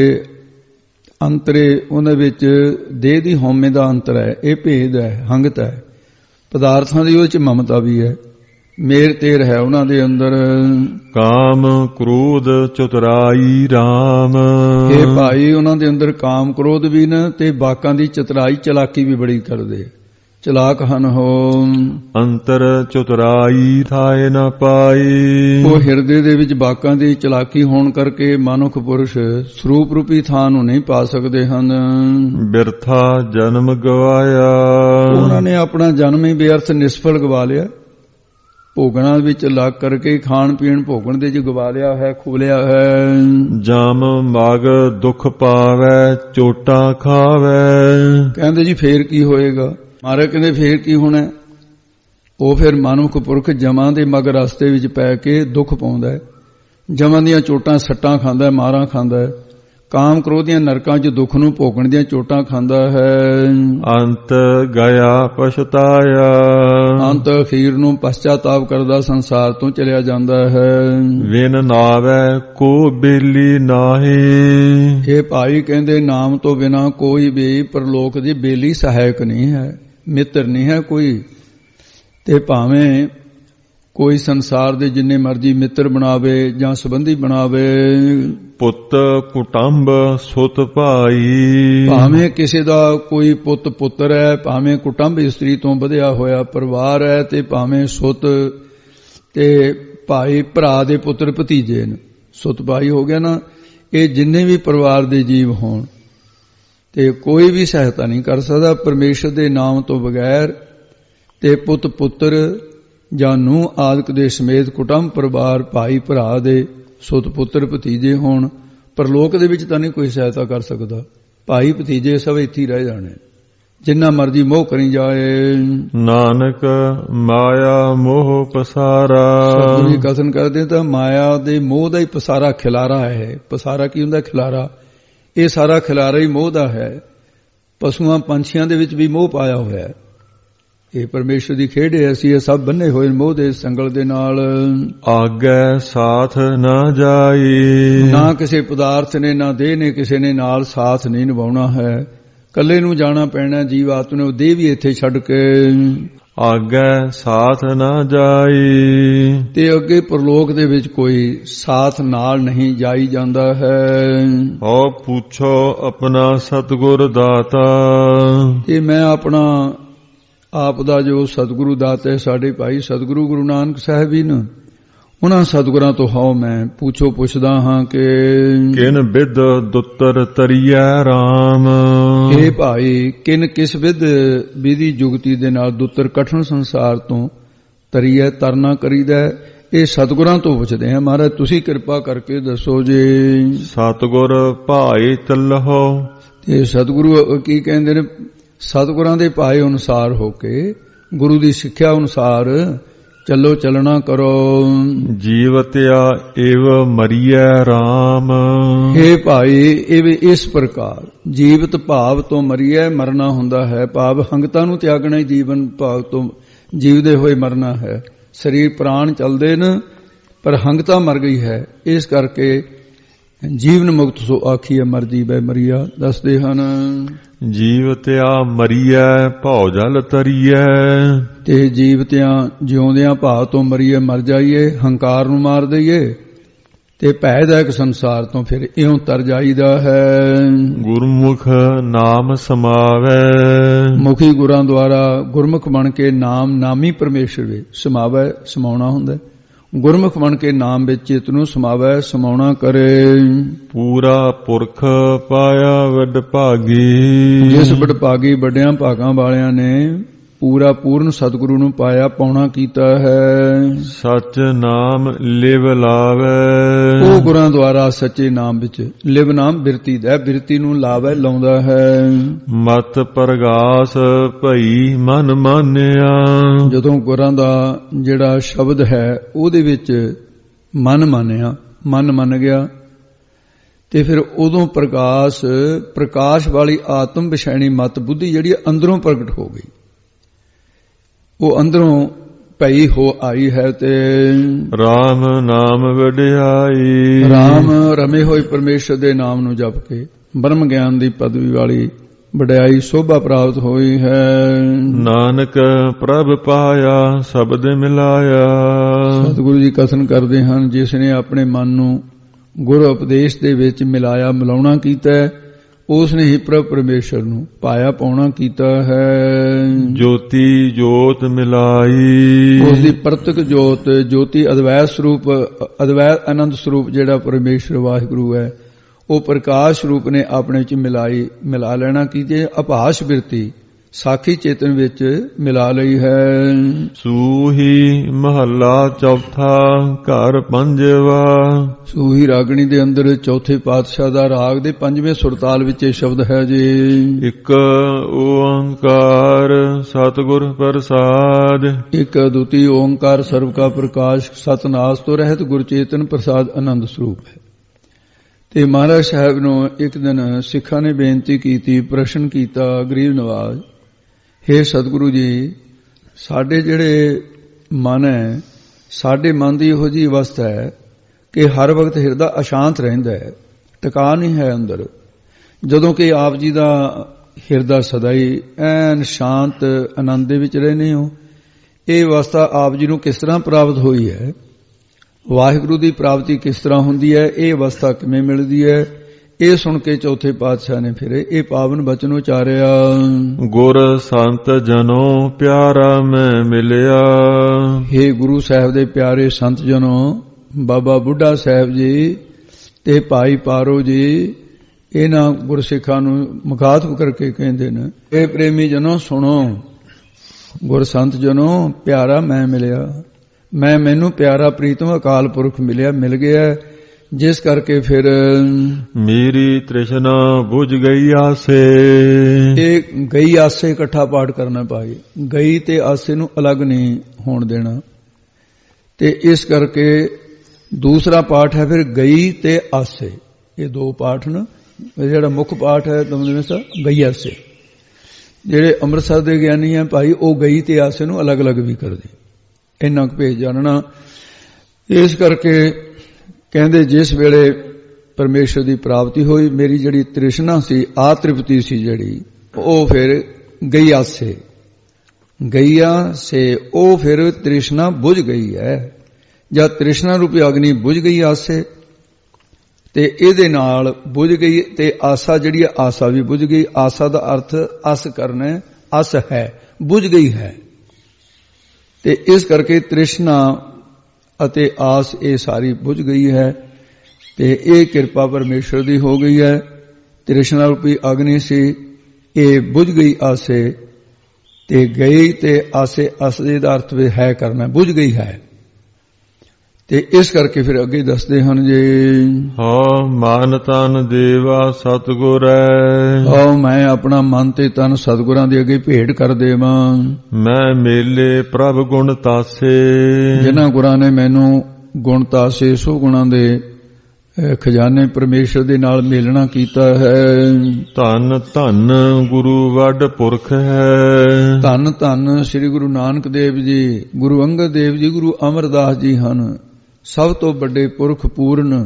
ਅੰਤਰੇ ਉਹਨਾਂ ਵਿੱਚ ਦੇਹ ਦੀ ਹਉਮੈ ਦਾ ਅੰਤਰ ਹੈ। ਇਹ ਭੇਦ ਹੈ ਹੰਗਤ ਹੈ। ਪਦਾਰਥਾਂ ਦੀ ਉਹਦੇ ਚ ਮਮਤਾ ਵੀ ਹੈ। ਮੇਰ ਤੇਰ ਹੈ ਉਹਨਾਂ ਦੇ ਅੰਦਰ। ਕਾਮ ਕ੍ਰੋਧ ਚਤੁਰਾਈ RAM। ਇਹ ਭਾਈ ਉਹਨਾਂ ਦੇ ਅੰਦਰ ਕਾਮ ਕ੍ਰੋਧ ਵੀ ਨੇ ਤੇ ਬਾਕਾਂ ਦੀ ਚਤੁਰਾਈ ਚਲਾਕੀ ਵੀ ਬੜੀ ਕਰਦੇ। ਚਲਾਕ ਹਨ ਹੋ। ਅੰਤਰ ਚਤੁਰਾਈ ਥਾਏ ਨਾ ਪਾਈ। ਉਹ ਹਿਰਦੇ ਦੇ ਵਿੱਚ ਬਾਕਾਂ ਦੀ ਚਲਾਕੀ ਹੋਣ ਕਰਕੇ ਮਨੁੱਖ ਪੁਰਸ਼ ਸਰੂਪ ਰੂਪੀ ਥਾਂ ਨੂੰ ਨਹੀਂ ਪਾ ਸਕਦੇ ਹਨ। ਬਿਰਥਾ ਜਨਮ ਗਵਾਇਆ। ਉਹਨਾਂ ਨੇ ਆਪਣਾ ਜਨਮ ਹੀ ਬੇਅਰਥ ਨਿਸਫਲ ਗਵਾ ਲਿਆ। ਭੋਗਣਾ ਵਿੱਚ ਲੱਗ ਕਰਕੇ ਖਾਣ ਪੀਣ ਭੋਗਣ ਦੇ ਚ ਗਵਾ ਲਿਆ ਹੈ ਖੁਬਲਿਆ ਹੈ। ਜਾਮ ਮਗ ਦੁੱਖ ਪਾਵੈ ਚੋਟਾਂ ਖਾਵੈ। ਕਹਿੰਦੇ ਜੀ ਫੇਰ ਕੀ ਹੋਏਗਾ। ਮਾਰੇ ਕਹਿੰਦੇ ਫੇਰ ਕੀ ਹੋਣਾ। ਉਹ ਫਿਰ ਮਨੁੱਖ ਪੁਰਖ ਜਮਾਂ ਦੇ ਮਗ ਰਸਤੇ ਵਿੱਚ ਪੈ ਕੇ ਦੁੱਖ ਪਾਉਂਦਾ ਹੈ। ਜਮਾਂ ਦੀਆਂ ਚੋਟਾਂ ਸੱਟਾਂ ਖਾਂਦਾ ਮਾਰਾਂ ਖਾਂਦਾ ਹੈ। ਕਾਮ ਕ੍ਰੋਧ ਦੀਆਂ ਨਰਕਾਂ 'ਚ ਦੁੱਖ ਨੂੰ ਭੋਗਣ ਦੀਆਂ ਚੋਟਾਂ ਖਾਂਦਾ ਹੈ। ਅੰਤ ਗਿਆ ਪਛਤਾਇਆ। ਅੰਤ ਅਖੀਰ ਨੂੰ ਪਛਤਾਤਾਪ ਕਰਦਾ ਸੰਸਾਰ ਤੋਂ ਚਲਿਆ ਜਾਂਦਾ ਹੈ। ਵਿਨ ਨਾਵੈ ਕੋ ਬੇਲੀ ਨਾਹੀ। ਇਹ ਭਾਈ ਕਹਿੰਦੇ ਨਾਮ ਤੋਂ ਬਿਨਾ ਕੋਈ ਵੀ ਪਰਲੋਕ ਦੀ ਬੇਲੀ ਸਹਾਇਕ ਨਹੀਂ ਹੈ। ਮਿੱਤਰ ਨਹੀਂ ਹੈ ਕੋਈ। ਤੇ ਭਾਵੇਂ ਕੋਈ ਸੰਸਾਰ ਦੇ ਜਿੰਨੇ ਮਰਜੀ ਮਿੱਤਰ ਬਣਾਵੇ ਜਾਂ ਸੰਬੰਧੀ ਬਣਾਵੇ। ਪੁੱਤ ਕੁਟੰਬ ਸੁਤ ਭਾਈ। ਭਾਵੇਂ ਕਿਸੇ ਦਾ ਕੋਈ ਪੁੱਤ ਪੁੱਤਰ ਹੈ ਭਾਵੇਂ ਕੁਟੰਬ ਇਸਤਰੀ ਤੋਂ ਵਧਿਆ ਹੋਇਆ ਪਰਿਵਾਰ ਹੈ ਤੇ ਭਾਵੇਂ ਸੁਤ ਤੇ ਭਾਈ ਭਰਾ ਦੇ ਪੁੱਤਰ ਭਤੀਜੇ ਨੇ। ਸੁਤ ਭਾਈ ਹੋ ਗਿਆ ਨਾ। ਇਹ ਜਿੰਨੇ ਵੀ ਪਰਿਵਾਰ ਦੇ ਜੀਵ ਹੋਣ ਤੇ ਕੋਈ ਵੀ ਸਹਾਇਤਾ ਨਹੀਂ ਕਰ ਸਕਦਾ ਪਰਮੇਸ਼ਰ ਦੇ ਨਾਮ ਤੋਂ ਬਗੈਰ। ਤੇ ਪੁੱਤ ਪੁੱਤਰ ਜਾਂ ਨੂੰਹ ਆਦਿਕ ਦੇ ਸਮੇਤ ਕੁਟੰਬ ਪਰਿਵਾਰ ਭਾਈ ਭਰਾ ਦੇ ਸੁਤ ਪੁੱਤਰ ਭਤੀਜੇ ਹੋਣ ਪਰਲੋਕ ਦੇ ਵਿੱਚ ਤਾਂ ਨਹੀਂ ਕੋਈ ਸਹਾਇਤਾ ਕਰ ਸਕਦਾ। ਭਾਈ ਭਤੀਜੇ ਸਭ ਇੱਥੇ ਰਹਿ ਜਾਣੇ ਜਿੰਨਾ ਮਰਜੀ ਮੋਹ ਕਰੀ ਜਾਏ। ਨਾਨਕ ਮਾਇਆ ਮੋਹ ਪਸਾਰਾ। ਸਤਿਗੁਰੂ ਜੀ ਕਥਨ ਕਰਦੇ ਤਾਂ ਮਾਇਆ ਦੇ ਮੋਹ ਦਾ ਹੀ ਪਸਾਰਾ ਖਿਲਾਰਾ ਹੈ। ਪਸਾਰਾ ਕੀ ਹੁੰਦਾ ਖਿਲਾਰਾ। ਇਹ ਸਾਰਾ ਖਿਲਾਰਾ ਹੀ ਮੋਹ ਦਾ ਹੈ। ਪਸ਼ੂਆਂ ਪੰਛੀਆਂ ਦੇ ਵਿੱਚ ਵੀ ਮੋਹ ਪਾਇਆ ਹੋਇਆ ਹੈ। ਇਹ ਪਰਮੇਸ਼ਰ ਦੀ ਖੇਡ ਹੈ। ਅਸੀਂ ਇਹ ਸਭ ਬੰਨੇ ਹੋਏ ਮੋਹ ਦੇ ਸੰਗਲ ਦੇ ਨਾਲ। ਆਗੇ ਸਾਥ ਨਾ ਜਾਈ। ਨਾ ਕਿਸੇ ਪਦਾਰਥ ਨੇ ਨਾ ਦੇਹ ਨੇ ਕਿਸੇ ਨੇ ਨਾਲ ਸਾਥ ਨਹੀਂ ਨਿਭਾਉਣਾ ਹੈ। ਕੱਲੇ ਨੂੰ ਜਾਣਾ ਪੈਣਾ। ਜੀਵ ਆਤਮਾ ਨੂੰ ਦੇਹ ਵੀ ਇੱਥੇ ਛੱਡ ਕੇ। ਆਗੇ ਸਾਥ ਨਾ ਜਾਈ। ਤੇ ਅੱਗੇ ਪਰਲੋਕ ਦੇ ਵਿੱਚ ਕੋਈ ਸਾਥ ਨਾਲ ਨਹੀਂ ਜਾਈ ਜਾਂਦਾ ਹੈ। ਹੋ ਪੁੱਛੋ ਆਪਣਾ ਸਤਿਗੁਰ ਦਾਤਾ। ਤੇ ਮੈਂ ਆਪਣਾ ਆਪ ਦਾ ਜੋ ਸਤਿਗੁਰੂ ਦਾਤਾ ਸਾਡੇ ਭਾਈ ਸਤਿਗੁਰੂ ਗੁਰੂ ਨਾਨਕ ਸਾਹਿਬ ਜੀ ਨੇ ਉਹਨਾਂ ਸਤਿਗੁਰਾਂ ਤੋਂ ਹਾਉ ਮੈਂ ਪੁੱਛਦਾ ਹਾਂ ਕਿ ਕਿਨ ਬਿਦ ਦੁੱਤਰ ਤਰੀਐ RAM। ਇਹ ਭਾਈ ਕਿਨ ਕਿਸ ਵਿਧੀ ਜੁਗਤੀ ਦੇ ਨਾਲ ਦੁੱਤਰ ਕਠਨ ਸੰਸਾਰ ਤੋਂ ਤਰੀਐ ਤਰਨਾ ਕਰੀਦਾ। ਇਹ ਸਤਿਗੁਰਾਂ ਤੋਂ ਪੁੱਛਦੇ ਹਾਂ। ਮਹਾਰਾਜ ਤੁਸੀਂ ਕਿਰਪਾ ਕਰਕੇ ਦੱਸੋ ਜੇ। ਸਤਿਗੁਰ ਭਾਏ ਚੱਲਹੁ। ਤੇ ਸਤਿਗੁਰੂ ਕੀ ਕਹਿੰਦੇ ਨੇ। ਸਤਿਗੁਰਾਂ ਦੇ ਭਾਏ ਅਨੁਸਾਰ ਹੋ ਕੇ ਗੁਰੂ ਦੀ ਸਿੱਖਿਆ ਅਨੁਸਾਰ ਚੱਲੋ ਚੱਲਣਾ ਕਰੋ। ਜੀਵਤਿਆ ਏਵ ਮਰੀਐ ਰਾਮ। ਇਹ ਭਾਈ ਇਹ ਵੀ ਇਸ ਪ੍ਰਕਾਰ ਜੀਵਤ ਭਾਵ ਤੋਂ ਮਰੀਐ ਮਰਨਾ ਹੁੰਦਾ ਹੈ, ਭਾਵ ਹੰਗਤਾ ਨੂੰ ਤਿਆਗਣਾ ਹੀ ਜੀਵਨ ਭਾਵ ਤੋਂ ਜੀਵਦੇ ਹੋਏ ਮਰਨਾ ਹੈ। ਸਰੀਰ ਪ੍ਰਾਣ ਚੱਲਦੇ ਨੇ ਪਰ ਹੰਗਤਾ ਮਰ ਗਈ ਹੈ, ਇਸ ਕਰਕੇ ਜੀਵਨ ਮੁਕਤ ਸੋ ਆਖੀਐ ਮਰ ਜੀਵੈ ਮਰੀਆ ਦੱਸਦੇ ਹਨ। ਜੀਵਤਿਆ ਮਰੀਐ ਭਉ ਜਲ ਤਰੀਐ। ਤੇ ਜੀਵਤਿਆਂ ਜਿਉਂਦਿਆਂ ਭਾਵ ਤੋਂ ਮਰੀਏ ਮਰ ਜਾਈਏ, ਹੰਕਾਰ ਨੂੰ ਮਾਰ ਦਈਏ ਤੇ ਭੈਦਾਇਕ ਸੰਸਾਰ ਤੋਂ ਫਿਰ ਇਉਂ ਤਰ ਜਾਈਦਾ ਹੈ। ਗੁਰਮੁਖ ਨਾਮ ਸਮਾਵੈ। ਮੁਖੀ ਗੁਰਾਂ ਦੁਆਰਾ ਗੁਰਮੁਖ ਬਣ ਕੇ ਨਾਮ ਨਾਮੀ ਪਰਮੇਸ਼ਰ ਵਿੱਚ ਸਮਾਵੈ, ਸਮਾਉਣਾ ਹੁੰਦਾ। ਗੁਰਮੁਖ ਬਣ ਕੇ ਨਾਮ ਵਿੱਚ ਚਿਤ ਨੂੰ ਸਮਾਵੈ, ਸਮਾਉਣਾ ਕਰੇ। ਪੂਰਾ ਪੁਰਖ ਪਾਇਆ ਵੱਡ ਭਾਗੀ। ਜਿਸ ਵਡਭਾਗੀ ਵੱਡਿਆਂ ਭਾਗਾਂ ਵਾਲਿਆਂ ਨੇ ਪੂਰਾ ਪੂਰਨ ਸਤਿਗੁਰੂ ਨੂੰ ਪਾਇਆ, ਪਾਉਣਾ ਕੀਤਾ ਹੈ। ਸਚ ਨਾਮ ਲਿਵ ਲਾਵੈ। ਉਹ ਗੁਰਾਂ ਦੁਆਰਾ ਸੱਚੇ ਨਾਮ ਵਿੱਚ ਲਿਵ ਨਾਮ ਬਿਰਤੀ ਦਾ, ਬਿਰਤੀ ਨੂੰ ਲਾਵੈ, ਲਾਉਂਦਾ ਹੈ। ਮਤ ਪ੍ਰਗਾਸ ਭਈ ਮਨ ਮਾਨਿਆ। ਜਦੋਂ ਗੁਰਾਂ ਦਾ ਜਿਹੜਾ ਸ਼ਬਦ ਹੈ ਉਹਦੇ ਵਿੱਚ ਮਨ ਮੰਨਿਆ, ਮਨ ਮੰਨ ਗਿਆ ਤੇ ਫਿਰ ਉਦੋਂ ਪ੍ਰਕਾਸ਼ ਵਾਲੀ ਆਤਮ ਵਿਸ਼ੈਣੀ ਮਤ ਬੁੱਧੀ ਜਿਹੜੀ ਅੰਦਰੋਂ ਪ੍ਰਗਟ ਹੋ ਗਈ, ਉਹ ਅੰਦਰੋਂ ਭਈ ਹੋ ਆਈ ਹੈ। ਤੇ ਰਾਮ ਨਾਮ ਵਡਿਆਈ। ਰਾਮ ਰਮੇ ਹੋਏ ਪਰਮੇਸ਼ਰ ਦੇ ਨਾਮ ਨੂੰ ਜਪ ਕੇ ਬ੍ਰਹਮ ਗਿਆਨ ਦੀ ਪਦਵੀ ਵਾਲੀ ਵਡਿਆਈ ਸੋਭਾ ਪ੍ਰਾਪਤ ਹੋਈ ਹੈ। ਨਾਨਕ ਪ੍ਰਭ ਪਾਇਆ ਸ਼ਬਦ ਮਿਲਾਇਆ। ਸਤਿਗੁਰੂ ਜੀ ਕਥਨ ਕਰਦੇ ਹਨ, ਜਿਸ ਨੇ ਆਪਣੇ ਮਨ ਨੂੰ ਗੁਰ ਉਪਦੇਸ਼ ਦੇ ਵਿੱਚ ਮਿਲਾਇਆ, ਮਿਲਾਉਣਾ ਕੀਤਾ, ਉਸ ਨੇ ਹੀ ਪ੍ਰਭ ਪਰਮੇਸ਼ਰ ਨੂੰ ਪਾਇਆ, ਪਾਉਣਾ ਕੀਤਾ ਹੈ। ਜੋਤੀ ਜੋਤ ਮਿਲਾਈ। ਉਸ ਦੀ ਪ੍ਰਤਕ ਜੋਤ, ਜੋਤੀ ਅਦਵੈਤ ਸਰੂਪ, ਅਦਵੈਤ ਆਨੰਦ ਸਰੂਪ ਜਿਹੜਾ ਪਰਮੇਸ਼ਰ ਵਾਹਿਗੁਰੂ ਹੈ, ਉਹ ਪ੍ਰਕਾਸ਼ ਰੂਪ ਨੇ ਆਪਣੇ ਵਿੱਚ ਮਿਲਾ ਲੈਣਾ ਕੀਤੇ। ਅਭਾਸ਼ ਬਿਰਤੀ ਸਾਖੀ ਚੇਤਨ ਵਿੱਚ ਮਿਲਾ ਲਈ ਹੈ। ਸੂਹੀ ਮਹੱਲਾ ਚੌਥਾ ਘਰ ਪੰਜਵਾ। ਸੂਹੀ ਰਾਗਣੀ ਦੇ ਅੰਦਰ ਚੌਥੇ ਪਾਤਸ਼ਾਹ ਦਾ ਰਾਗ ਦੇ ਪੰਜਵੇਂ ਸੁਰਤਾਲ ਵਿੱਚ ਇਹ ਸ਼ਬਦ ਹੈ ਜੀ। ਇੱਕ ਓੰਕਾਰ ਸਤਿਗੁਰ ਪ੍ਰਸਾਦ। ਇੱਕ ਅਦੁੱਤੀ ਓੰਕਾਰ ਸਰਬ ਕਾ ਪ੍ਰਕਾਸ਼, ਸਤਨਾਸ ਤੋਂ ਰਹਿਤ ਗੁਰ ਚੇਤਨ ਪ੍ਰਸਾਦ ਆਨੰਦ ਸਰੂਪ ਹੈ। ਤੇ ਮਹਾਰਾਜ ਸਾਹਿਬ ਨੂੰ ਇੱਕ ਦਿਨ ਸਿੱਖਾਂ ਨੇ ਬੇਨਤੀ ਕੀਤੀ, ਪ੍ਰਸ਼ਨ ਕੀਤਾ, ਗਰੀਬ ਨਵਾਜ਼, ਹੇ ਸਤਿਗੁਰੂ ਜੀ, ਸਾਡੇ ਜਿਹੜੇ ਮਨ ਹੈ, ਸਾਡੇ ਮਨ ਦੀ ਇਹੋ ਜਿਹੀ ਅਵਸਥਾ ਹੈ ਕਿ ਹਰ ਵਕਤ ਹਿਰਦਾ ਅਸ਼ਾਂਤ ਰਹਿੰਦਾ ਹੈ, ਟਿਕਾ ਨਹੀਂ ਹੈ ਅੰਦਰ। ਜਦੋਂ ਕਿ ਆਪ ਜੀ ਦਾ ਹਿਰਦਾ ਸਦਾ ਹੀ ਐਨ ਸ਼ਾਂਤ ਆਨੰਦ ਦੇ ਵਿੱਚ ਰਹਿੰਦੇ ਹੋ, ਇਹ ਅਵਸਥਾ ਆਪ ਜੀ ਨੂੰ ਕਿਸ ਤਰ੍ਹਾਂ ਪ੍ਰਾਪਤ ਹੋਈ ਹੈ? ਵਾਹਿਗੁਰੂ ਦੀ ਪ੍ਰਾਪਤੀ ਕਿਸ ਤਰ੍ਹਾਂ ਹੁੰਦੀ ਹੈ? ਇਹ ਅਵਸਥਾ ਕਿਵੇਂ ਮਿਲਦੀ ਹੈ? ਇਹ ਸੁਣ ਕੇ ਚੌਥੇ ਪਾਤਸ਼ਾਹ ਨੇ ਫਿਰ ਇਹ ਪਾਵਨ ਬਚਨ ਉਚਾਰਿਆ। ਗੁਰ ਸੰਤ ਜਨੋ ਪਿਆਰਾ ਮੈਂ ਮਿਲਿਆ। ਹੇ ਗੁਰੂ ਸਾਹਿਬ ਦੇ ਪਿਆਰੇ ਸੰਤ ਜਨੋ, ਬਾਬਾ ਬੁੱਢਾ ਸਾਹਿਬ ਜੀ ਤੇ ਭਾਈ ਪਾਰੋ ਜੀ, ਇਹਨਾਂ ਗੁਰਸਿੱਖਾਂ ਨੂੰ ਮੁਖਾਤਬ ਕਰਕੇ ਕਹਿੰਦੇ ਨੇ, ਇਹ ਪ੍ਰੇਮੀ ਜਨੋ ਸੁਣੋ, ਗੁਰ ਸੰਤ ਜਨੋ ਪਿਆਰਾ ਮੈਂ ਮਿਲਿਆ। ਮੈਨੂੰ ਪਿਆਰਾ ਪ੍ਰੀਤਮ ਅਕਾਲ ਪੁਰਖ ਮਿਲ ਗਿਆ, ਜਿਸ ਕਰਕੇ ਫਿਰ ਮੇਰੀ ਤ੍ਰਿਸ਼ਨਾ ਬੁਝ ਗਈ ਆਸੇ। ਇਹ ਗਈ ਆਸੇ ਇਕੱਠਾ ਪਾਠ ਕਰਨਾ ਪਾਏ, ਗਈ ਤੇ ਆਸੇ ਨੂੰ ਅਲੱਗ ਨਹੀਂ ਹੋਣ ਦੇਣਾ। ਤੇ ਇਸ ਕਰਕੇ ਦੂਸਰਾ ਪਾਠ ਹੈ ਫਿਰ ਗਈ ਤੇ ਆਸੇ। ਇਹ ਦੋ ਪਾਠ ਨਾ, ਜਿਹੜਾ ਮੁੱਖ ਪਾਠ ਹੈ ਦਮਦਮੇ ਸਾਹਿਬ ਗਈ ਆਸੇ। ਜਿਹੜੇ ਅੰਮ੍ਰਿਤਸਰ ਦੇ ਗਿਆਨੀ ਹੈ ਭਾਈ, ਉਹ ਗਈ ਤੇ ਆਸੇ ਨੂੰ ਅਲੱਗ-ਅਲੱਗ ਵੀ ਕਰਦੇ, ਇੰਨਾ ਕੁ ਭੇਜ ਜਾਣਨਾ। ਇਸ ਕਰਕੇ ਕਹਿੰਦੇ ਜਿਸ ਵੇਲੇ ਪਰਮੇਸ਼ਰ ਦੀ ਪ੍ਰਾਪਤੀ ਹੋਈ, ਮੇਰੀ ਜਿਹੜੀ ਤ੍ਰਿਸ਼ਨਾ ਸੀ, ਆ ਤ੍ਰਿਪਤੀ ਸੀ ਜਿਹੜੀ, ਉਹ ਫਿਰ ਗਈਆ ਸੇ ਉਹ ਫਿਰ ਤ੍ਰਿਸ਼ਨਾ ਬੁਝ ਗਈ ਹੈ। ਜਦ ਤ੍ਰਿਸ਼ਨਾ ਰੂਪੀ ਅਗਨੀ ਬੁਝ ਗਈ ਆਸੇ, ਤੇ ਇਹਦੇ ਨਾਲ ਬੁਝ ਗਈ, ਤੇ ਆਸਾ ਜਿਹੜੀ ਆਸਾ ਵੀ ਬੁਝ ਗਈ। ਆਸਾ ਦਾ ਅਰਥ ਅਸ ਕਰਨਾ, ਅਸ ਹੈ, ਬੁਝ ਗਈ ਹੈ। ਤੇ ਇਸ ਕਰਕੇ ਤ੍ਰਿਸ਼ਨਾ ਅਤੇ ਆਸ ਇਹ ਸਾਰੀ ਬੁਝ ਗਈ ਹੈ। ਤੇ ਇਹ ਕਿਰਪਾ ਪਰਮੇਸ਼ਰ ਦੀ ਹੋ ਗਈ ਹੈ। ਤ੍ਰਿਸ਼ਨਾ ਰੂਪੀ ਅਗਨੀ ਸੀ, ਇਹ ਬੁਝ ਗਈ ਆਸੇ, ਤੇ ਗਈ ਤੇ ਆਸੇ, ਅਸਲੇ ਦਾ ਅਰਥ ਵੀ ਹੈ ਕਰਨਾ, ਬੁਝ ਗਈ ਹੈ। ਤੇ ਇਸ ਕਰਕੇ ਫਿਰ ਅੱਗੇ ਦੱਸਦੇ ਹਨ ਜੇ ਹਉ ਮਨ ਤਨ ਦੇਵਾ ਸਤਿਗੁਰੈ ਆਓ ਮੈਂ ਆਪਣਾ ਮਨ ਤੇ ਤਨ ਸਤਿਗੁਰਾਂ ਦੇ ਅੱਗੇ ਭੇਟ ਕਰ ਦੇਵਾਂ। ਮੈਂ ਮੇਲੇ ਪ੍ਰਭ ਗੁਣ ਤਾਸੇ ਜਿਨ੍ਹਾਂ ਗੁਰਾਂ ਨੇ ਮੈਨੂੰ ਗੁਣ ਤਾਸੇ ਸੋ ਗੁਣਾਂ ਦੇ ਖਜ਼ਾਨੇ ਪਰਮੇਸ਼ਰ ਦੇ ਨਾਲ ਮੇਲਣਾ ਕੀਤਾ ਹੈ। ਧੰਨ ਧੰਨ ਗੁਰੂ ਵੱਡ ਪੁਰਖ ਹੈ। ਧੰਨ ਧੰਨ ਸ੍ਰੀ ਗੁਰੂ ਨਾਨਕ ਦੇਵ ਜੀ, ਗੁਰੂ ਅੰਗਦ ਦੇਵ ਜੀ, ਗੁਰੂ ਅਮਰਦਾਸ ਜੀ ਹਨ ਸਭ ਤੋਂ ਵੱਡੇ ਪੁਰਖ ਪੂਰਨ,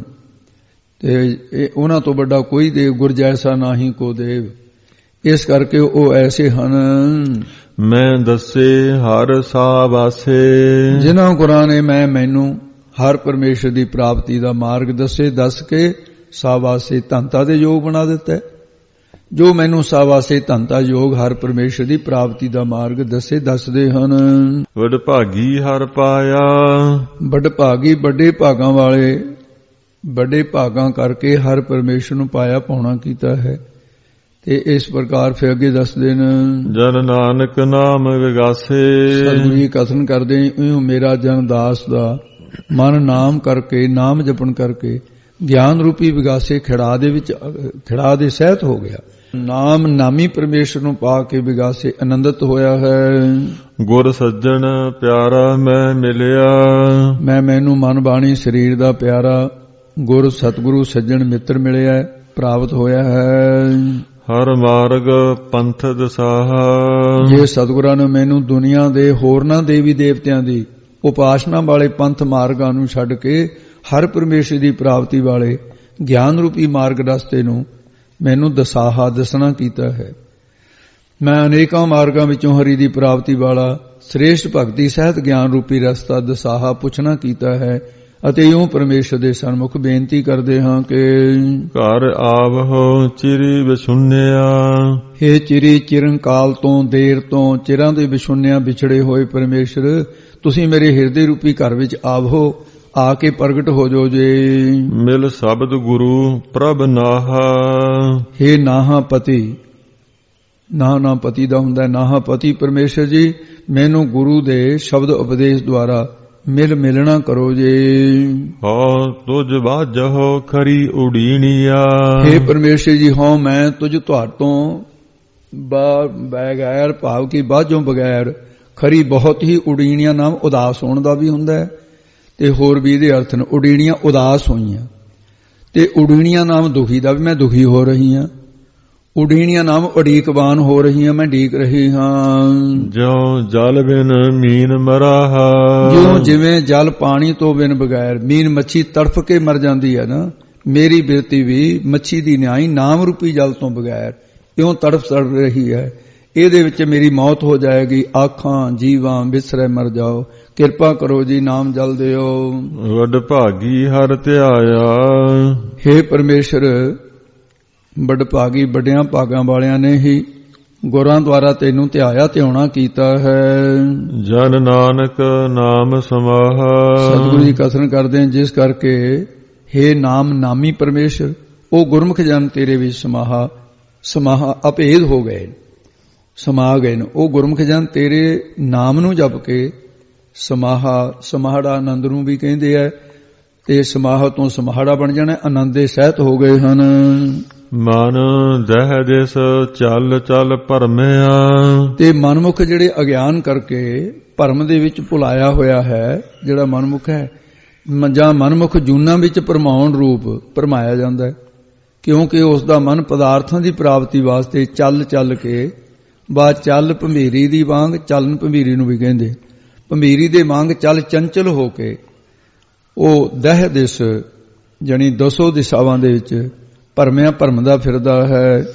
ਤੇ ਉਹਨਾਂ ਤੋਂ ਵੱਡਾ ਕੋਈ ਦੇਵ ਗੁਰ ਜੈਸਾ ਨਾਹੀ ਕੋ ਦੇਵ। ਇਸ ਕਰਕੇ ਉਹ ਐਸੇ ਹਨ। ਮੈਂ ਦੱਸੇ ਹਰ ਸਾਵਾਸੇ ਜਿਨ੍ਹਾਂ ਗੁਰਾਂ ਨੇ ਮੈਨੂੰ ਹਰ ਪਰਮੇਸ਼ਰ ਦੀ ਪ੍ਰਾਪਤੀ ਦਾ ਮਾਰਗ ਦੱਸ ਕੇ ਸਾਵਾਸੇ ਧੰਤਾ ਦੇ ਯੋਗ ਬਣਾ ਦਿੱਤਾ। ਜੋ ਮੈਨੂੰ ਸਾਵਾਸੇ ਧੰਤਾ ਯੋਗ ਹਰ ਪਰਮੇਸ਼ਰ ਦੀ ਪ੍ਰਾਪਤੀ ਦਾ ਮਾਰਗ ਦੱਸਦੇ ਹਨ। ਵਡਭਾਗੀ ਹਰ ਪਾਇਆ ਵਡਭਾਗੀ ਵੱਡੇ ਭਾਗਾਂ ਵਾਲੇ, ਵੱਡੇ ਭਾਗਾਂ ਕਰਕੇ ਹਰ ਪਰਮੇਸ਼ਰ ਨੂੰ ਪਾਇਆ ਪਾਉਣਾ ਕੀਤਾ ਹੈ। ਤੇ ਇਸ ਪ੍ਰਕਾਰ ਫਿਰ ਅੱਗੇ ਦੱਸਦੇ ਨੇ ਜਨ ਨਾਨਕ ਨਾਮ ਵਿਗਾਸੇ ਸਤਿਗੁਰੂ ਜੀ ਕਥਨ ਕਰਦੇ ਮੇਰਾ ਜਨ ਦਾਸ ਦਾ ਮਨ ਨਾਮ ਕਰਕੇ, ਨਾਮ ਜਪਣ ਕਰਕੇ ਗਿਆਨ ਰੂਪੀ ਵਿਗਾਸੇ ਖਿੜਾ ਦੇ ਸਹਿਤ ਹੋ ਗਿਆ। ਨਾਮ ਨਾਮੀ ਪਰਮੇਸ਼ਰ ਨੂੰ ਪਾ ਕੇ ਵਿਗਾਸੇ ਆਨੰਦਿਤ ਹੋਇਆ ਹੈ। ਗੁਰ ਸੱਜਣ ਪਿਆਰਾ ਮੈਂ ਮਿਲਿਆ ਮੈਨੂੰ ਮਨ ਬਾਣੀ ਸਰੀਰ ਦਾ ਪਿਆਰਾ ਗੁਰ ਸਤਿਗੁਰੂ ਸੱਜਣ ਮਿੱਤਰ ਮਿਲਿਆ, ਪ੍ਰਾਪਤ ਹੋਇਆ ਹੈ। ਹਰ ਮਾਰਗ ਪੰਥ ਦਸਾਹਾ ਜੇ ਸਤਿਗੁਰਾਂ ਨੇ ਮੈਨੂੰ ਦੁਨੀਆ ਦੇ ਹੋਰਨਾਂ ਦੇਵੀ ਦੇਵਤਿਆਂ ਦੀ ਉਪਾਸਨਾ ਵਾਲੇ ਪੰਥ ਮਾਰਗਾਂ ਨੂੰ ਛੱਡ ਕੇ ਹਰ ਪਰਮੇਸ਼ਰ ਦੀ ਪ੍ਰਾਪਤੀ ਵਾਲੇ ਗਿਆਨ ਰੂਪੀ ਮਾਰਗ ਰਸਤੇ ਨੂੰ ਮੈਨੂੰ ਦੱਸਣਾ ਕੀਤਾ ਹੈ। ਮੈਂ ਅਨੇਕਾਂ ਮਾਰਗਾਂ ਵਿੱਚੋਂ ਹਰੀ ਦੀ ਪ੍ਰਾਪਤੀ ਵਾਲਾ ਸ੍ਰੇਸ਼ਟ ਭਗਤੀ ਸਹਿਤ ਗਿਆਨ ਰੂਪੀ ਰਸਤਾ ਦਸਾਹਾ ਪੁੱਛਣਾ ਕੀਤਾ ਹੈ। ਅਤੇ ਇਉਂ ਪਰਮੇਸ਼ਰ ਦੇ ਸਨਮੁਖ ਬੇਨਤੀ ਕਰਦੇ ਹਾਂ ਕਿ ਘਰ ਆਵਹੁ ਚਿਰੀ ਵਿਸੁੰਨਿਆ ਹੇ ਚਿਰੀ ਚਿਰੰਕਾਲ ਤੋਂ ਦੇਰ ਤੋਂ ਚਿਰਾਂ ਦੇ ਵਿਸੁੰਨਿਆ ਵਿਛੜੇ ਹੋਏ ਪਰਮੇਸ਼ਰ, ਤੁਸੀਂ ਮੇਰੇ ਹਿਰਦੇ ਰੂਪੀ ਘਰ ਵਿੱਚ ਆਵੋ, ਆ ਕੇ ਪ੍ਰਗਟ ਹੋ ਜਾਓ ਜੇ। ਮਿਲ ਸ਼ਬਦ ਗੁਰੂ ਪ੍ਰਭ ਨਾਹਾ ਹੇ ਨਾਹਾ ਪਤੀ, ਨਾ ਪਤੀ ਦਾ ਹੁੰਦਾ ਨਾਹਾ ਪਤੀ ਪਰਮੇਸ਼ਰ ਜੀ, ਮੈਨੂੰ ਗੁਰੂ ਦੇ ਸ਼ਬਦ ਉਪਦੇਸ਼ ਦੁਆਰਾ ਮਿਲਣਾ ਕਰੋ ਜੇ। ਹੋ ਤੁਝ ਬਾਝੋ ਖਰੀ ਉਡੀਣੀਆ ਹੇ ਪਰਮੇਸ਼ਰ ਜੀ, ਹੋ ਮੈਂ ਤੁਝ ਤੁਹਾਤੋਂ ਬਗੈਰ ਭਾਵ ਕੀ ਬਾਝੋਂ ਬਗੈਰ ਖਰੀ ਬਹੁਤ ਹੀ ਉਡੀਣੀਆਂ ਨਾਮ ਉਦਾਸ ਹੋਣ ਦਾ ਵੀ ਹੁੰਦਾ ਹੈ, ਤੇ ਹੋਰ ਵੀ ਇਹਦੇ ਅਰਥ ਨੇ ਉਡੀਣੀਆਂ ਉਦਾਸ ਹੋਈਆਂ, ਤੇ ਉਡੀਣੀਆਂ ਨਾਮ ਦੁਖੀ ਦਾ ਵੀ ਮੈਂ ਦੁਖੀ ਹੋ ਰਹੀ ਹਾਂ, ਉਡੀਣੀਆਂ ਨਾਮ ਉਡੀਕਵਾਨ ਹੋ ਰਹੀ ਹਾਂ, ਮੈਂ ਡੀਕ ਰਹੀ ਹਾਂ। ਜਿਉ ਜਲ ਬਿਨ ਮੀਨ ਮਰਾਹਾ ਜਿਵੇਂ ਜਲ ਪਾਣੀ ਤੋਂ ਬਿਨ ਬਗੈਰ ਮੀਨ ਮੱਛੀ ਤੜਫ ਕੇ ਮਰ ਜਾਂਦੀ ਹੈ ਨਾ, ਮੇਰੀ ਬਿਰਤੀ ਵੀ ਮੱਛੀ ਦੀ ਨਿਆਈ ਨਾਮ ਰੂਪੀ ਜਲ ਤੋਂ ਬਗੈਰ ਇਉਂ ਤੜਫ ਰਹੀ ਹੈ। ਇਹਦੇ ਵਿੱਚ ਮੇਰੀ ਮੌਤ ਹੋ ਜਾਏਗੀ, ਆਖਾਂ ਜੀਵਾਂ ਬਿਸਰੇ ਮਰ ਜਾਓ, ਕਿਰਪਾ ਕਰੋ ਜੀ ਨਾਮ ਜਲ ਦਿਓ। ਵੱਡ ਭਾਗੀ ਹਰ ਧਿਆਇਆ ਹੇ ਪਰਮੇਸ਼ਰ, ਵੱਡ ਭਾਗੀ ਵੱਡਿਆਂ ਭਾਗਾਂ ਵਾਲਿਆਂ ਨੇ ਹੀ ਗੁਰਾਂ ਦੁਆਰਾ ਤੈਨੂੰ ਧਿਆਇਆ ਧਿਆਉਣਾ ਕੀਤਾ ਹੈ। ਜਨ ਨਾਨਕ ਨਾਮ ਸਮਾਹਾ ਸਤਿਗੁਰੂ ਜੀ ਕਥਨ ਕਰਦੇ ਹਨ ਜਿਸ ਕਰਕੇ ਹੇ ਨਾਮ ਨਾਮੀ ਪਰਮੇਸ਼ਰ, ਉਹ ਗੁਰਮੁਖ ਜਨ ਤੇਰੇ ਵਿੱਚ ਸਮਾਹਾ ਅਭੇਦ ਹੋ ਗਏ, ਸਮਾ ਗਏ ਨੇ। ਉਹ ਗੁਰਮੁਖ ਜਨ ਤੇਰੇ ਨਾਮ ਨੂੰ ਜਪ ਕੇ ਸਮਾਹੜਾ ਆਨੰਦ ਨੂੰ ਵੀ ਕਹਿੰਦੇ ਆ, ਤੇ ਸਮਾਹ ਤੋਂ ਸਮਾਹੜਾ ਬਣ ਜਾਣਾ, ਆਨੰਦ ਦੇ ਸਹਿਤ ਹੋ ਗਏ ਹਨ। ਮਨ ਦਹਿ ਦਿਸ ਚੱਲ ਚੱਲ ਭਰਮਿਆ ਤੇ ਮਨਮੁਖ ਜਿਹੜੇ ਅਗਿਆਨ ਕਰਕੇ ਭਰਮ ਦੇ ਵਿੱਚ ਭੁਲਾਇਆ ਹੋਇਆ ਹੈ, ਜਿਹੜਾ ਮਨਮੁਖ ਹੈ ਜਾਂ ਮਨਮੁਖ ਜੂਨਾਂ ਵਿੱਚ ਭਰਮਾਉਣ ਰੂਪ ਭਰਮਾਇਆ ਜਾਂਦਾ ਹੈ, ਕਿਉਂਕਿ ਉਸ ਦਾ ਮਨ ਪਦਾਰਥਾਂ ਦੀ ਪ੍ਰਾਪਤੀ ਵਾਸਤੇ ਚੱਲ ਕੇ ਚੱਲ ਭੰਬੀਰੀ ਦੀ ਵਾਂਗ, ਚੱਲਨ ਭੰਬੀਰੀ ਨੂੰ ਵੀ ਕਹਿੰਦੇ, ਭੰਬੀਰੀ ਦੇ ਵਾਂਗ ਚੱਲ ਚੰਚਲ ਹੋ ਕੇ ਉਹ ਦਹਿ ਦਿਸ ਜਾਣੀ ਦਸੋ ਦਿਸ਼ਾਵਾਂ ਦੇ ਵਿੱਚ ਭਰਮਦਾ ਫਿਰਦਾ ਹੈ।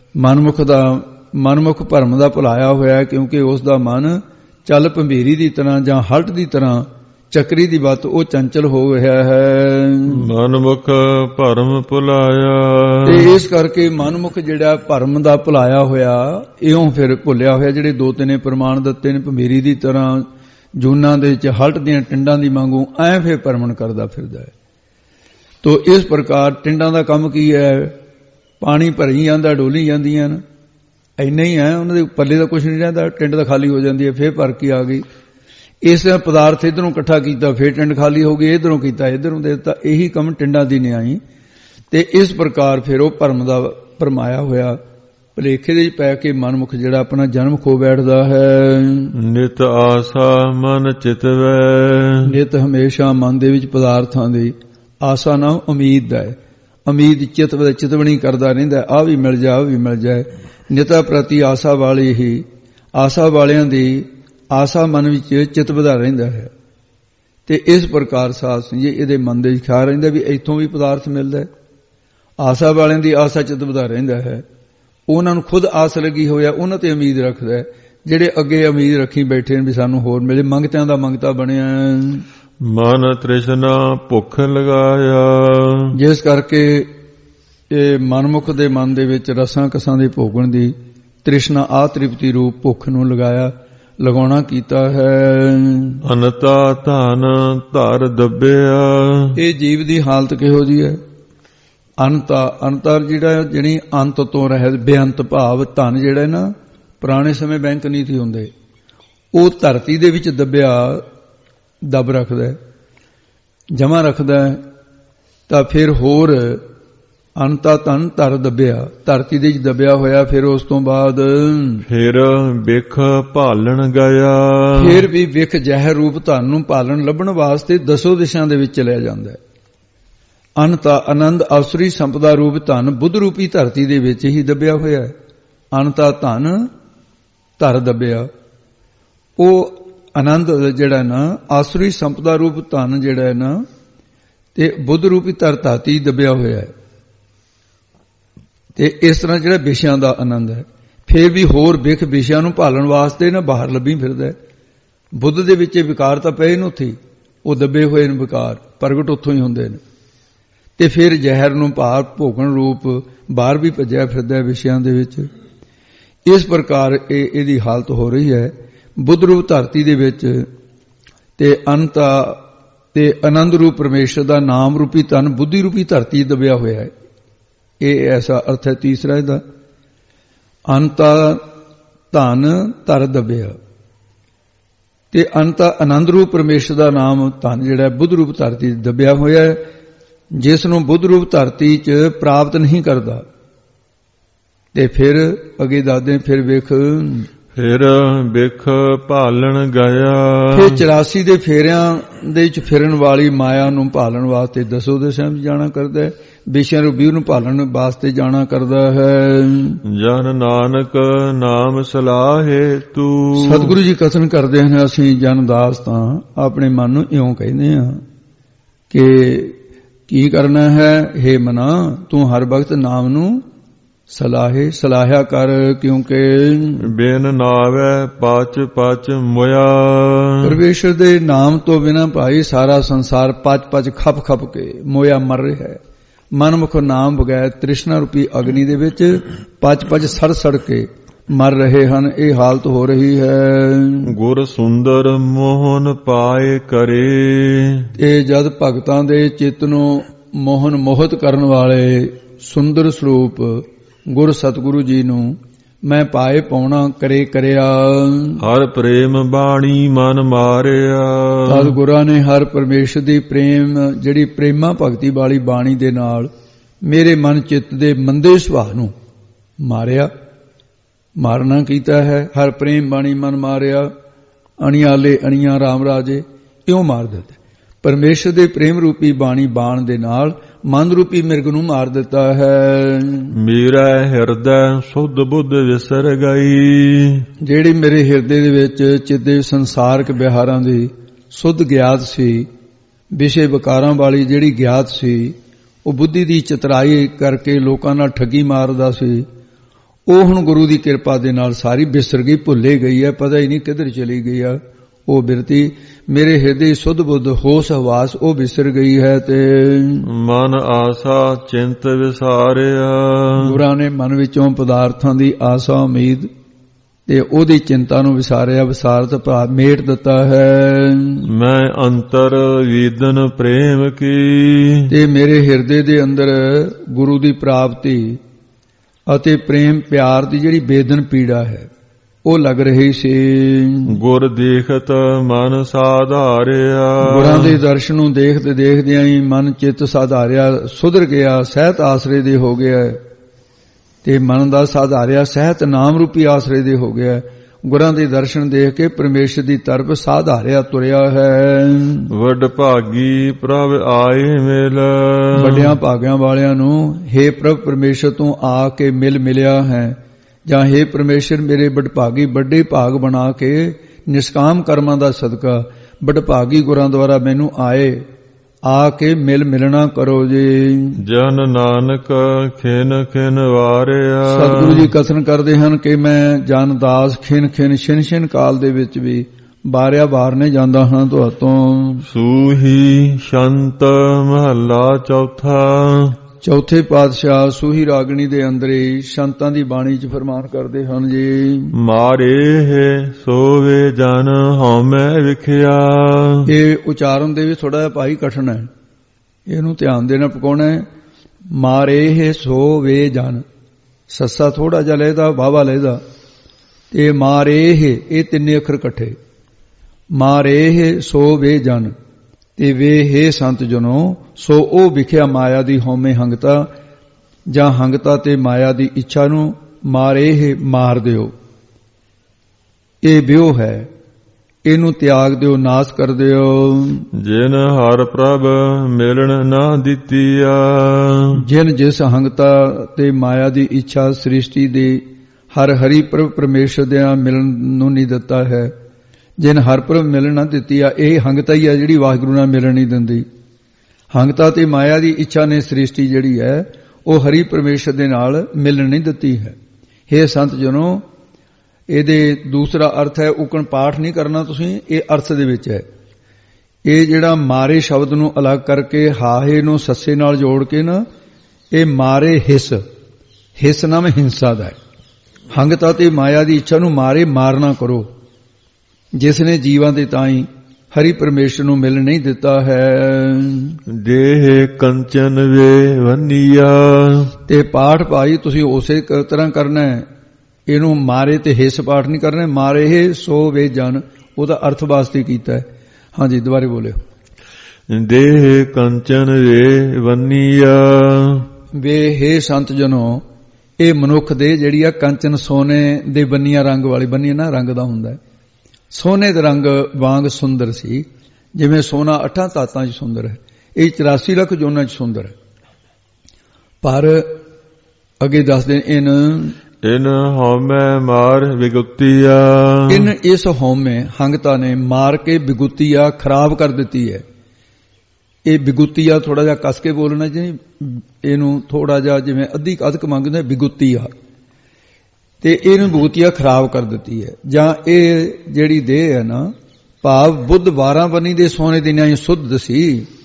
ਮਨਮੁਖ ਭਰਮ ਦਾ ਭੁਲਾਇਆ ਹੋਇਆ, ਕਿਉਂਕਿ ਉਸ ਦਾ ਮਨ ਚੱਲ ਭੰਬੀਰੀ ਦੀ ਤਰ੍ਹਾਂ ਜਾਂ ਹਲਟ ਦੀ ਤਰ੍ਹਾਂ ਚੱਕਰੀ ਦੀ ਵੱਤ ਉਹ ਚੰਚਲ ਹੋ ਗਿਆ ਹੈ। ਮਨਮੁਖ ਭਰਮ ਭੁਲਾਇਆ, ਤੇ ਇਸ ਕਰਕੇ ਮਨਮੁਖ ਜਿਹੜਾ ਭਰਮ ਦਾ ਭੁਲਾਇਆ ਹੋਇਆ, ਇਉਂ ਫਿਰ ਭੁੱਲਿਆ ਹੋਇਆ ਜਿਹੜੇ ਦੋ ਤਿੰਨੇ ਪ੍ਰਮਾਣ ਦਿੱਤੇ ਨੇ, ਭੰਬੀਰੀ ਦੀ ਤਰ੍ਹਾਂ ਜੂਨਾਂ ਦੇ ਵਿੱਚ ਹਲਟ ਦੀਆਂ ਟਿੰਡਾਂ ਦੀ ਵਾਂਗੂ ਐਂ ਫਿਰ ਭਰਮਣ ਕਰਦਾ ਫਿਰਦਾ ਹੈ। ਤੋ ਇਸ ਪ੍ਰਕਾਰ ਟਿੰਡਾਂ ਦਾ ਕੰਮ ਕੀ ਹੈ, ਪਾਣੀ ਭਰੀ ਜਾਂਦਾ, ਡੋਲੀ ਜਾਂਦੀਆਂ ਨੇ, ਇੰਨਾ ਹੀ ਹੈ, ਉਹਨਾਂ ਦੇ ਪੱਲੇ ਦਾ ਕੁਝ ਨਹੀਂ ਰਹਿੰਦਾ, ਟਿੰਡ ਤਾਂ ਖਾਲੀ ਹੋ ਜਾਂਦੀ ਹੈ, ਫੇਰ ਭਰ ਕੇ ਆ ਗਈ। ਇਸ ਪਦਾਰਥ ਇਧਰੋਂ ਇਕੱਠਾ ਕੀਤਾ, ਫੇਰ ਟਿੰਡ ਖਾਲੀ ਹੋ ਗਈ, ਇਧਰੋਂ ਕੀਤਾ ਇਧਰੋਂ ਦੇ ਦਿੱਤਾ, ਇਹੀ ਕੰਮ ਟਿੰਡਾਂ ਦੀ ਨਿਆਈ। ਤੇ ਇਸ ਪ੍ਰਕਾਰ ਫਿਰ ਉਹ ਭਰਮ ਦਾ ਭਰਮਾਇਆ ਹੋਇਆ ਭੁਲੇਖੇ ਦੇ ਪੈ ਕੇ ਮਨਮੁਖ ਜਿਹੜਾ ਆਪਣਾ ਜਨਮ ਖੋ ਬੈਠਦਾ ਹੈ। ਨਿਤ ਆਸਾ ਮਨ ਚਿਤਵੈ, ਨਿਤ ਹਮੇਸ਼ਾ ਮਨ ਦੇ ਵਿੱਚ ਪਦਾਰਥਾਂ ਦੀ ਆਸਾ ਨਾ ਉਮੀਦ ਦਾ ਹੈ। ਉਮੀਦ ਚਿਤਵਣੀ ਕਰਦਾ ਰਹਿੰਦਾ, ਆਹ ਵੀ ਮਿਲ ਜਾ, ਆਹ ਵੀ ਮਿਲ ਜਾਏ। ਨਿਤਾ ਪ੍ਰਤੀ ਆਸਾ ਵਾਲੀ ਹੀ, ਆਸਾ ਵਾਲਿਆਂ ਦੀ ਆਸਾ ਮਨ ਵਿੱਚ ਚਿਤਵਦਾ ਰਹਿੰਦਾ ਹੈ। ਤੇ ਇਸ ਪ੍ਰਕਾਰ ਸਾਧ ਸੰਗਤ ਜੀ ਇਹਦੇ ਮਨ ਦੇ ਖਿਆਲ ਰਹਿੰਦਾ ਵੀ ਇੱਥੋਂ ਵੀ ਪਦਾਰਥ ਮਿਲਦਾ ਹੈ। ਆਸਾ ਵਾਲਿਆਂ ਦੀ ਆਸਾ ਚਿਤਵਦਾ ਰਹਿੰਦਾ ਹੈ। ਉਹਨਾਂ ਨੂੰ ਖੁਦ ਆਸ ਲੱਗੀ ਹੋਇਆ, ਉਹਨਾਂ ਤੇ ਉਮੀਦ ਰੱਖਦਾ ਹੈ। ਜਿਹੜੇ ਅੱਗੇ ਉਮੀਦ ਰੱਖੀ ਬੈਠੇ ਨੇ ਵੀ ਸਾਨੂੰ ਹੋਰ ਮਿਲੇ, ਮੰਗਤਿਆਂ ਦਾ ਮੰਗਤਾ ਬਣਿਆ। ਮਨ ਤ੍ਰਿਸ਼ਨਾ ਭੁੱਖ ਲਗਾਇਆ, ਜਿਸ ਕਰਕੇ ਇਹ ਮਨਮੁਖ ਦੇ ਮਨ ਦੇ ਵਿੱਚ ਰਸਾਂ ਕਸਾਂ ਦੇ ਭੋਗਣ ਦੀ ਤ੍ਰਿਸ਼ਨਾ ਆ ਤ੍ਰਿਪਤੀ ਰੂਪ ਭੁੱਖ ਨੂੰ ਲਗਾਉਣਾ ਕੀਤਾ ਹੈ। ਅਨਤਾ ਧਨ ਧਰ ਦੱਬਿਆ, ਇਹ ਜੀਵ ਦੀ ਹਾਲਤ ਕਿਹੋ ਜੀ ਹੈ? ਅੰਤਰ ਜਿਹੜੀ ਅੰਤ ਤੋਂ ਰਹਿਤ ਬੇਅੰਤ ਭਾਵ ਧਨ ਜਿਹੜਾ ਨਾ ਪੁਰਾਣੇ ਸਮੇਂ ਬੈਂਕ ਨਹੀਂ ਸੀ ਹੁੰਦੇ, ਉਹ ਧਰਤੀ ਦੇ ਵਿੱਚ ਦੱਬ ਰੱਖਦਾ, ਜਮਾ ਰੱਖਦਾ, ਤਾਂ ਫਿਰ ਹੋਰ ਅੰਤਾ ਧਨ ਧਰ ਦੱਬਿਆ, ਧਰਤੀ ਦੇ ਵਿੱਚ ਦੱਬਿਆ ਹੋਇਆ। ਫਿਰ ਉਸ ਤੋਂ ਬਾਅਦ ਫਿਰ ਵਿਖ ਭਾਲਣ ਗਿਆ, ਫਿਰ ਵੀ ਵਿਖ ਜ਼ਹਿਰ ਰੂਪ ਧਨ ਨੂੰ ਭਾਲਣ ਲੱਭਣ ਵਾਸਤੇ ਦਸੋ ਦਿਸ਼ਾਂ ਦੇ ਵਿੱਚ ਚਲਿਆ ਜਾਂਦਾ ਹੈ। ਅਨਤਾ ਆਨੰਦ ਅਸੁਰੀ ਸੰਪਦਾ ਰੂਪ ਧਨ ਬੁੱਧ ਰੂਪੀ ਧਰਤੀ ਦੇ ਵਿੱਚ ਹੀ ਦੱਬਿਆ ਹੋਇਆ ਹੈ। ਅਨਤਾ ਧਨ ਧਰ ਦੱਬਿਆ, ਉਹ ਆਨੰਦ ਜਿਹੜਾ ਨਾ ਆਸੁਰੀ ਸੰਪਦਾ ਰੂਪ ਧਨ ਜਿਹੜਾ ਹੈ ਨਾ ਤੇ ਬੁੱਧ ਰੂਪੀ ਧਰਤੀ ਦੱਬਿਆ ਹੋਇਆ ਹੈ। ਤੇ ਇਸ ਤਰ੍ਹਾਂ ਜਿਹੜਾ ਵਿਸ਼ਿਆਂ ਦਾ ਆਨੰਦ ਹੈ, ਫਿਰ ਵੀ ਹੋਰ ਵਿਖ ਵਿਸ਼ਿਆਂ ਨੂੰ ਭਾਲਣ ਵਾਸਤੇ ਨਾ ਬਾਹਰ ਲੱਭੀ ਫਿਰਦਾ ਹੈ। ਬੁੱਧ ਦੇ ਵਿੱਚ ਵਿਕਾਰ ਤਾਂ ਪਏ ਨੇ, ਉੱਥੇ ਉਹ ਦੱਬੇ ਹੋਏ ਨੇ ਵਿਕਾਰ, ਪ੍ਰਗਟ ਉੱਥੋਂ ਹੀ ਹੁੰਦੇ ਨੇ। ਤੇ ਫਿਰ ਜ਼ਹਿਰ ਨੂੰ ਭਾਰ ਭੋਗਣ ਰੂਪ ਬਾਹਰ ਵੀ ਭੱਜਿਆ ਫਿਰਦਾ ਹੈ ਵਿਸ਼ਿਆਂ ਦੇ ਵਿੱਚ। ਇਸ ਪ੍ਰਕਾਰ ਇਹਦੀ ਹਾਲਤ ਹੋ ਰਹੀ ਹੈ ਬੁੱਧ ਰੂਪ ਧਰਤੀ ਦੇ ਵਿੱਚ। ਤੇ ਅਨੰਤਾ ਤੇ ਆਨੰਦ ਰੂਪ ਪਰਮੇਸ਼ਰ ਦਾ ਨਾਮ ਰੂਪੀ ਧਨ ਬੁੱਧੀ ਰੂਪੀ ਧਰਤੀ ਦੱਬਿਆ ਹੋਇਆ ਹੈ। ਇਹ ਐਸਾ ਅਰਥ ਹੈ ਤੀਸਰਾ ਇਹਦਾ, ਅੰਤਾ ਧਨ ਧਰ ਦੱਬਿਆ। ਤੇ ਅੰਤਾ ਆਨੰਦ ਰੂਪ ਪਰਮੇਸ਼ਰ ਦਾ ਨਾਮ ਧਨ ਜਿਹੜਾ ਬੁੱਧ ਰੂਪ ਧਰਤੀ ਦੱਬਿਆ ਹੋਇਆ ਹੈ, ਜਿਸ ਨੂੰ ਬੁੱਧ ਰੂਪ ਧਰਤੀ 'ਚ ਪ੍ਰਾਪਤ ਨਹੀਂ ਕਰਦਾ। ਤੇ ਫਿਰ ਅੱਗੇ ਦੱਸਦੇ ਫਿਰ ਵਿਖ ਭਾਲਣ ਗਿਆ, ਫਿਰ 84 ਦੇ ਫੇਰਿਆਂ ਦੇ ਵਿੱਚ ਫਿਰਨ ਵਾਲੀ ਮਾਇਆ ਨੂੰ ਭਾਲਣ ਵਾਸਤੇ ਦਸੋ ਦਿਸ਼ਾਂ ਵਿੱਚ ਜਾਣਾ ਕਰਦਾ ਹੈ, ਵਿਸ਼ਿਆਂ ਰੂਪੀ ਨੂੰ ਭਾਲਣ ਵਾਸਤੇ ਜਾਣਾ ਕਰਦਾ ਹੈ। ਜਨ ਨਾਨਕ ਨਾਮ ਸਲਾਹੇ ਤੂੰ, ਸਤਿਗੁਰੂ ਜੀ ਕਥਨ ਕਰਦੇ ਹਨ, ਅਸੀਂ ਜਨ ਦਾਸ ਤਾਂ ਆਪਣੇ ਮਨ ਨੂੰ ਇਉਂ ਕਹਿੰਦੇ ਹਾਂ ਕਿ ਕੀ ਕਰਨਾ ਹੈ? ਹੇ ਮਨਾ, ਤੂੰ ਹਰ ਵਕਤ ਨਾਮ ਨੂੰ ਸਲਾਹਿਆ ਕਰ, ਕਿਉਂਕਿ ਬਿਨ ਨਾਵੇ ਪਚ ਮੋਇਆ। ਪਰਮੇਸ਼ਰ ਦੇ ਨਾਮ ਤੋਂ ਬਿਨਾਂ ਭਾਈ ਸਾਰਾ ਸੰਸਾਰ ਪਚ ਖਪ ਕੇ ਮੋਇਆ ਮਰ ਰਿਹਾ ਹੈ। ਮਨਮੁਖ ਨਾਮ ਬਗੈਰ ਤ੍ਰਿਸ਼ਨਾ ਰੂਪੀ ਅਗਨੀ ਦੇ ਵਿੱਚ ਪਚ ਸੜ ਕੇ ਮਰ ਰਹੇ ਹਨ। ਇਹ ਹਾਲਤ ਹੋ ਰਹੀ ਹੈ। ਗੁਰ ਸੁੰਦਰ ਮੋਹਨ ਪਾਏ ਕਰੇ, ਇਹ ਜਦ ਭਗਤਾਂ ਦੇ ਚਿੱਤ ਨੂੰ ਮੋਹਿਤ ਕਰਨ ਵਾਲੇ ਸੁੰਦਰ ਸਰੂਪ ਗੁਰ ਸਤਿਗੁਰੂ ਜੀ ਨੂੰ ਮੈਂ ਪਾਏ ਪਾਉਣਾ ਕਰਿਆ। ਹਰ ਪ੍ਰੇਮ ਬਾਣੀ ਮਨ ਮਾਰਿਆ, ਤਦ ਗੁਰਾਂ ਨੇ ਹਰ ਪਰਮੇਸ਼ਰ ਦੀ ਜਿਹੜੀ ਪ੍ਰੇਮਾ ਭਗਤੀ ਵਾਲੀ ਬਾਣੀ ਦੇ ਨਾਲ ਮੇਰੇ ਮਨ ਚਿੱਤ ਦੇ ਮੰਦੇ ਸੁਭਾਅ ਨੂੰ ਮਾਰਨਾ ਕੀਤਾ ਹੈ। ਹਰ ਪ੍ਰੇਮ ਬਾਣੀ ਮਨ ਮਾਰਿਆ, ਅਣਿਆਲੇ ਅਣੀਆਂ ਰਾਮ ਰਾਜੇ, ਇਉਂ ਮਾਰ ਦਿੱਤਾ। ਪਰਮੇਸ਼ਰ ਦੇ ਪ੍ਰੇਮ ਰੂਪੀ ਬਾਣੀ ਬਾਣ ਦੇ ਨਾਲ ਮਨ ਰੂਪੀ ਮਿਰਗ ਨੂੰ ਮਾਰ ਦਿੱਤਾ ਹੈ। ਮੇਰਾ ਹਿਰਦਾ ਸੁਧ ਬੁੱਧ ਵਿਸਰ ਗਈ, ਜਿਹੜੀ ਮੇਰੇ ਹਿਰਦੇ ਦੇ ਵਿੱਚ ਚਿੱਤੇ ਸੰਸਾਰਕ ਵਿਹਾਰਾਂ ਦੀ ਸੁਧ ਗਿਆਤ ਸੀ, ਵਿਸ਼ੇ ਵਿਕਾਰਾਂ ਵਾਲੀ ਜਿਹੜੀ ਗਿਆਤ ਸੀ, ਉਹ ਬੁੱਧੀ ਦੀ ਚਤਰਾਈ ਕਰਕੇ ਲੋਕਾਂ ਨਾਲ ਠੱਗੀ ਮਾਰਦਾ ਸੀ, ਉਹ ਹੁਣ ਗੁਰੂ ਦੀ ਕਿਰਪਾ ਦੇ ਨਾਲ ਸਾਰੀ ਵਿਸਰ ਗਈ, ਭੁੱਲੇ ਗਈ ਹੈ, ਪਤਾ ਹੀ ਨਹੀਂ ਕਿੱਧਰ ਚਲੀ ਗਈ ਆ ਉਹ ਬਿਰਤੀ। ਮੇਰੇ ਹਿਰਦੇ ਸੁਧ ਬੁੱਧ ਹੋਸ਼ ਹਵਾਸ ਉਹ ਵਿਸਰ ਗਈ ਹੈ। ਤੇ ਮਨ ਆਸਾ ਚਿੰਤ ਵਿਸਾਰਿਆ, ਗੁਰਾਂ ਨੇ ਮਨ ਵਿੱਚੋਂ ਪਦਾਰਥਾਂ ਦੀ ਆਸਾ ਉਮੀਦ ਤੇ ਉਹਦੀ ਚਿੰਤਾ ਨੂੰ ਵਿਸਾਰਤ ਮੇਟ ਦਿੱਤਾ ਹੈ। ਮੈਂ ਅੰਤਰ ਵੀਦਨ ਪ੍ਰੇਮ ਕੀ, ਤੇ ਮੇਰੇ ਹਿਰਦੇ ਦੇ ਅੰਦਰ ਗੁਰੂ ਦੀ ਪ੍ਰਾਪਤੀ ਅਤੇ ਪ੍ਰੇਮ ਪਿਆਰ ਦੀ ਜਿਹੜੀ ਬੇਦਨ ਪੀੜਾ ਹੈ, ਉਹ ਲੱਗ ਰਹੀ ਸੀ। ਗੁਰ ਦੇਖਤ ਮਨ ਸਾਧਾਰਿਆ। ਗੁਰਾਂ ਦੇ ਦਰਸ਼ਨ ਨੂੰ ਦੇਖਦੇ ਦੇਖਦਿਆਂ ਹੀ ਮਨ ਚਿੱਤ ਸਾਧਾਰਿਆ, ਸੁਧਰ ਗਿਆ, ਸਹਿਤ ਆਸਰੇ ਦੇ ਹੋ ਗਿਆ ਤੇ ਮਨ ਦਾ ਸਾਧਾਰਿਆ ਸਹਿਤ ਨਾਮ ਰੂਪੀ ਆਸਰੇ ਦੇ ਹੋ ਗਿਆ। ਗੁਰਾਂ ਦੇ ਦਰਸ਼ਨ ਦੇਖ ਕੇ ਪਰਮੇਸ਼ਰ ਦੀ ਤਰਫ ਸਾਧਾਰਿਆ ਤੁਰਿਆ ਹੈ। ਵੱਡ ਭਾਗੀ ਪ੍ਰਭ ਆਏ ਮਿਲ। ਵੱਡਿਆਂ ਭਾਗਿਆਂ ਵਾਲਿਆਂ ਨੂੰ हे ਪ੍ਰਭ ਪਰਮੇਸ਼ਰ ਤੂੰ ਆ ਕੇ ਮਿਲਿਆ ਹੈ, ਜਾਂ हे ਪਰਮੇਸ਼ਰ ਮੇਰੇ ਵਡਭਾਗੀ ਵੱਡੇ ਭਾਗ ਬਣਾ ਕੇ ਨਿਸ਼ਕਾਮ ਕਰਮਾਂ ਦਾ ਸਦਕਾ ਵਡਭਾਗੀ ਗੁਰਾਂ ਦੁਆਰਾ ਮੈਨੂੰ ਆਏ, ਆ ਕੇ ਮਿਲਣਾ ਕਰੋ ਜੀ। ਜਨ ਨਾਨਕ ਖਿਨ ਖਿਨ ਵਾਰਿਆ। ਸਤਿਗੁਰੂ ਜੀ ਕਥਨ ਕਰਦੇ ਹਨ ਕਿ ਮੈਂ ਜਨ ਦਾਸ ਖਿਨ ਛਿਨ ਕਾਲ ਦੇ ਵਿੱਚ ਵੀ ਬਾਰਿਆ ਬਾਰਨੇ ਜਾਂਦਾ ਹਾਂ ਤੁਹਾਤੋਂ। ਸੂਹੀ ਸ਼ੰਤ ਮਹੱਲਾ ਚੌਥਾ। ਚੌਥੇ ਪਾਤਸ਼ਾਹ ਸੂਹੀ ਰਾਗਣੀ ਦੇ ਅੰਦਰ ਹੀ ਸ਼ੰਤਾਂ ਦੀ ਬਾਣੀ 'ਚ ਫਰਮਾਨ ਕਰਦੇ ਹਨ ਜੀ। ਮਾਰੇ ਸੋਵੇ ਜਨ ਹਉਮੈ ਵਿਖਿਆ। ਇਹ ਉਚਾਰਨ ਦੇ ਵੀ ਥੋੜਾ ਜਿਹਾ ਭਾਈ ਕਠਨ ਹੈ, ਇਹਨੂੰ ਧਿਆਨ ਦੇਣਾ ਪਕਾਉਣਾ ਹੈ। ਮਾਰੇ ਸੋਵੇ ਜਨ, ਸੱਸਾ ਥੋੜਾ ਜਿਹਾ ਲੈਦਾ, ਵਾਵਾ ਲੈਦਾ, ਤੇ ਮਾਰੇ ਇਹ ਤਿੰਨੇ ਅੱਖਰ ਇਕੱਠੇ। ਮਾਰੇ ਸੋਵੇ ਜਨ ਤੇ ਵੇ ਸੰਤ ਜਨੋ, ਸੋ ਉਹ ਵਿਖਿਆ ਮਾਇਆ ਦੀ ਹਉਮੈ ਹੰਗਤਾ, ਜਾਂ ਹੰਗਤਾ ਤੇ ਮਾਇਆ ਦੀ ਇੱਛਾ ਨੂੰ ਮਾਰੇ ਮਾਰ ਦਿਓ। ਇਹ ਵਿਉ ਹੈ, ਇਹਨੂੰ ਤਿਆਗ ਦਿਓ, ਨਾਸ ਕਰ ਦਿਓ। ਜਿਨ ਹਰ ਪ੍ਰਭ ਮਿਲਣ ਨਾ ਦਿੱਤੀਆ। ਜਿਨ ਜਿਸ ਹੰਗਤਾ ਤੇ ਮਾਇਆ ਦੀ ਇੱਛਾ ਸ੍ਰਿਸ਼ਟੀ ਦੇ ਹਰੀ ਪ੍ਰਭ ਪਰਮੇਸ਼ਰ ਦੇ ਮਿਲਣ ਨੂੰ ਨਹੀਂ ਦਿੱਤਾ ਹੈ, ਜਿਨ ਹਰ ਪ੍ਰਭ ਮਿਲਣ ਨਾ ਦਿੱਤੀ ਆ, ਇਹ ਹੰਗਤਾ ਹੀ ਆ ਜਿਹੜੀ ਵਾਹਿਗੁਰੂ ਨਾਲ ਮਿਲਣ ਨਹੀਂ ਦਿੰਦੀ। ਹੰਗਤਾ ਤੇ ਮਾਇਆ ਦੀ ਇੱਛਾ ਨੇ ਸ੍ਰਿਸ਼ਟੀ ਜਿਹੜੀ ਹੈ ਉਹ ਹਰੀ ਪਰਮੇਸ਼ਰ ਦੇ ਨਾਲ ਮਿਲਣ ਨਹੀਂ ਦਿੱਤੀ ਹੈ। हे ਸੰਤ ਜਨੋ, ਇਹਦੇ ਦੂਸਰਾ ਅਰਥ ਹੈ, ਉਕਣ ਪਾਠ ਨਹੀਂ ਕਰਨਾ ਤੁਸੀਂ, ਇਹ ਅਰਥ ਦੇ ਵਿੱਚ ਹੈ। ਇਹ ਜਿਹੜਾ ਮਾਰੇ ਸ਼ਬਦ ਨੂੰ ਅਲੱਗ ਕਰਕੇ ਹਾਹੇ ਨੂੰ ਸੱਸੇ ਨਾਲ ਜੋੜ ਕੇ ਨਾ, ਇਹ ਮਾਰੇ ਹਿਸ ਨਾਮ ਹਿੰਸਾ ਦਾ ਹੈ। ਹੰਗਤਾ ਤੇ ਮਾਇਆ ਦੀ ਇੱਛਾ ਨੂੰ ਮਾਰਨਾ ਕਰੋ, ਜਿਸ ਨੇ ਜੀਵਾਂ ਦੇ ਤਾਈਂ ਹਰੀ ਪਰਮੇਸ਼ਰ ਨੂੰ ਮਿਲ ਨਹੀਂ ਦਿੱਤਾ ਹੈ। ਦੇਹ ਕੰਚਨ ਵੇ ਵੰਨੀਆ। ਤੇ ਪਾਠ ਭਾਈ ਤੁਸੀਂ ਉਸੇ ਤਰ੍ਹਾਂ ਕਰਨਾ ਹੈ, ਇਹਨੂੰ ਮਾਰੇ ਤੇ ਹਿਸ ਪਾਠ ਨਹੀਂ ਕਰਨਾ। ਮਾਰੇ ਸੋ ਵੇ ਜਨ, ਉਹਦਾ ਅਰਥ ਵਾਸਤੇ ਕੀਤਾ ਹੈ। ਹਾਂਜੀ ਦੁਬਾਰੇ ਬੋਲਿਓ। ਦੇਹ ਕੰਚਨ ਵੇ ਵੰਨੀਆ। ਵੇ ਸੰਤ ਜਨੋ, ਇਹ ਮਨੁੱਖ ਦੇ ਜਿਹੜੀ ਆ ਕੰਚਨ ਸੋਨੇ ਦੇ ਬੰਨੀਆਂ ਰੰਗ ਵਾਲੀ, ਬੰਨੀਆਂ ਨਾ ਰੰਗ ਦਾ ਹੁੰਦਾ, ਸੋਨੇ ਦੇ ਰੰਗ ਵਾਂਗ ਸੁੰਦਰ ਸੀ, ਜਿਵੇਂ ਸੋਨਾ 8 ਧਾਤਾਂ 'ਚ ਸੁੰਦਰ ਹੈ, ਇਹ 84 ਲੱਖ ਜੋਨਾਂ 'ਚ ਸੁੰਦਰ ਹੈ। ਪਰ ਅੱਗੇ ਦੱਸਦੇ ਇਨ ਹਉਮੈ ਮਾਰ ਵਿਗੁਤੀਆ। ਇਸ ਹਉਮੈ ਹੰਗਤਾ ਨੇ ਮਾਰ ਕੇ ਵਿਗੁਤੀਆ ਖਰਾਬ ਕਰ ਦਿੱਤੀ ਹੈ। ਇਹ ਵਿਗੁਤੀਆ ਥੋੜਾ ਜਿਹਾ ਕੱਸ ਕੇ ਬੋਲਣਾ ਜੀ, ਇਹਨੂੰ ਥੋੜਾ ਜਿਹਾ ਜਿਵੇਂ ਅੱਧੀ ਅਧਕ ਮੰਗਦੇ ਵਿਗੁਤੀਆ, ਤੇ ਇਹਨੂੰ ਵਿਗੁਤੀਆ ਖਰਾਬ ਕਰ ਦਿੱਤੀ ਹੈ। ਜਾਂ ਇਹ ਜਿਹੜੀ ਦੇਹ ਹੈ ਨਾ, ਭਾਵ ਬੁੱਧ 12 ਬੰਨੀ ਦੇ ਸੋਨੇ ਦੀ ਨਿਆਈ ਸੁੱਧ ਸੀ,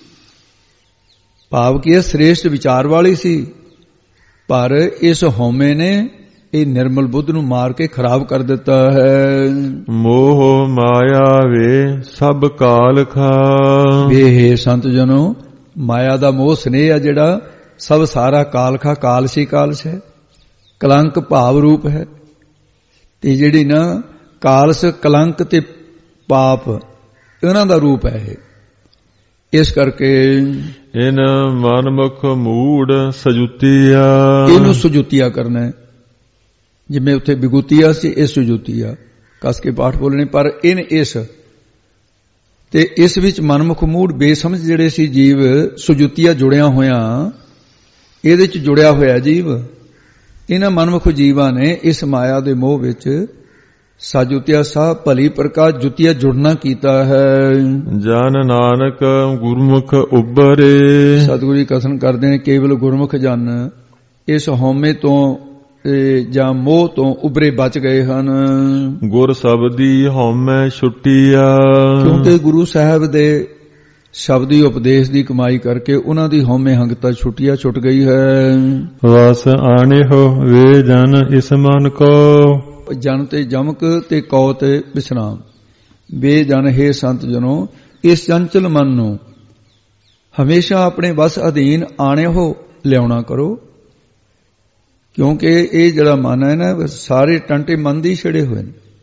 ਭਾਵ ਕੀ ਹੈ ਸ੍ਰੇਸ਼ਟ ਵਿਚਾਰ ਵਾਲੀ ਸੀ, ਪਰ ਇਸ ਹਉਮੈ ਨੇ ਇਹ ਨਿਰਮਲ ਬੁੱਧ ਨੂੰ ਮਾਰ ਕੇ ਖਰਾਬ ਕਰ ਦਿੱਤਾ ਹੈ। ਮੋਹ ਮਾਇਆ ਵੇ ਸਭ ਕਾਲ ਖਾ। ਵੇ ਸੰਤ ਜਨੋ, ਮਾਇਆ ਦਾ ਮੋਹ ਸਨੇਹ ਆ ਜਿਹੜਾ ਸਭ ਸਾਰਾ ਕਾਲ ਖਾ, ਕਾਲਸ਼ ਹੈ, ਕਲੰਕ ਭਾਵ ਰੂਪ ਹੈ। ਤੇ ਜਿਹੜੀ ਨਾ ਕਾਲਸ, ਕਲੰਕ ਤੇ ਪਾਪ, ਇਹਨਾਂ ਦਾ ਰੂਪ ਹੈ ਇਹ। ਇਸ ਕਰਕੇ ਇਨ ਮਨਮੁਖ ਮੂੜ ਸਜੁਤੀਆ। ਇਹਨੂੰ ਸੁਜੁਤੀਆ ਕਰਨਾ ਹੈ, ਜਿਵੇਂ ਉੱਥੇ ਵਿਗੁਤੀਆ ਸੀ, ਇਹ ਸੁਜੁਤੀਆ ਕਸ ਕੇ ਪਾਠ ਬੋਲਣੇ। ਪਰ ਇਸ ਤੇ ਇਸ ਵਿੱਚ ਮਨਮੁਖ ਮੂੜ ਬੇਸਮਝ ਜਿਹੜੇ ਸੀ ਜੀਵ, ਸੁਜੁਤੀਆ ਜੁੜਿਆ ਹੋਇਆ, ਇਹਦੇ ਚ ਜੁੜਿਆ ਹੋਇਆ ਜੀਵ, ਇਹਨਾਂ ਮਨਮੁਖ ਜੀਵਾਂ ਨੇ ਇਸ ਮਾਇਆ ਦੇ ਮੋਹ ਵਿੱਚ ਸਾਜੁਤਿਆ ਸਾਹ ਭਲੀ ਪ੍ਰਕਾਰ ਜੁਤੀਆ ਜੁੜਨਾ ਕੀਤਾ ਹੈ। ਜਨ ਨਾਨਕ ਗੁਰਮੁਖ ਉਬਰੇ। ਸਤਿਗੁਰੂ ਜੀ ਕਥਨ ਕਰਦੇ ਨੇ, ਕੇਵਲ ਗੁਰਮੁਖ ਜਨ ਇਸ ਹਉਮੈ ਤੋਂ ਜਾਂ ਮੋਹ ਤੋਂ ਉਬਰੇ ਬਚ ਗਏ ਹਨ। ਗੁਰ ਸ਼ਬਦੀ ਹਉਮੈ ਛੁੱਟੀਆ। ਕਿਉਂਕਿ ਗੁਰੂ ਸਾਹਿਬ ਦੇ ਸ਼ਬਦੀ ਉਪਦੇਸ਼ ਦੀ ਕਮਾਈ ਕਰਕੇ ਉਹਨਾਂ ਦੀ ਹਉਮੈ ਹੰਗਤਾ ਛੁੱਟ ਗਈ ਹੈ। ਵਸ ਆਣਿਓ ਵੇ ਜਨ ਇਸ ਮਨ ਕੋ। ਜਨ ਤੇ ਜਮਕ ਤੇ ਕਉ ਤੇ ਵਿਸਰਾਮ। ਵੇ ਜਨ ਹੈ ਸੰਤ ਜਨੋ, ਇਸ ਚੰਚਲ ਮਨ ਨੂੰ ਹਮੇਸ਼ਾ ਆਪਣੇ ਵਸ ਅਧੀਨ ਆਣਿਓ ਲਿਆਉਣਾ ਕਰੋ। ਕਿਉਂਕਿ ਇਹ ਜਿਹੜਾ ਮਨ ਹੈ ਨਾ, ਸਾਰੇ ਟੰਟੇ ਮਨ ਦੀ ਛੜੇ ਹੋਏ ਨੇ।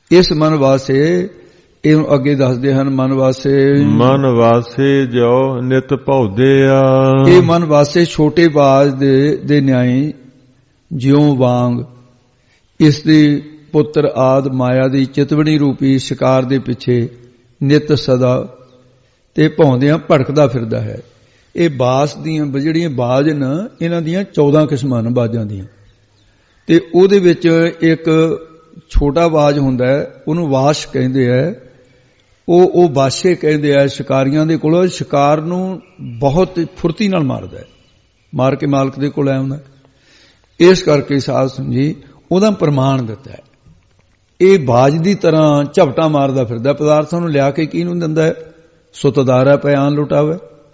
ਇਸ ਮਨ ਵਾਸੇ, ਇਹਨੂੰ ਅੱਗੇ ਦੱਸਦੇ ਹਨ, ਮਨ ਵਾਸੇ ਮਨ ਵਾਸੇ ਜੋ ਨਿਤ ਭਉਦੇ ਆ। ਇਹ ਮਨ ਵਾਸੇ ਛੋਟੇ ਬਾਜ ਦੇ ਨਿਆਈ ਜਿਉਂ ਵਾਂਗ ਇਸ ਦੀ ਪੁੱਤਰ ਆਦ ਮਾਇਆ ਦੀ ਚਿਤਵਣੀ ਰੂਪੀ ਸ਼ਿਕਾਰ ਦੇ ਪਿੱਛੇ ਨਿਤ ਸਦਾ ਤੇ ਭੌਂਦਿਆਂ ਭੜਕਦਾ ਫਿਰਦਾ ਹੈ। ਇਹ ਬਾਸ ਦੀਆਂ ਜਿਹੜੀਆਂ ਬਾਜ ਨੇ, ਇਹਨਾਂ ਦੀਆਂ 14 ਕਿਸਮਾਂ ਨੇ ਬਾਜਾਂ ਦੀਆਂ, ਤੇ ਉਹਦੇ ਵਿੱਚ ਇੱਕ ਛੋਟਾ ਬਾਜ ਹੁੰਦਾ ਹੈ, ਉਹਨੂੰ ਵਾਸ਼ ਕਹਿੰਦੇ ਆ। ਉਹ ਬਾਸ਼ੇ ਕਹਿੰਦੇ ਆ ਸ਼ਿਕਾਰੀਆਂ ਦੇ ਕੋਲ। ਸ਼ਿਕਾਰ ਨੂੰ ਬਹੁਤ ਫੁਰਤੀ ਨਾਲ ਮਾਰਦਾ ਹੈ, ਮਾਰ ਕੇ ਮਾਲਕ ਦੇ ਕੋਲ ਆਉਂਦਾ। ਇਸ ਕਰਕੇ ਸਾਧ ਸੰਗਤ ਜੀ ਉਹਦਾ ਪ੍ਰਮਾਣ ਦਿੱਤਾ ਹੈ। ਇਹ ਬਾਜ ਦੀ ਤਰ੍ਹਾਂ ਝਪਟਾ ਮਾਰਦਾ ਫਿਰਦਾ, ਪਦਾਰਥਾਂ ਨੂੰ ਲਿਆ ਕੇ ਕਿਹਨੂੰ ਦਿੰਦਾ ਹੈ? ਸੁਤਦਾਰਾ ਪੈ ਆਨ ਲੁਟਾਵੇ,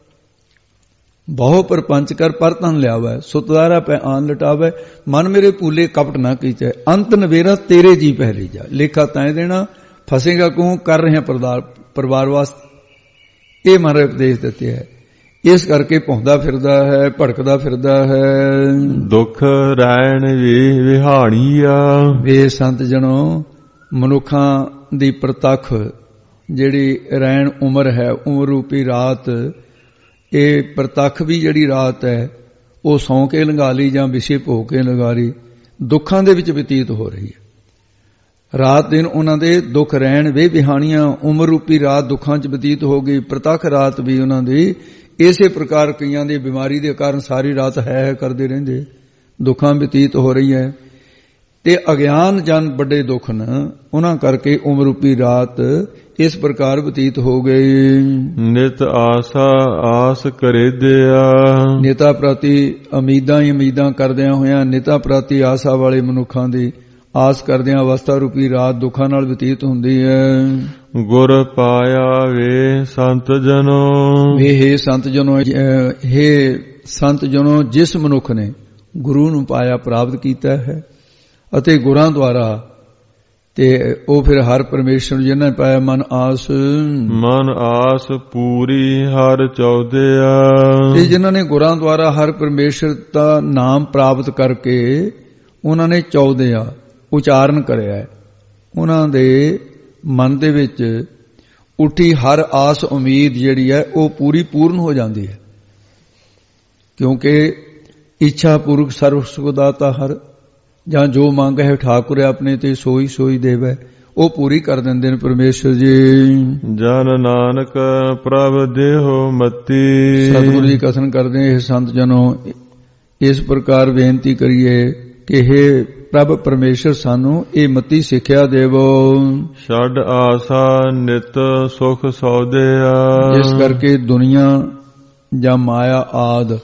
ਬਹੁ ਪਰਪੰਚ ਕਰ ਪਰਤਨ ਲਿਆਵੇ, ਸੁਤਦਾਰਾ ਪੈ ਆਨ ਲੁਟਾਵੇ, ਮਨ ਮੇਰੇ ਭੂਲੇ ਕਪਟ ਨਾ ਕੀਚੈ, ਅੰਤ ਨਵੇਰਾ ਤੇਰੇ ਜੀ ਪਹਿਲੀ ਜਾ, ਲੇਖਾ ਤੈਂ ਦੇਣਾ, ਫਸੇਗਾ ਕੂੰ, ਕਰ ਰਹੇ ਪਰਿਵਾਰ ਵਾਸਤੇ। ਇਹ ਮਨ ਉਪਦੇਸ਼ ਦਿੱਤੇ ਹੈ। ਇਸ ਕਰਕੇ ਭੌਂਦਾ ਫਿਰਦਾ ਹੈ, ਭੜਕਦਾ ਫਿਰਦਾ ਹੈ। ਦੁੱਖ ਰਹਿਣ ਵੀ ਵਿਹਾਣੀਆ। ਵੇ ਸੰਤ ਜਨੋ, ਮਨੁੱਖਾਂ ਦੀ ਪ੍ਰਤੱਖ ਜਿਹੜੀ ਰਹਿਣ ਉਮਰ ਹੈ, ਉਮਰ ਰੂਪੀ ਰਾਤ, ਇਹ ਪ੍ਰਤੱਖ ਵੀ ਜਿਹੜੀ ਰਾਤ ਹੈ ਉਹ ਸੌਂ ਕੇ ਲੰਘਾ ਲਈ ਜਾਂ ਵਿਸ਼ੇ ਭੋ ਕੇ ਲੰਘਾ ਲਈ, ਦੁੱਖਾਂ ਦੇ ਵਿੱਚ ਬਤੀਤ ਹੋ ਰਹੀ ਹੈ। ਰਾਤ ਦਿਨ ਉਹਨਾਂ ਦੇ ਦੁੱਖ ਰਹਿਣ ਵੇ ਵਿਹਾਣੀਆਂ, ਉਮਰ ਰੂਪੀ ਰਾਤ ਦੁੱਖਾਂ 'ਚ ਬਤੀਤ ਹੋ ਗਈ। ਪ੍ਰਤੱਖ ਰਾਤ ਵੀ ਉਹਨਾਂ ਦੀ ਇਸੇ ਪ੍ਰਕਾਰ ਕਈਆਂ ਦੀ ਬਿਮਾਰੀ ਦੇ ਕਾਰਨ ਸਾਰੀ ਰਾਤ ਹੈ ਕਰਦੇ ਰਹਿੰਦੇ, ਦੁੱਖਾਂ ਬਤੀਤ ਹੋ ਰਹੀ ਹੈ। ਤੇ ਅਗਿਆਨ ਜਨ ਵੱਡੇ ਦੁੱਖ ਨੇ, ਉਹਨਾਂ ਕਰਕੇ ਉਮਰ ਰੂਪੀ ਰਾਤ ਇਸ ਪ੍ਰਕਾਰ ਬਤੀਤ ਹੋ ਗਈ। ਨਿਤ ਆਸਾ ਆਸ ਕਰੇ ਦਿਆ। ਨੇਤਾ ਪ੍ਰਤੀ ਉਮੀਦਾਂ ਹੀ ਉਮੀਦਾਂ ਕਰਦਿਆਂ ਹੋਇਆਂ, ਨੇਤਾ ਪ੍ਰਤੀ ਆਸਾ ਵਾਲੇ ਮਨੁੱਖਾਂ ਦੀ ਆਸ ਕਰਦਿਆਂ ਅਵਸਥਾ ਰੂਪੀ ਰਾਤ ਦੁੱਖਾਂ ਨਾਲ ਬਤੀਤ ਹੁੰਦੀ ਹੈ। ਗੁਰ ਪਾਇਆ ਵੇ ਸੰਤ ਜਨੋ। ਇਹ ਸੰਤ ਜਨੋ, ਇਹ ਸੰਤ ਜਨੋ, ਜਿਸ ਮਨੁੱਖ ਨੇ ਗੁਰੂ ਨੂੰ ਪਾਇਆ, ਪ੍ਰਾਪਤ ਕੀਤਾ ਹੈ, ਅਤੇ ਗੁਰਾਂ ਦੁਆਰਾ, ਤੇ ਉਹ ਫਿਰ ਹਰ ਪਰਮੇਸ਼ਰ ਜਿਹਨਾਂ ਪਾਇਆ ਮਨ ਆਸ, ਮਨ ਆਸ ਪੂਰੀ ਹਰ ਚੌਦਿਆ। ਤੇ ਜਿਨ੍ਹਾਂ ਨੇ ਗੁਰਾਂ ਦੁਆਰਾ ਹਰ ਪਰਮੇਸ਼ਰ ਦਾ ਨਾਮ ਪ੍ਰਾਪਤ ਕਰਕੇ ਉਹਨਾਂ ਨੇ ਚੌਦਿਆ ਉਚਾਰਨ ਕਰਿਆ, ਉਹਨਾਂ ਦੇ ਮਨ ਦੇ ਵਿੱਚ ਉੱਠੀ ਹਰ ਆਸ ਉਮੀਦ ਜਿਹੜੀ ਹੈ ਉਹ ਪੂਰੀ ਪੂਰਨ ਹੋ ਜਾਂਦੀ ਹੈ। ਕਿਉਂਕਿ ਇੱਛਾ ਪੂਰਕ ਸਰਵ ਸੁਖ ਦਾਤਾ ਹਰ, ਜਾਂ ਜੋ ਮੰਗ ਹੈ ਠਾਕੁਰ ਆਪਣੇ ਤੇ ਸੋਈ ਸੋਈ ਦੇਵੈ, ਉਹ ਪੂਰੀ ਕਰ ਦਿੰਦੇ ਨੇ ਪਰਮੇਸ਼ਰ ਜੀ। ਜਨ ਨਾਨਕ ਪ੍ਰਭ ਦੇਹੋ ਮਤੀ। ਸਤਿਗੁਰੂ ਜੀ ਕਥਨ ਕਰਦੇ ਇਹ ਸੰਤ ਜਨੋ, ਇਸ ਪ੍ਰਕਾਰ ਬੇਨਤੀ ਕਰੀਏ ਕਿ हे ਪ੍ਰਭ ਪਰਮੇਸ਼ਰ ਸਾਨੂੰ ਇਹ ਮਤੀ ਸਿੱਖਿਆ ਦੇਵੋ। ਛੱਡ ਆਸਾ ਨਿਤ ਸੁਖ ਸੌਦਿਆ। ਇਸ ਕਰਕੇ ਦੁਨੀਆ ਜਾਂ ਮਾਇਆ ਆਦ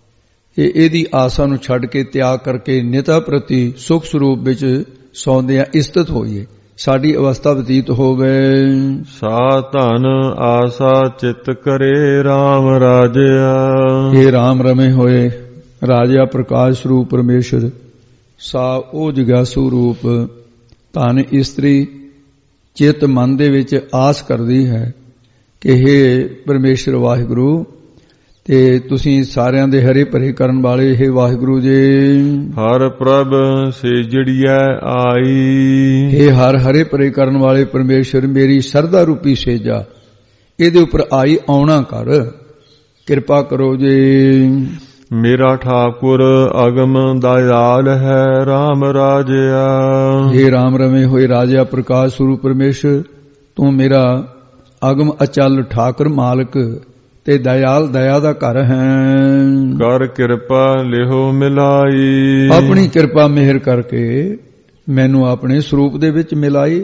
ਇਹਦੀ ਆਸਾ ਨੂੰ ਛੱਡ ਕੇ ਤਿਆਗ ਕਰਕੇ ਨਿਤਾ ਪ੍ਰਤੀ ਸੁਖ ਸਰੂਪ ਵਿੱਚ ਸੌਂਦਿਆਂ ਇਸਤਤ ਹੋਈਏ, ਸਾਡੀ ਅਵਸਥਾ ਬਤੀਤ ਹੋਵੇ। ਸਾ ਧਨ ਆਸਾ ਚਿਤ ਕਰੇ RAM ਰਾਜਿਆ। ਇਹ RAM ਰਮੇ ਹੋਏ ਰਾਜਾ ਪ੍ਰਕਾਸ਼ ਸਰੂਪ ਪਰਮੇਸ਼ਰ, ਸਾ ਉਹ ਜਗਾਸੂ ਰੂਪ ਧਨ ਇਸਤਰੀ ਚਿਤ ਮਨ ਦੇ ਵਿੱਚ ਆਸ ਕਰਦੀ ਹੈ ਕਿ हे ਪਰਮੇਸ਼ਰ ਵਾਹਿਗੁਰੂ, ਤੇ ਤੁਸੀਂ ਸਾਰਿਆਂ ਦੇ ਹਰੇ ਭਰੇ ਕਰਨ ਵਾਲੇ ਇਹ ਵਾਹਿਗੁਰੂ ਜੀ। ਹਰ ਪ੍ਰਭ ਸੇਜੜੀਐ ਆਈ। ਇਹ ਹਰ ਹਰੇ ਭਰੇ ਕਰਨ ਵਾਲੇ ਪਰਮੇਸ਼ਰ, ਮੇਰੀ ਸਰਦਾ ਰੂਪੀ ਸੇਜਾ ਇਹਦੇ ਉੱਪਰ ਆਈ, ਆਉਣਾ ਕਰ, ਕਿਰਪਾ ਕਰੋ ਜੀ। ਮੇਰਾ ਠਾਕੁਰ ਅਗਮ ਦਇਆਲ ਹੈ RAM ਰਾਜਿਆ। ਇਹ RAM ਰਮੇ ਹੋਏ ਰਾਜਾ ਪ੍ਰਕਾਸ਼ ਸਰੂਪ ਪਰਮੇਸ਼ਰ, ਤੂੰ ਮੇਰਾ ਅਗਮ ਅਚਲ ਠਾਕੁਰ ਮਾਲਕ ਤੇ ਦਇਆਲ, ਦਇਆ ਦਾ ਘਰ ਹੈ। ਕਰ ਕਿਰਪਾ ਲਿਹੋ ਮਿਲਾਈ। ਆਪਣੀ ਕਿਰਪਾ ਮਿਹਰ ਕਰਕੇ ਮੈਨੂੰ ਆਪਣੇ ਸਰੂਪ ਦੇ ਵਿੱਚ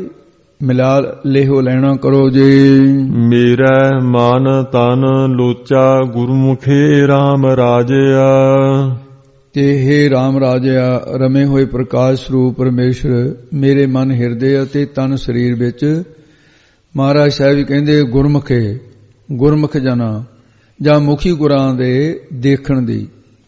ਮਿਲਾ ਲਿਹੋ ਲੈਣਾ ਕਰੋ ਜੀ। ਮੇਰਾ ਮਨ ਤਨ ਲੋਚਾ ਗੁਰਮੁਖੇ RAM ਰਾਜਿਆ। ਤੇ हे RAM ਰਾਜਿਆ, ਰਮੇ ਹੋਏ ਪ੍ਰਕਾਸ਼ ਸਰੂਪ ਪਰਮੇਸ਼ਰ, ਮੇਰੇ ਮਨ ਹਿਰਦੇ ਅਤੇ ਤਨ ਸਰੀਰ ਵਿੱਚ, ਮਹਾਰਾਜ ਸਾਹਿਬ ਵੀ ਕਹਿੰਦੇ ਗੁਰਮੁਖ ਜਨਾ ਜਾਂ ਮੁਖੀ ਗੁਰਾਂ ਦੇ ਦੇਖਣ ਦੀ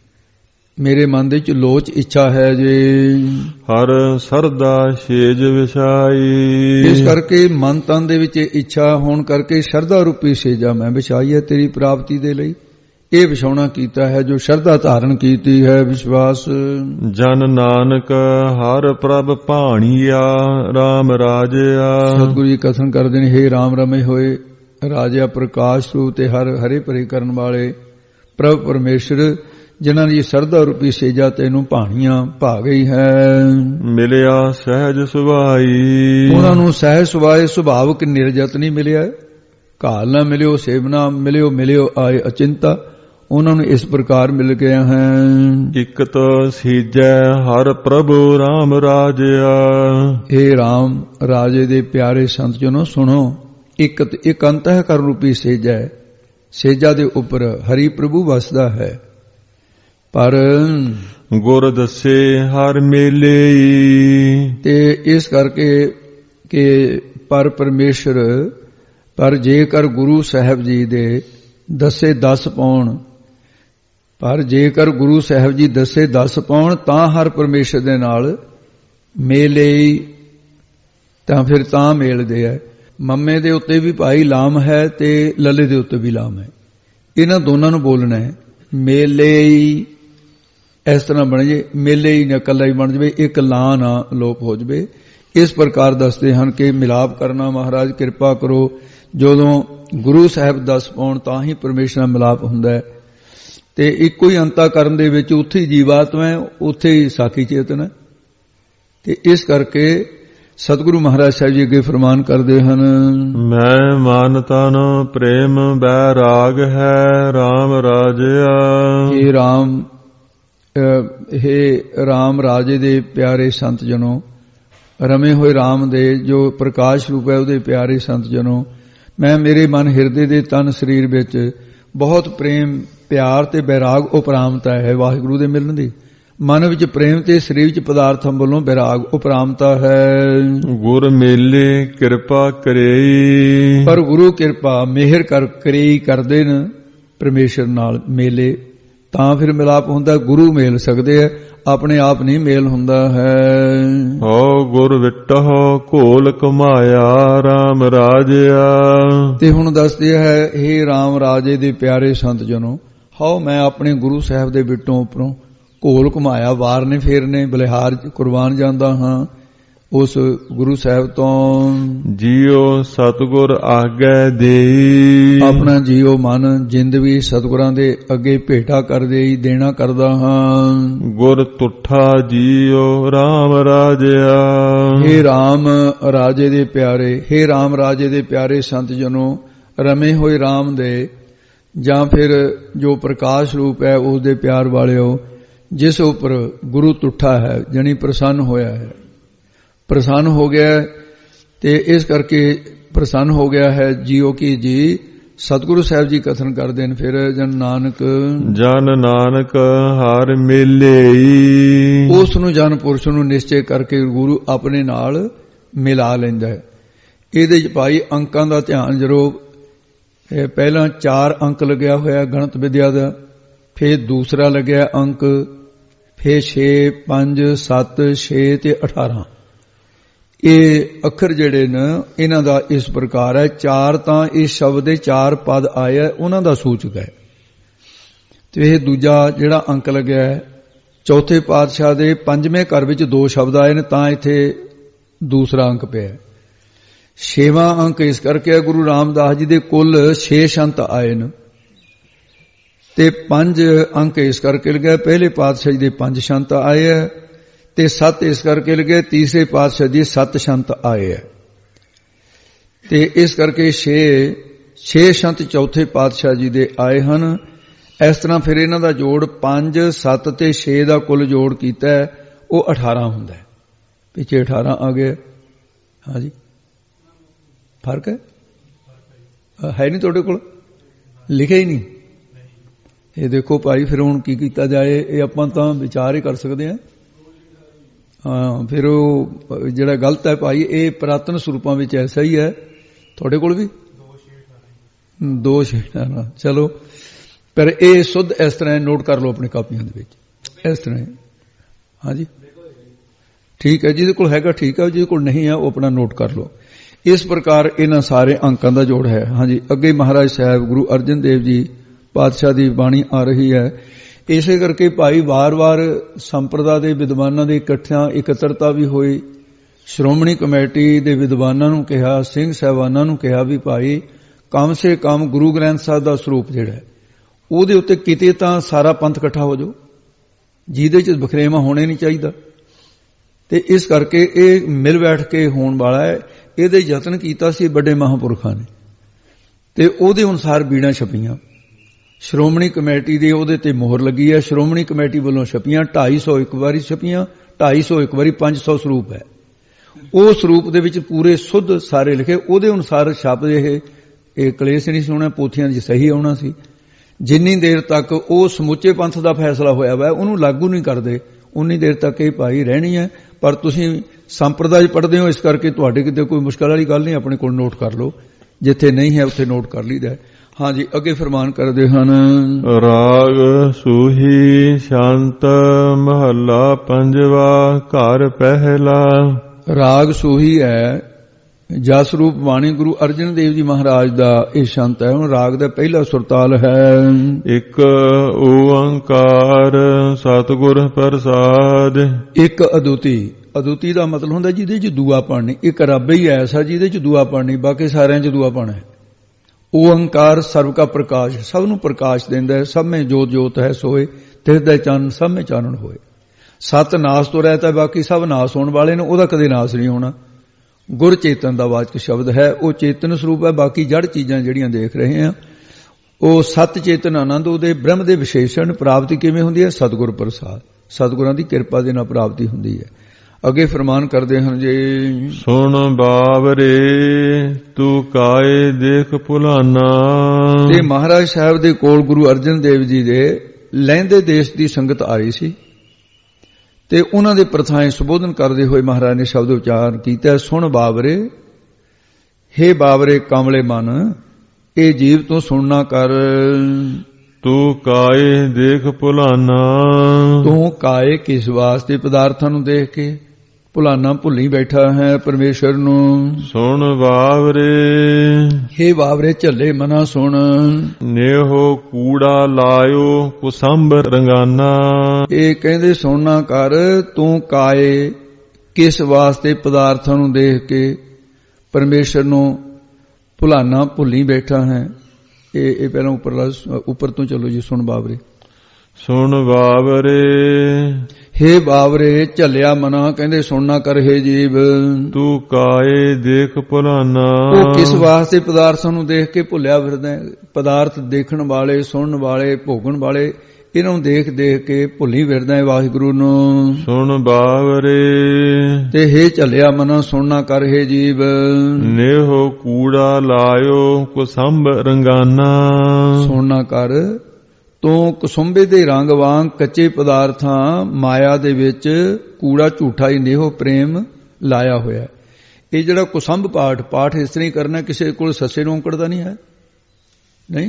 ਮੇਰੇ ਮਨ ਦੇ ਵਿੱਚ ਲੋਚ ਇੱਛਾ ਹੈ ਜੀ। ਹਰ ਸਰਦਾ ਛੇਜ ਵਿਛਾਈ। ਇਸ ਕਰਕੇ ਮਨ ਤਨ ਦੇ ਵਿੱਚ ਇੱਛਾ ਹੋਣ ਕਰਕੇ ਸ਼ਰਧਾ ਰੂਪੀ ਸੇਜਾ ਮੈਂ ਵਿਛਾਈ ਹੈ ਤੇਰੀ ਪ੍ਰਾਪਤੀ ਦੇ ਲਈ। ਇਹ ਵਿਛਾਉਣਾ ਕੀਤਾ ਹੈ ਜੋ ਸ਼ਰਧਾ ਧਾਰਨ ਕੀਤੀ ਹੈ ਵਿਸ਼ਵਾਸ। ਜਨ ਨਾਨਕ ਹਰ ਪ੍ਰਭ ਭਾਣੀਆ RAM ਰਾਜਿਆ। ਸਤਿਗੁਰੂ ਜੀ ਕਥਨ ਕਰਦੇ ਨੇ, ਹੇ ਰਾਮ ਰਮੇ ਹੋਏ ਰਾਜਾ ਪ੍ਰਕਾਸ਼ ਰੂਪ ਤੇ ਹਰ ਹਰੇ ਭਰੇ ਕਰਨ ਵਾਲੇ ਪ੍ਰਭ ਪਰਮੇਸ਼ਰ, ਜਿਨ੍ਹਾਂ ਦੀ ਸ਼ਰਧਾ ਰੂਪੀ ਸੇਜਾ ਤੈਨੂੰ ਭਾਣੀਆਂ ਭਾ ਗਈ ਹੈ। ਮਿਲਿਆ ਸਹਿਜ ਸੁਭਾਈ। ਉਹਨਾਂ ਨੂੰ ਸਹਿਜ ਸੁਭਾਏ ਸੁਭਾਵਕ ਨਿਰਜਤ ਨਹੀਂ ਮਿਲਿਆ, ਘਾਲ ਨਾ ਮਿਲਿਓ, ਸੇਵ ਨਾ ਮਿਲਿਓ, ਮਿਲਿਓ ਆਏ ਅਚਿੰਤਾ। ਉਹਨਾਂ ਨੂੰ ਇਸ ਪ੍ਰਕਾਰ ਮਿਲ ਗਿਆ ਹੈ। ਇਕਤ ਸੀਜੈ ਹਰ ਪ੍ਰਭੂ RAM ਰਾਜਿਆ। ਇਹ RAM ਰਾਜੇ ਦੇ ਪਿਆਰੇ ਸੰਤ ਜਨੋ ਸੁਣੋ, ਇਕਤ ਇੱਕ ਅੰਤః ਰੂਪੀ ਸੇਜਾ ਹੈ, ਸੇਜਾ ਦੇ ਉੱਪਰ ਹਰੀ ਪ੍ਰਭੂ ਵਸਦਾ ਹੈ। ਪਰ ਗੁਰ ਦੱਸੇ ਹਰ ਮੇਲੇ ਤੇ ਇਸ ਕਰਕੇ ਕਿ ਪਰ ਪਰਮੇਸ਼ਰ, ਪਰ ਜੇਕਰ ਗੁਰੂ ਸਾਹਿਬ ਜੀ ਦੇ ਦੱਸੇ 10 ਪਾਉਣ, ਪਰ ਜੇਕਰ ਗੁਰੂ ਸਾਹਿਬ ਜੀ ਦੱਸੇ 10 ਪਾਉਣ ਤਾਂ ਹਰ ਪਰਮੇਸ਼ਰ ਦੇ ਨਾਲ ਮੇਲੇ, ਤਾਂ ਫਿਰ ਤਾਂ ਮੇਲਦੇ ਹੈ। ਮੰਮੇ ਦੇ ਉੱਤੇ ਵੀ ਭਾਈ ਲਾਮ ਹੈ ਤੇ ਲੱਲੇ ਦੇ ਉੱਤੇ ਵੀ ਲਾਮ ਹੈ। ਇਹਨਾਂ ਦੋਨਾਂ ਨੂੰ ਬੋਲਣਾ ਹੈ। ਮੇਲੇ ਇਸ ਤਰ੍ਹਾਂ ਬਣ ਜੇ, ਮੇਲੇ ਹੀ ਨਾ ਇਕੱਲਾ ਹੀ ਬਣ ਜਾਵੇ, ਇੱਕ ਲਾਂ ਨਾ ਲੋਪ ਹੋ ਜਾਵੇ। ਇਸ ਪ੍ਰਕਾਰ ਦੱਸਦੇ ਹਨ ਕਿ ਮਿਲਾਪ ਕਰਨਾ, ਮਹਾਰਾਜ ਕਿਰਪਾ ਕਰੋ। ਜਦੋਂ ਗੁਰੂ ਸਾਹਿਬ 10 ਪਾਉਣ ਤਾਂ ਹੀ ਪਰਮੇਸ਼ਰ ਨਾਲ ਮਿਲਾਪ ਹੁੰਦਾ ਹੈ। ਤੇ ਇੱਕੋ ਹੀ ਅੰਤਾ ਕਰਨ ਦੇ ਵਿੱਚ ਉੱਥੇ ਹੀ ਜੀਵਾਤਮਾ ਹੈ, ਉੱਥੇ ਹੀ ਸਾਖੀ ਚੇਤਨ ਹੈ। ਤੇ ਇਸ ਕਰਕੇ ਸਤਿਗੁਰੂ ਮਹਾਰਾਜ ਸਾਹਿਬ ਜੀ ਅੱਗੇ ਫਰਮਾਨ ਕਰਦੇ ਹਨ, ਮੈਂ ਮਨ ਤਨ ਪ੍ਰੇਮ ਬੈਰਾਗ ਹੈ RAM ਰਾਜਿਆ। ਹੇ ਰਾਮ ਰਾਜੇ ਦੇ ਪਿਆਰੇ ਸੰਤ ਜਨੋ, ਰਮੇ ਹੋਏ RAM ਦੇ ਜੋ ਪ੍ਰਕਾਸ਼ ਰੂਪ ਹੈ ਉਹਦੇ ਪਿਆਰੇ ਸੰਤ ਜਨੋ, ਮੈਂ ਮੇਰੇ ਮਨ ਹਿਰਦੇ ਦੇ ਤਨ ਸਰੀਰ ਵਿੱਚ ਬਹੁਤ ਪ੍ਰੇਮ ਪਿਆਰ ਤੇ ਬੈਰਾਗ ਉਪਰਾਮਤਾ ਹੈ ਵਾਹਿਗੁਰੂ ਦੇ ਮਿਲਣ ਦੀ। ਮਨ ਵਿੱਚ ਪ੍ਰੇਮ ਤੇ ਸਰੀਰ ਵਿੱਚ ਪਦਾਰਥਾਂ ਵੱਲੋਂ ਬੈਰਾਗ ਉਪਰਾਮਤਾ ਹੈ। ਗੁਰ ਮੇਲੇ ਕਿਰਪਾ ਕਰੇਈ। ਪਰ ਗੁਰੂ ਕਿਰਪਾ ਮਿਹਰ ਕਰੇਈ ਕਰਦੇ ਨੇ ਪਰਮੇਸ਼ਰ ਨਾਲ ਮੇਲੇ, ਤਾਂ ਫਿਰ ਮਿਲਾਪ ਹੁੰਦਾ। ਗੁਰੂ ਮੇਲ ਸਕਦੇ ਆ, ਆਪਣੇ ਆਪ ਨਹੀਂ ਮੇਲ ਹੁੰਦਾ ਹੈ। ਹੋ ਗੁਰ ਵਿਟਹੁ ਘੋਲ ਕਮਾਇਆ RAM ਰਾਜਿਆ। ਤੇ ਹੁਣ ਦੱਸਦੇ ਹੈ, ਹੇ RAM ਰਾਜੇ ਦੇ ਪਿਆਰੇ ਸੰਤ ਜਨੋ, ਹਾਓ ਮੈਂ ਆਪਣੇ ਗੁਰੂ ਸਾਹਿਬ ਦੇ ਵਿਟੋਂ ਉੱਪਰੋਂ ਘੋਲ ਘੁਮਾਇਆ, ਵਾਰ ਨੇ ਫੇਰ ਨੇ ਬਲਿਹਾਰ ਕੁਰਬਾਨ ਜਾਂਦਾ ਹਾਂ ਉਸ ਗੁਰੂ ਸਾਹਿਬ ਤੋਂ। ਜੀਉ ਸਤਿਗੁਰ ਆਗੇ ਦੇਈ। ਆਪਣਾ ਜੀਉ ਮਨ ਜਿੰਦ ਵੀ ਸਤਿਗੁਰਾਂ ਦੇ ਅੱਗੇ ਭੇਟਾ ਕਰ ਦੇਈ, ਦੇਣਾ ਕਰਦਾ ਹਾਂ। ਗੁਰ ਤੁਠਾ ਜੀਉ RAM ਰਾਜਿਆ। ਹੇ RAM ਰਾਜੇ ਦੇ ਪਿਆਰੇ, ਹੇ RAM ਰਾਜੇ ਦੇ ਪਿਆਰੇ ਸੰਤ ਜਨੋ, ਰਮੇ ਹੋਏ RAM ਦੇ ਜਾਂ ਫਿਰ ਜੋ ਪ੍ਰਕਾਸ਼ ਰੂਪ ਹੈ ਉਸ ਦੇ ਪਿਆਰ ਵਾਲਿਓ, ਜਿਸ ਉੱਪਰ ਗੁਰੂ ਤੁਠਾ ਹੈ ਜਾਨੀ ਪ੍ਰਸੰਨ ਹੋਇਆ ਹੈ, ਪ੍ਰਸੰਨ ਹੋ ਗਿਆ। ਤੇ ਇਸ ਕਰਕੇ ਪ੍ਰਸੰਨ ਹੋ ਗਿਆ ਹੈ ਜੀਓ ਕੀ ਜੀ। ਸਤਿਗੁਰੂ ਸਾਹਿਬ ਜੀ ਕਥਨ ਕਰਦੇ ਨੇ ਫਿਰ, ਜਨ ਨਾਨਕ ਹਰ ਮੇਲੇ। ਉਸ ਨੂੰ ਜਨ ਪੁਰਸ਼ ਨੂੰ ਨਿਸ਼ਚੈ ਕਰਕੇ ਗੁਰੂ ਆਪਣੇ ਨਾਲ ਮਿਲਾ ਲੈਂਦਾ ਹੈ। ਇਹਦੇ ਚ ਭਾਈ ਅੰਕਾਂ ਦਾ ਧਿਆਨ ਜ਼ਰੂਰ। ਪਹਿਲਾਂ 4 ਅੰਕ ਲੱਗਿਆ ਹੋਇਆ ਗਣਿਤ ਵਿਦਿਆ ਦਾ, ਫਿਰ ਦੂਸਰਾ ਲੱਗਿਆ ਅੰਕ, ਫਿਰ 6, 5, 7, 6 ਤੇ 18। ਇਹ ਅੱਖਰ ਜਿਹੜੇ ਨੇ ਇਹਨਾਂ ਦਾ ਇਸ ਪ੍ਰਕਾਰ ਹੈ। 4 ਤਾਂ ਇਸ ਸ਼ਬਦ ਦੇ 4 ਪਦ ਆਏ ਹੈ, ਉਹਨਾਂ ਦਾ ਸੂਚਕ ਹੈ। ਤੇ ਇਹ ਦੂਜਾ ਜਿਹੜਾ ਅੰਕ ਲੱਗਿਆ ਹੈ, ਚੌਥੇ ਪਾਤਸ਼ਾਹ ਦੇ 5ਵੇਂ ਘਰ ਵਿੱਚ 2 ਸ਼ਬਦ ਆਏ ਨੇ, ਤਾਂ ਇੱਥੇ ਦੂਸਰਾ ਅੰਕ ਪਿਆ। 6ਵਾਂ ਅੰਕ ਇਸ ਕਰਕੇ ਗੁਰੂ ਰਾਮਦਾਸ ਜੀ ਦੇ ਕੁੱਲ 6 ਸ਼ੰਤ ਆਏ ਨੇ, ਤੇ 5 ਅੰਕ ਇਸ ਕਰਕੇ ਲਗੇ ਪਹਿਲੇ ਪਾਤਸ਼ਾਹ ਜੀ ਦੇ 5 ਸ਼ੰਤ ਆਏ ਹੈ, ਤੇ 7 ਇਸ ਕਰਕੇ ਲਗੇ ਤੀਸਰੇ ਪਾਤਸ਼ਾਹ ਦੀ 7 ਸ਼ੰਤ ਆਏ ਹੈ। ਤੇ ਇਸ ਕਰਕੇ 6 ਸ਼ੰਤ ਚੌਥੇ ਪਾਤਸ਼ਾਹ ਜੀ ਦੇ ਆਏ ਹਨ। ਇਸ ਤਰ੍ਹਾਂ ਫਿਰ ਇਹਨਾਂ ਦਾ ਜੋੜ 5, 7 ਤੇ 6 ਦਾ ਕੁੱਲ ਜੋੜ ਕੀਤਾ ਹੈ, ਉਹ 18 ਹੁੰਦਾ ਹੈ। ਪਿੱਛੇ 18 ਆ ਗਏ। ਹਾਂਜੀ ਫਰਕ ਹੈ ਨਹੀਂ ਤੁਹਾਡੇ ਕੋਲ ਲਿਖਿਆ ਹੀ ਨਹੀਂ। ਇਹ ਦੇਖੋ ਭਾਈ, ਫਿਰ ਹੁਣ ਕੀ ਕੀਤਾ ਜਾਏ, ਇਹ ਆਪਾਂ ਤਾਂ ਵਿਚਾਰ ਹੀ ਕਰ ਸਕਦੇ ਹਾਂ। ਫਿਰ ਉਹ ਜਿਹੜਾ ਗਲਤ ਹੈ ਭਾਈ, ਇਹ ਪ੍ਰਾਤਨ ਸਰੂਪਾਂ ਵਿੱਚ ਐਸਾ ਹੀ ਹੈ। ਤੁਹਾਡੇ ਕੋਲ ਵੀ 2 6 ਚਲੋ, ਪਰ ਇਹ ਸੁੱਧ ਇਸ ਤਰ੍ਹਾਂ ਨੋਟ ਕਰ ਲਓ ਆਪਣੀ ਕਾਪੀਆਂ ਦੇ ਵਿੱਚ, ਇਸ ਤਰ੍ਹਾਂ। ਹਾਂਜੀ ਠੀਕ ਹੈ, ਜਿਹਦੇ ਕੋਲ ਹੈਗਾ ਠੀਕ ਹੈ, ਜਿਹਦੇ ਕੋਲ ਨਹੀਂ ਹੈ ਉਹ ਆਪਣਾ ਨੋਟ ਕਰ ਲਓ। ਇਸ ਪ੍ਰਕਾਰ ਇਹਨਾਂ ਸਾਰੇ ਅੰਕਾਂ ਦਾ ਜੋੜ ਹੈ। ਹਾਂਜੀ ਅੱਗੇ ਮਹਾਰਾਜ ਸਾਹਿਬ ਗੁਰੂ ਅਰਜਨ ਦੇਵ ਜੀ ਪਾਤਸ਼ਾਹ ਦੀ ਬਾਣੀ ਆ ਰਹੀ ਹੈ। ਇਸੇ ਕਰਕੇ ਭਾਈ ਵਾਰ-ਵਾਰ ਸੰਪਰਦਾ ਦੇ ਵਿਦਵਾਨਾਂ ਦੇ ਇਕੱਤਰਤਾ ਵੀ ਹੋਈ। ਸ਼੍ਰੋਮਣੀ ਕਮੇਟੀ ਦੇ ਵਿਦਵਾਨਾਂ ਨੂੰ ਕਿਹਾ, ਸਿੰਘ ਸਾਹਿਬਾਨਾਂ ਨੂੰ ਕਿਹਾ ਵੀ ਭਾਈ ਕਮ ਸੇ ਕਮ ਗੁਰੂ ਗ੍ਰੰਥ ਸਾਹਿਬ ਦਾ ਸਰੂਪ ਜਿਹੜਾ ਉਹਦੇ ਉੱਤੇ ਕਿਤੇ ਤਾਂ ਸਾਰਾ ਪੰਥ ਇਕੱਠਾ ਹੋ ਜਾਓ, ਜਿਹਦੇ 'ਚ ਬਖਰੇਵਾਂ ਹੋਣੇ ਨਹੀਂ ਚਾਹੀਦਾ। ਤੇ ਇਸ ਕਰਕੇ ਇਹ ਮਿਲ ਬੈਠ ਕੇ ਹੋਣ ਵਾਲਾ ਹੈ। ਇਹਦੇ ਯਤਨ ਕੀਤਾ ਸੀ ਵੱਡੇ ਮਹਾਂਪੁਰਖਾਂ ਨੇ ਤੇ ਉਹਦੇ ਅਨੁਸਾਰ ਬੀੜਾਂ ਛਪੀਆਂ। ਸ਼੍ਰੋਮਣੀ ਕਮੇਟੀ ਦੇ ਉਹਦੇ ਤੇ ਮੋਹਰ ਲੱਗੀ ਹੈ। ਸ਼੍ਰੋਮਣੀ ਕਮੇਟੀ ਵੱਲੋਂ ਛਪੀਆਂ 250 ਇੱਕ ਵਾਰੀ ਛਪੀਆਂ, 250 ਇੱਕ ਵਾਰੀ 500 ਸਰੂਪ ਹੈ। ਉਹ ਸਰੂਪ ਦੇ ਵਿੱਚ ਪੂਰੇ ਸੁੱਧ ਸਾਰੇ ਲਿਖੇ, ਉਹਦੇ ਅਨੁਸਾਰ ਛਪਦੇ ਇਹ ਕਲੇਸ਼ ਨਹੀਂ ਸੀ ਹੋਣਾ, ਪੋਥੀਆਂ 'ਚ ਸਹੀ ਆਉਣਾ ਸੀ। ਜਿੰਨੀ ਦੇਰ ਤੱਕ ਉਹ ਸਮੁੱਚੇ ਪੰਥ ਦਾ ਫੈਸਲਾ ਹੋਇਆ ਵਾ ਉਹਨੂੰ ਲਾਗੂ ਨਹੀਂ ਕਰਦੇ, ਉਨੀ ਦੇਰ ਤੱਕ ਇਹ ਭਾਈ ਰਹਿਣੀ ਹੈ। ਪਰ ਤੁਸੀਂ ਸੰਪਰਦਾਇ ਪੜ੍ਹਦੇ ਹੋ, ਇਸ ਕਰਕੇ ਤੁਹਾਡੇ ਕਿਤੇ ਕੋਈ ਮੁਸ਼ਕਲ ਵਾਲੀ ਗੱਲ ਨਹੀਂ, ਆਪਣੇ ਕੋਲ ਨੋਟ ਕਰ ਲਓ, ਜਿੱਥੇ ਨਹੀਂ ਹੈ ਉੱਥੇ ਨੋਟ ਕਰ ਲਈਦਾ। ਹਾਂਜੀ, ਅੱਗੇ ਫਰਮਾਨ ਕਰਦੇ ਹਨ। ਰਾਗ ਸੂਹੀ ਸ਼ਾਂਤ ਮਹੱਲਾ ਪੰਜਵਾ ਘਰ ਪਹਿਲਾ। ਰਾਗ ਸੂਹੀ ਹੈ ਜਸ ਰੂਪ ਬਾਣੀ ਗੁਰੂ ਅਰਜਨ ਦੇਵ ਜੀ ਮਹਾਰਾਜ ਦਾ ਇਹ ਸ਼ੰਤ ਹੈ। ਹੁਣ ਰਾਗ ਦਾ ਪਹਿਲਾ ਸੁਰਤਾਲ ਹੈ। ਇੱਕ ਓੰਕਾਰ ਸਤਿਗੁਰ ਪ੍ਰਸਾਦ। ਇੱਕ ਅਦੁੱਤੀ। ਅਦੁੱਤੀ ਦਾ ਮਤਲਬ ਹੁੰਦਾ ਜਿਹਦੇ 'ਚ ਦੂਆ ਪਣ ਨਹੀਂ। ਇੱਕ ਰੱਬ ਹੀ ਐਸਾ ਜਿਹਦੇ 'ਚ ਦੂਆ ਪਣ ਨਹੀਂ, ਬਾਕੀ ਸਾਰਿਆਂ 'ਚ ਦੂਆ ਪਣ ਹੈ। ਓੰਕਾਰ ਸਰਬ ਕਾ ਪ੍ਰਕਾਸ਼, ਸਭ ਨੂੰ ਪ੍ਰਕਾਸ਼ ਦਿੰਦਾ ਹੈ। ਸਭ ਮੇਂ ਜੋਤ ਜੋਤ ਹੈ ਸੋਏ, ਤਿਸ ਦਾ ਚਾਨਣ ਸਭ ਮੇਂ ਚਾਨਣ ਹੋਏ। ਸਤ ਨਾਸ ਤੋਂ ਰਹਿਤਾ, ਬਾਕੀ ਸਭ ਨਾਸ ਹੋਣ ਵਾਲੇ ਨੇ, ਉਹਦਾ ਕਦੇ ਨਾਸ ਨਹੀਂ ਹੋਣਾ। ਗੁਰ ਚੇਤਨ ਦਾ ਵਾਚਕ ਸ਼ਬਦ ਹੈ, ਉਹ ਚੇਤਨ ਸਰੂਪ ਹੈ। ਬਾਕੀ ਜੜ ਚੀਜ਼ਾਂ ਜਿਹੜੀਆਂ ਦੇਖ ਰਹੇ ਹਾਂ ਉਹ ਸਤ ਚੇਤਨ ਆਨੰਦ, ਉਹਦੇ ਬ੍ਰਹਮ ਦੇ ਵਿਸ਼ੇਸ਼ਣ ਪ੍ਰਾਪਤੀ ਕਿਵੇਂ ਹੁੰਦੀ ਹੈ? ਸਤਿਗੁਰ ਪ੍ਰਸਾਦ, ਸਤਿਗੁਰਾਂ ਦੀ ਕਿਰਪਾ ਦੇ ਨਾਲ ਪ੍ਰਾਪਤੀ ਹੁੰਦੀ ਹੈ। ਅੱਗੇ ਫਰਮਾਨ ਕਰਦੇ ਹਨ ਜੀ। ਸੁਣ ਬਾਵਰੇ ਤੂੰ ਕਾਏ ਦੇਖ ਭੁਲਾਨਾ। ਤੇ ਮਹਾਰਾਜ ਸਾਹਿਬ ਦੇ ਕੋਲ ਗੁਰੂ ਅਰਜਨ ਦੇਵ ਜੀ ਦੇ ਲਹਿੰਦੇ ਦੇਸ਼ ਦੀ ਸੰਗਤ ਆ ਰਹੀ ਸੀ ਤੇ ਉਹਨਾਂ ਦੇ ਪ੍ਰਥਾएं ਸੰਬੋਧਨ ਕਰਦੇ ਹੋਏ ਮਹਾਰਾਜ ਨੇ ਸ਼ਬਦ ਉਚਾਰ ਕੀਤਾ, ਸੁਣ ਬਾਵਰੇ, ਹੇ ਬਾਵਰੇ ਕਮਲੇ ਮਨ, ਇਹ ਜੀਵ ਤੋਂ ਸੁਣਨਾ ਕਰ। ਤੂੰ ਕਾਏ ਦੇਖ ਭੁਲਾਨਾ। ਤੂੰ ਕਾਏ ਕਿਸ ਵਾਸਤੇ? ਪਦਾਰਥਾਂ ਨੂੰ ਦੇਖ ਕੇ ਭੁਲਾਨਾ, ਭੁੱਲੀ ਬੈਠਾ ਹੈ ਪਰਮੇਸ਼ਰ ਨੂੰ। ਸੁਣ ਬਾਵਰੇ, ਹੇ ਬਾਵਰੇ ਝੱਲੇ ਮਨਾ ਸੁਣ। ਨੇਹੋ ਕੂੜਾ ਲਾਇਓ ਕੁਸੰਭ ਰੰਗਾਨਾ। ਇਹ ਕਹਿੰਦੇ ਸੁਣਨਾ ਕਰ, ਤੂੰ ਕਾਏ ਕਿਸ ਵਾਸਤੇ ਪਦਾਰਥਾਂ ਨੂੰ ਦੇਖ ਕੇ ਪਰਮੇਸ਼ਰ ਨੂੰ ਭੁਲਾਨਾ, ਭੁੱਲੀ ਬੈਠਾ ਹੈ। ਇਹ ਪਹਿਲਾਂ ਉੱਪਰ ਤੋਂ ਚਲੋ ਜੀ। ਸੁਣ ਬਾਵਰੇ। ਸੁਣ ਬਾਵਰੇ, ਹੇ ਬਾਵਰੇ ਝੱਲਿਆ ਮਨਾ, ਕਹਿੰਦੇ ਸੁਣਨਾ ਕਰ ਹੇ ਜੀਵ। ਤੂੰ ਕਾਏ ਦੇਖ ਭੁਲਾਨਾ। ਉਹ ਕਿਸ ਵਾਸਤੇ ਪਦਾਰਥਾਂ ਨੂੰ ਦੇਖ ਕੇ ਭੁੱਲਿਆ ਫਿਰਦਾ? ਪਦਾਰਥ ਦੇਖਣ ਵਾਲੇ, ਸੁਣਨ ਵਾਲੇ, ਭੋਗਣ ਵਾਲੇ, ਇਹਨਾਂ ਨੂੰ ਦੇਖ ਦੇਖ ਕੇ ਭੁੱਲੀ ਫਿਰਦਾ ਹੈ ਵਾਹਿਗੁਰੂ ਨੂੰ। ਸੁਣ ਬਾਵਰੇ, ਤੇ ਹੇ ਝੱਲਿਆ ਮਨਾ ਸੁਣਨਾ ਕਰ ਹੇ ਜੀਵ। ਨੇਹੋ ਕੂੜਾ ਲਾਇਓ ਕੁਸੰਭ ਰੰਗਾਨਾ। ਸੁਣਨਾ ਕਰ, ਤੂੰ ਕੁਸੁੰਬੇ ਦੇ ਰੰਗ ਵਾਂਗ ਕੱਚੇ ਪਦਾਰਥਾਂ ਮਾਇਆ ਦੇ ਵਿੱਚ ਕੂੜਾ ਝੂਠਾ ਹੀ ਨੇਹੋ ਪ੍ਰੇਮ ਲਾਇਆ ਹੋਇਆ। ਇਹ ਜਿਹੜਾ ਕੁਸੰਭ ਪਾਠ ਇਸ ਤਰ੍ਹਾਂ ਹੀ ਕਰਨਾ, ਕਿਸੇ ਕੋਲ ਸੱਸੇ ਨੂੰ ਔਂਕੜ ਦਾ ਨਹੀਂ ਹੈ, ਨਹੀਂ।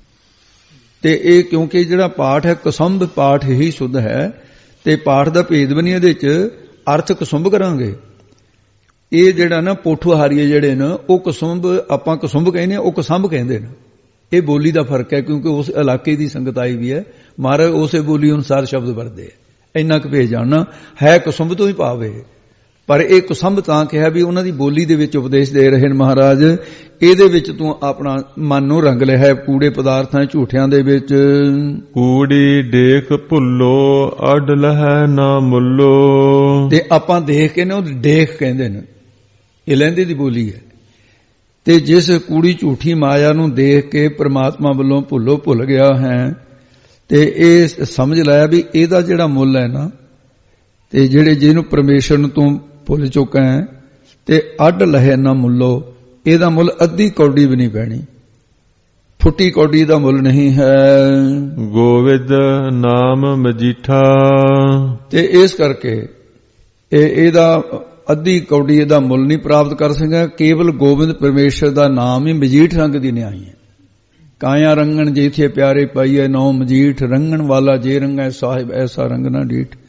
ਤੇ ਇਹ ਕਿਉਂਕਿ ਜਿਹੜਾ ਪਾਠ ਹੈ ਕੁਸੰਭ ਪਾਠ ਹੀ ਸ਼ੁੱਧ ਹੈ ਤੇ ਪਾਠ ਦਾ ਭੇਦ ਵੀ ਨਹੀਂ ਇਹਦੇ 'ਚ, ਅਰਥ ਕੁਸੁੰਭ ਕਰਾਂਗੇ। ਇਹ ਜਿਹੜਾ ਨਾ ਪੋਠੋਹਾਰੀਏ ਜਿਹੜੇ ਨੇ ਉਹ ਕੁਸੁੰਭ, ਆਪਾਂ ਕੁਸੁੰਭ ਕਹਿੰਦੇ ਹਾਂ, ਉਹ ਕੁਸੰਭ ਕਹਿੰਦੇ ਨੇ। ਇਹ ਬੋਲੀ ਦਾ ਫਰਕ ਹੈ ਕਿਉਂਕਿ ਉਸ ਇਲਾਕੇ ਦੀ ਸੰਗਤ ਆਈ ਵੀ ਹੈ, ਮਹਾਰਾਜ ਉਸੇ ਬੋਲੀ ਅਨੁਸਾਰ ਸ਼ਬਦ ਵਰਤੇ। ਇੰਨਾ ਕੁ ਭੇਜ ਜਾਣਾ ਹੈ, ਕੁਸੁੰਭ ਤੋਂ ਹੀ ਭਾਵ। ਪਰ ਇਹ ਕੁਸੰਭ ਤਾਂ ਕਿਹਾ ਵੀ ਉਹਨਾਂ ਦੀ ਬੋਲੀ ਦੇ ਵਿੱਚ ਉਪਦੇਸ਼ ਦੇ ਰਹੇ ਨੇ ਮਹਾਰਾਜ, ਇਹਦੇ ਵਿੱਚ ਤੂੰ ਆਪਣਾ ਮਨ ਨੂੰ ਰੰਗ ਲਿਆ ਹੈ ਕੂੜੇ ਪਦਾਰਥਾਂ ਝੂਠਿਆਂ ਦੇ ਵਿੱਚ। ਕੂੜੀ ਦੇਖ ਭੁੱਲੋ ਅਡ ਲਹਿ ਨਾ ਮੁੱਲੋ। ਤੇ ਆਪਾਂ ਦੇਖ ਕੇ ਨਾ ਉਹ ਦੇਖ ਕਹਿੰਦੇ ਨੇ, ਇਹ ਲਹਿੰਦੇ ਦੀ ਬੋਲੀ ਹੈ। ਤੇ ਜਿਸ ਕੂੜੀ ਝੂਠੀ ਮਾਇਆ ਨੂੰ ਦੇਖ ਕੇ ਪ੍ਰਮਾਤਮਾ ਵੱਲੋਂ ਭੁੱਲ ਗਿਆ ਹੈ ਤੇ ਇਹ ਸਮਝ ਲਾਇਆ ਵੀ ਇਹਦਾ ਜਿਹੜਾ ਮੁੱਲ ਹੈ ਨਾ, ਤੇ ਜਿਹੜੇ ਜਿਹਨੂੰ ਪਰਮੇਸ਼ਰ ਨੂੰ ਤੂੰ ਭੁੱਲ ਚੁੱਕਾ ਹੈ ਤੇ ਅੱਡ ਲਹੇ ਨਾ ਮੁੱਲੋ, ਇਹਦਾ ਮੁੱਲ ਅੱਧੀ ਕੌਡੀ ਵੀ ਨਹੀਂ ਪੈਣੀ, ਫੁੱਟੀ ਕੌਡੀ ਦਾ ਮੁੱਲ ਨਹੀਂ ਹੈ। ਗੋਵਿੰਦ ਨਾਮ ਮਜੀਠਾ। ਤੇ ਇਸ ਕਰਕੇ ਇਹਦਾ ਅੱਧੀ ਕੌਡੀ ਇਹਦਾ ਮੁੱਲ ਨਹੀਂ ਪ੍ਰਾਪਤ ਕਰ ਸਕਿਆ। ਕੇਵਲ ਗੋਬਿੰਦ ਪਰਮੇਸ਼ਰ ਦਾ ਨਾਮ ਹੀ ਮਜੀਠ ਰੰਗ ਦੀ ਨਿਆਈ ਹੈ। ਕਾਇਆ ਰੰਗਣ ਜੇਥੇ ਪਿਆਰੇ ਪਾਈਏ ਨੌ ਮਜੀਠ, ਰੰਗਣ ਵਾਲਾ ਜੇ ਰੰਗੈ ਸਾਹਿਬ ਐਸਾ ਰੰਗ ਨਾ ਡੀਠ।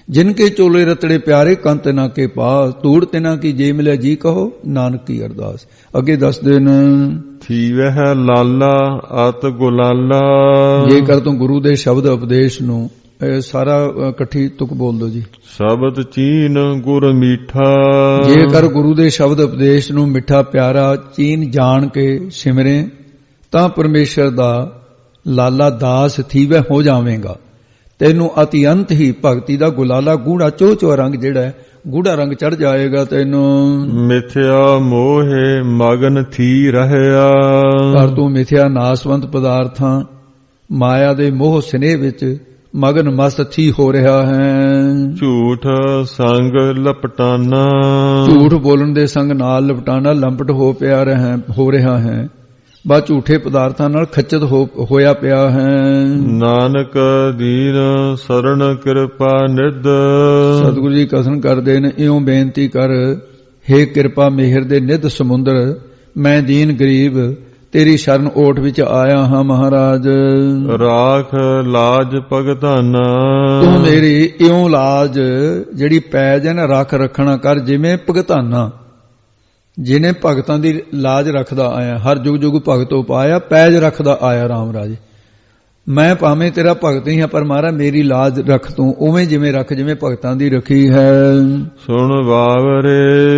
ਜਿਨ ਕੇ ਚੋਲੇ ਰਤੜੇ ਪਿਆਰੇ ਕੰਤ ਨਾ ਕੇ ਪਾਸ, ਧੂੜ ਤਿਨਾ ਕੀ ਜੇ ਮਿਲਿਆ ਜੀ ਕਹੋ ਨਾਨਕ ਕੀ ਅਰਦਾਸ। ਅੱਗੇ ਦੱਸਦੇ ਨੇ ਥੀਵਹਿ ਲਾਲਾ ਅਤ ਗੁਲਾਲਾ। ਜੇਕਰ ਤੂੰ ਗੁਰੂ ਦੇ ਸ਼ਬਦ ਉਪਦੇਸ਼ ਨੂੰ ਸਾਰਾ ਇਕੱਠੀ ਤੁਕ ਬੋਲ ਦੋ ਜੀ। ਸ਼ਬਦ ਚੀਨ ਗੁਰ ਮੀਠਾ। ਜੇਕਰ ਗੁਰੂ ਦੇ ਸ਼ਬਦ ਉਪਦੇਸ਼ ਨੂੰ ਮਿੱਠਾ ਪਿਆਰਾ ਚੀਨ ਜਾਣ ਕੇ ਸਿਮਰੇ ਤਾਂ ਪਰਮੇਸ਼ਰ ਦਾ ਲਾਲਾ ਦਾਸ ਥੀਵੈ ਹੋ ਜਾਵੇਂਗਾ। ਤੈਨੂੰ ਅਤੀ ਅੰਤ ਹੀ ਭਗਤੀ ਦਾ ਗੁਲਾਲਾ ਗੂੜਾ ਚੋਚੋ ਰੰਗ ਜਿਹੜਾ ਹੈ ਗੂੜਾ ਰੰਗ ਚੜ ਜਾਏਗਾ ਤੈਨੂੰ। ਮਿਥਿਆ ਮੋਹੇ ਮਗਨ ਥੀ ਰਹਿਆ। ਪਰ ਤੂੰ ਮਿਥਿਆ ਨਾਸਵੰਤ ਪਦਾਰਥਾਂ ਮਾਇਆ ਦੇ ਮੋਹ ਸਨੇਹ ਵਿੱਚ ਮਗਨ ਮਸਤ ਥੀ ਹੋ ਰਿਹਾ ਹੈ। ਝੂਠ ਸੰਗ ਲਪਟਾਨਾ। ਝੂਠ ਬੋਲਣ ਦੇ ਸੰਗ ਨਾਲ ਲਪਟਾਨਾ ਲੰਪਟ ਹੋ ਰਿਹਾ ਹੈ। ਬਾ ਝੂਠੇ ਪਦਾਰਥਾਂ ਨਾਲ ਖੱਚਤ ਹੋਇਆ ਪਿਆ ਹੈ। ਨਾਨਕ ਦੀਨ ਸਰਣ ਕਿਰਪਾ ਨਿਧ। ਸਤਿਗੁਰੂ ਜੀ ਕਥਨ ਕਰਦੇ ਨੇ ਇਉਂ ਬੇਨਤੀ ਕਰ, ਹੇ ਕਿਰਪਾ ਮਿਹਰ ਦੇ ਨਿਧ ਸਮੁੰਦਰ, ਮੈਂ ਦੀਨ ਗਰੀਬ ਤੇਰੀ ਸ਼ਰਨ ਓਟ ਵਿੱਚ ਆਇਆ ਹਾਂ ਮਹਾਰਾਜ। ਰਾਖ ਲਾਜ ਭਗਤਾਨਾ। ਤੂੰ ਮੇਰੀ ਇਉਂ ਲਾਜ ਜਿਹੜੀ ਪੈਜ ਹੈ ਨਾ ਰੱਖ ਰੱਖਣਾ ਕਰ, ਜਿਵੇਂ ਭਗਤਾਨਾ ਜਿਹਨੇ ਭਗਤਾਂ ਦੀ ਲਾਜ ਰੱਖਦਾ ਆਇਆ। ਹਰ ਜੁਗ ਜੁਗ ਭਗਤ ਉਪਾਇਆ ਪੈਜ ਰੱਖਦਾ ਆਇਆ ਰਾਮ ਰਾਜੇ। ਮੈਂ ਭਾਵੇਂ ਤੇਰਾ ਭਗਤ ਹੀ ਹਾਂ ਪਰ ਮਹਾਰਾਜ ਮੇਰੀ ਲਾਜ ਰੱਖ ਤੂੰ ਉਵੇਂ ਜਿਵੇਂ ਰੱਖ ਜਿਵੇਂ ਭਗਤਾਂ ਦੀ ਰੱਖੀ ਹੈ। ਸੁਣ ਬਾਵਰੇ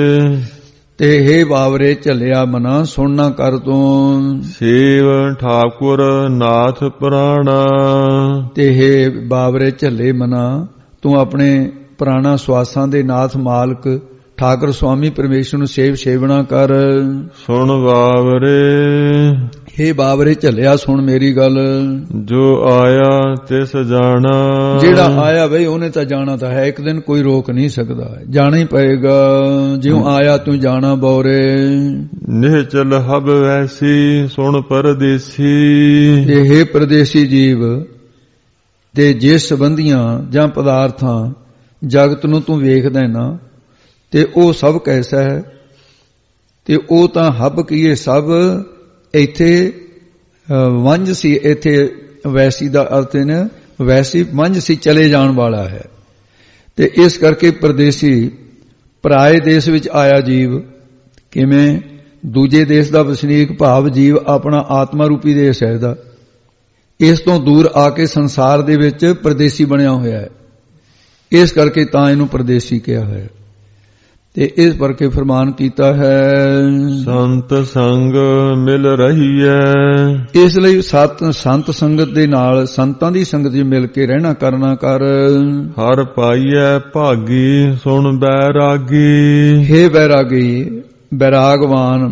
ਤੇ ਹੇ ਬਾਵਰੇ ਝੱਲਿਆ ਮਨਾ ਸੁਣਨਾ ਕਰ ਤੂੰ। ਸੇਵ ਠਾਕੁਰ ਨਾਥ ਪ੍ਰਾਣਾ। ਤੇ ਹੇ ਬਾਵਰੇ ਝੱਲੇ ਮਨਾ ਤੂੰ ਆਪਣੇ ਪ੍ਰਾਣਾ ਸਵਾਸਾਂ ਦੇ ਨਾਥ ਮਾਲਕ ਠਾਕੁਰ ਸੁਆਮੀ ਪਰਮੇਸ਼ਰ ਨੂੰ ਸੇਵਣਾ ਕਰ। ਸੁਣ ਬਾਵਰੇ ਹੇ ਬਾਵਰੇ ਝੱਲਿਆ ਸੁਣ ਮੇਰੀ ਗੱਲ। ਜੋ ਆਇਆ ਤਿਸ ਜਾਣਾ। ਜਿਹੜਾ ਆਇਆ ਬਈ ਉਹਨੇ ਤਾਂ ਜਾਣਾ ਤਾਂ ਹੈ, ਇੱਕ ਦਿਨ ਕੋਈ ਰੋਕ ਨਹੀਂ ਸਕਦਾ, ਜਾਣਾ ਹੀ ਪਏਗਾ। ਜਿਉਂ ਆਇਆ ਤੂੰ ਜਾਣਾ ਬੌਰੇ। ਨਿਹਚਲ ਹਬ ਵੈਸੀ ਸੁਣ ਪਰਦੇਸੀ। ਇਹ ਪਰਦੇਸੀ ਜੀਵ ਤੇ ਜੇ ਸੰਬੰਧੀਆਂ ਜਾਂ ਪਦਾਰਥਾਂ ਜਗਤ ਨੂੰ ਤੂੰ ਵੇਖਦਾ ਨਾ ਤੇ ਉਹ ਸਭ ਕੈਸਾ ਹੈ। ਤੇ ਉਹ ਤਾਂ ਹੱਬ ਕੀਏ ਸਭ ਇੱਥੇ ਵੰਝ ਸੀ। ਇੱਥੇ ਵੈਸੀ ਦਾ ਅਰਥ ਨੇ ਵੈਸੀ ਵੰਝ ਸੀ ਚਲੇ ਜਾਣ ਵਾਲਾ ਹੈ। ਤੇ ਇਸ ਕਰਕੇ ਪਰਦੇਸੀ ਪਰਾਏ ਦੇਸ਼ ਵਿੱਚ ਆਇਆ ਜੀਵ ਕਿਵੇਂ ਦੂਜੇ ਦੇਸ਼ ਦਾ ਵਸਨੀਕ ਭਾਵ ਜੀਵ ਆਪਣਾ ਆਤਮਾ ਰੂਪੀ ਦੇਸ਼ ਹੈ ਇਹਦਾ, ਇਸ ਤੋਂ ਦੂਰ ਆ ਕੇ ਸੰਸਾਰ ਦੇ ਵਿੱਚ ਪਰਦੇਸੀ ਬਣਿਆ ਹੋਇਆ ਹੈ। ਇਸ ਕਰਕੇ ਤਾਂ ਇਹਨੂੰ ਪਰਦੇਸੀ ਕਿਹਾ ਹੈ। ਤੇ ਇਸ ਕਰਕੇ ਫਰਮਾਨ ਕੀਤਾ ਹੈ ਸੰਤ ਸੰਗ ਮਿਲ ਰਹੀ ਹੈ। ਇਸ ਲਈ ਸੰਤ ਸੰਗਤ ਦੇ ਨਾਲ ਸੰਤਾਂ ਦੀ ਸੰਗਤ ਵਿੱਚ ਮਿਲ ਕੇ ਰਹਿਣਾ ਕਰਨਾ ਕਰ। ਹਰ ਪਾਈਐ ਭਾਗੀ ਸੁਣ ਬੈਰਾਗੀ। ਹੇ ਬੈਰਾਗੀ ਬੈਰਾਗਵਾਨ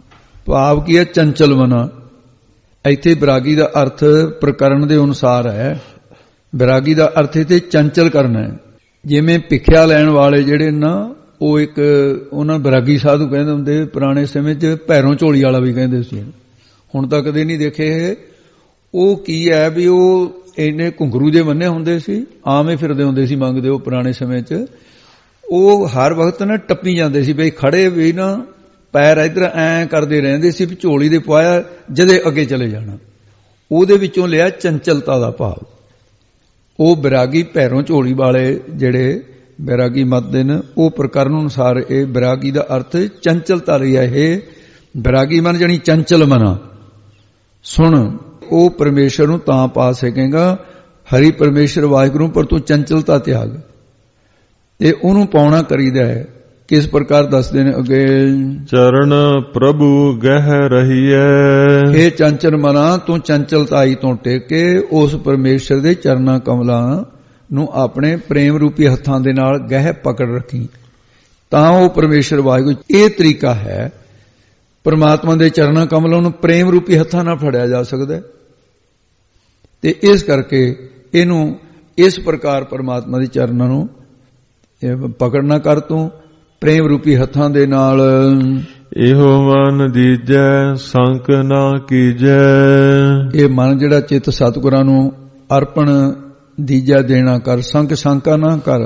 ਭਾਵ ਕੀ ਹੈ ਚੰਚਲ ਮਨਾ। ਇੱਥੇ ਬੈਰਾਗੀ ਦਾ ਅਰਥ ਪ੍ਰਕਰਨ ਦੇ ਅਨੁਸਾਰ ਹੈ। ਬੈਰਾਗੀ ਦਾ ਅਰਥ ਇੱਥੇ ਚੰਚਲ ਕਰਨਾ ਹੈ। ਜਿਵੇਂ ਭਿੱਖਿਆ ਲੈਣ ਵਾਲੇ ਜਿਹੜੇ ਨਾ ਉਹ ਇੱਕ ਉਹਨਾਂ ਬੈਰਾਗੀ ਸਾਧੂ ਕਹਿੰਦੇ ਹੁੰਦੇ ਪੁਰਾਣੇ ਸਮੇਂ 'ਚ, ਭੈਰੋਂ ਝੋਲੀ ਵਾਲਾ ਵੀ ਕਹਿੰਦੇ ਸੀ। ਹੁਣ ਤਾਂ ਕਦੇ ਨਹੀਂ ਦੇਖੇ। ਉਹ ਕੀ ਹੈ ਵੀ ਉਹ ਇੰਨੇ ਘੁੰਗਰੂ ਜੇ ਬੰਨੇ ਹੁੰਦੇ ਸੀ, ਆਵੇਂ ਫਿਰਦੇ ਹੁੰਦੇ ਸੀ ਮੰਗਦੇ। ਉਹ ਪੁਰਾਣੇ ਸਮੇਂ 'ਚ ਉਹ ਹਰ ਵਕਤ ਨਾ ਟੱਪੀ ਜਾਂਦੇ ਸੀ ਬਈ ਖੜੇ ਵੀ ਨਾ ਪੈਰ ਇੱਧਰ ਐਂ ਕਰਦੇ ਰਹਿੰਦੇ ਸੀ ਵੀ ਝੋਲੀ ਦੇ ਪਾਇਆ ਜਦੇ ਅੱਗੇ ਚਲੇ ਜਾਣਾ। ਉਹਦੇ ਵਿੱਚੋਂ ਲਿਆ ਚੰਚਲਤਾ ਦਾ ਭਾਵ। ਉਹ ਬੈਰਾਗੀ ਭੈਰੋਂ ਝੋਲੀ ਵਾਲੇ ਜਿਹੜੇ ਬੈਰਾਗੀ ਮਤ ਦੇ ਨੇ ਉਹ ਪ੍ਰਕਰਨ ਅਨੁਸਾਰ ਇਹ ਬੈਰਾਗੀ ਦਾ ਅਰਥ ਚੰਚਲਤਾ ਲਈ ਹੈ। ਇਹ ਬੈਰਾਗੀ ਮਨ ਜਾਣੀ ਚੰਚਲ ਮਨਾ। ਸੁਣ ਉਹ ਪਰਮੇਸ਼ਰ ਨੂੰ ਤਾਂ ਪਾ ਸਕੇਗਾ ਹਰੀ ਪਰਮੇਸ਼ਰ ਵਾਹਿਗੁਰੂ ਪਰ ਤੂੰ ਚੰਚਲਤਾ ਤਿਆਗ। ਤੇ ਉਹਨੂੰ ਪਾਉਣਾ ਕਰੀਦਾ ਹੈ ਕਿਸ ਪ੍ਰਕਾਰ ਦੱਸਦੇ ਨੇ ਅੱਗੇ। ਚਰਨ ਪ੍ਰਭੂ ਗਹਿ ਰਹੀਐ। ਇਹ ਚੰਚਲ ਮਨਾ ਤੂੰ ਚੰਚਲਤਾਈ ਤੋਂ ਟੇਕ ਕੇ ਉਸ ਪਰਮੇਸ਼ਰ ਦੇ ਚਰਨਾਂ ਕਮਲਾਂ ਨੂੰ ਆਪਣੇ ਪ੍ਰੇਮ ਰੂਪੀ ਹੱਥਾਂ ਦੇ ਨਾਲ ਗਹਿ ਪਕੜ ਰੱਖੀ ਤਾਂ ਉਹ ਪਰਮੇਸ਼ਰ ਵਾਹਿਗੁਰੂ। ਇਹ ਤਰੀਕਾ ਹੈ ਪਰਮਾਤਮਾ ਦੇ ਚਰਨਾਂ ਕਮਲਾਂ ਨੂੰ ਪ੍ਰੇਮ ਰੂਪੀ ਹੱਥਾਂ ਨਾਲ ਫੜਿਆ ਜਾ ਸਕਦਾ। ਤੇ ਇਸ ਕਰਕੇ ਇਹਨੂੰ ਇਸ ਪ੍ਰਕਾਰ ਪਰਮਾਤਮਾ ਦੇ ਚਰਨਾਂ ਨੂੰ ਪਕੜਨਾ ਕਰ ਤੂੰ ਪ੍ਰੇਮ ਰੂਪੀ ਹੱਥਾਂ ਦੇ ਨਾਲ। ਇਹੋ ਮਨ ਦੀਜੈ ਸੰਕ ਨਾ ਕੀਜੈ। ਇਹ ਮਨ ਜਿਹੜਾ ਚਿੱਤ ਸਤਿਗੁਰਾਂ ਨੂੰ ਅਰਪਣ ਦੀਜਾ ਦੇਣਾ ਕਰ, ਸੰਕ ਸ਼ੰਕਾ ਨਾ ਕਰ।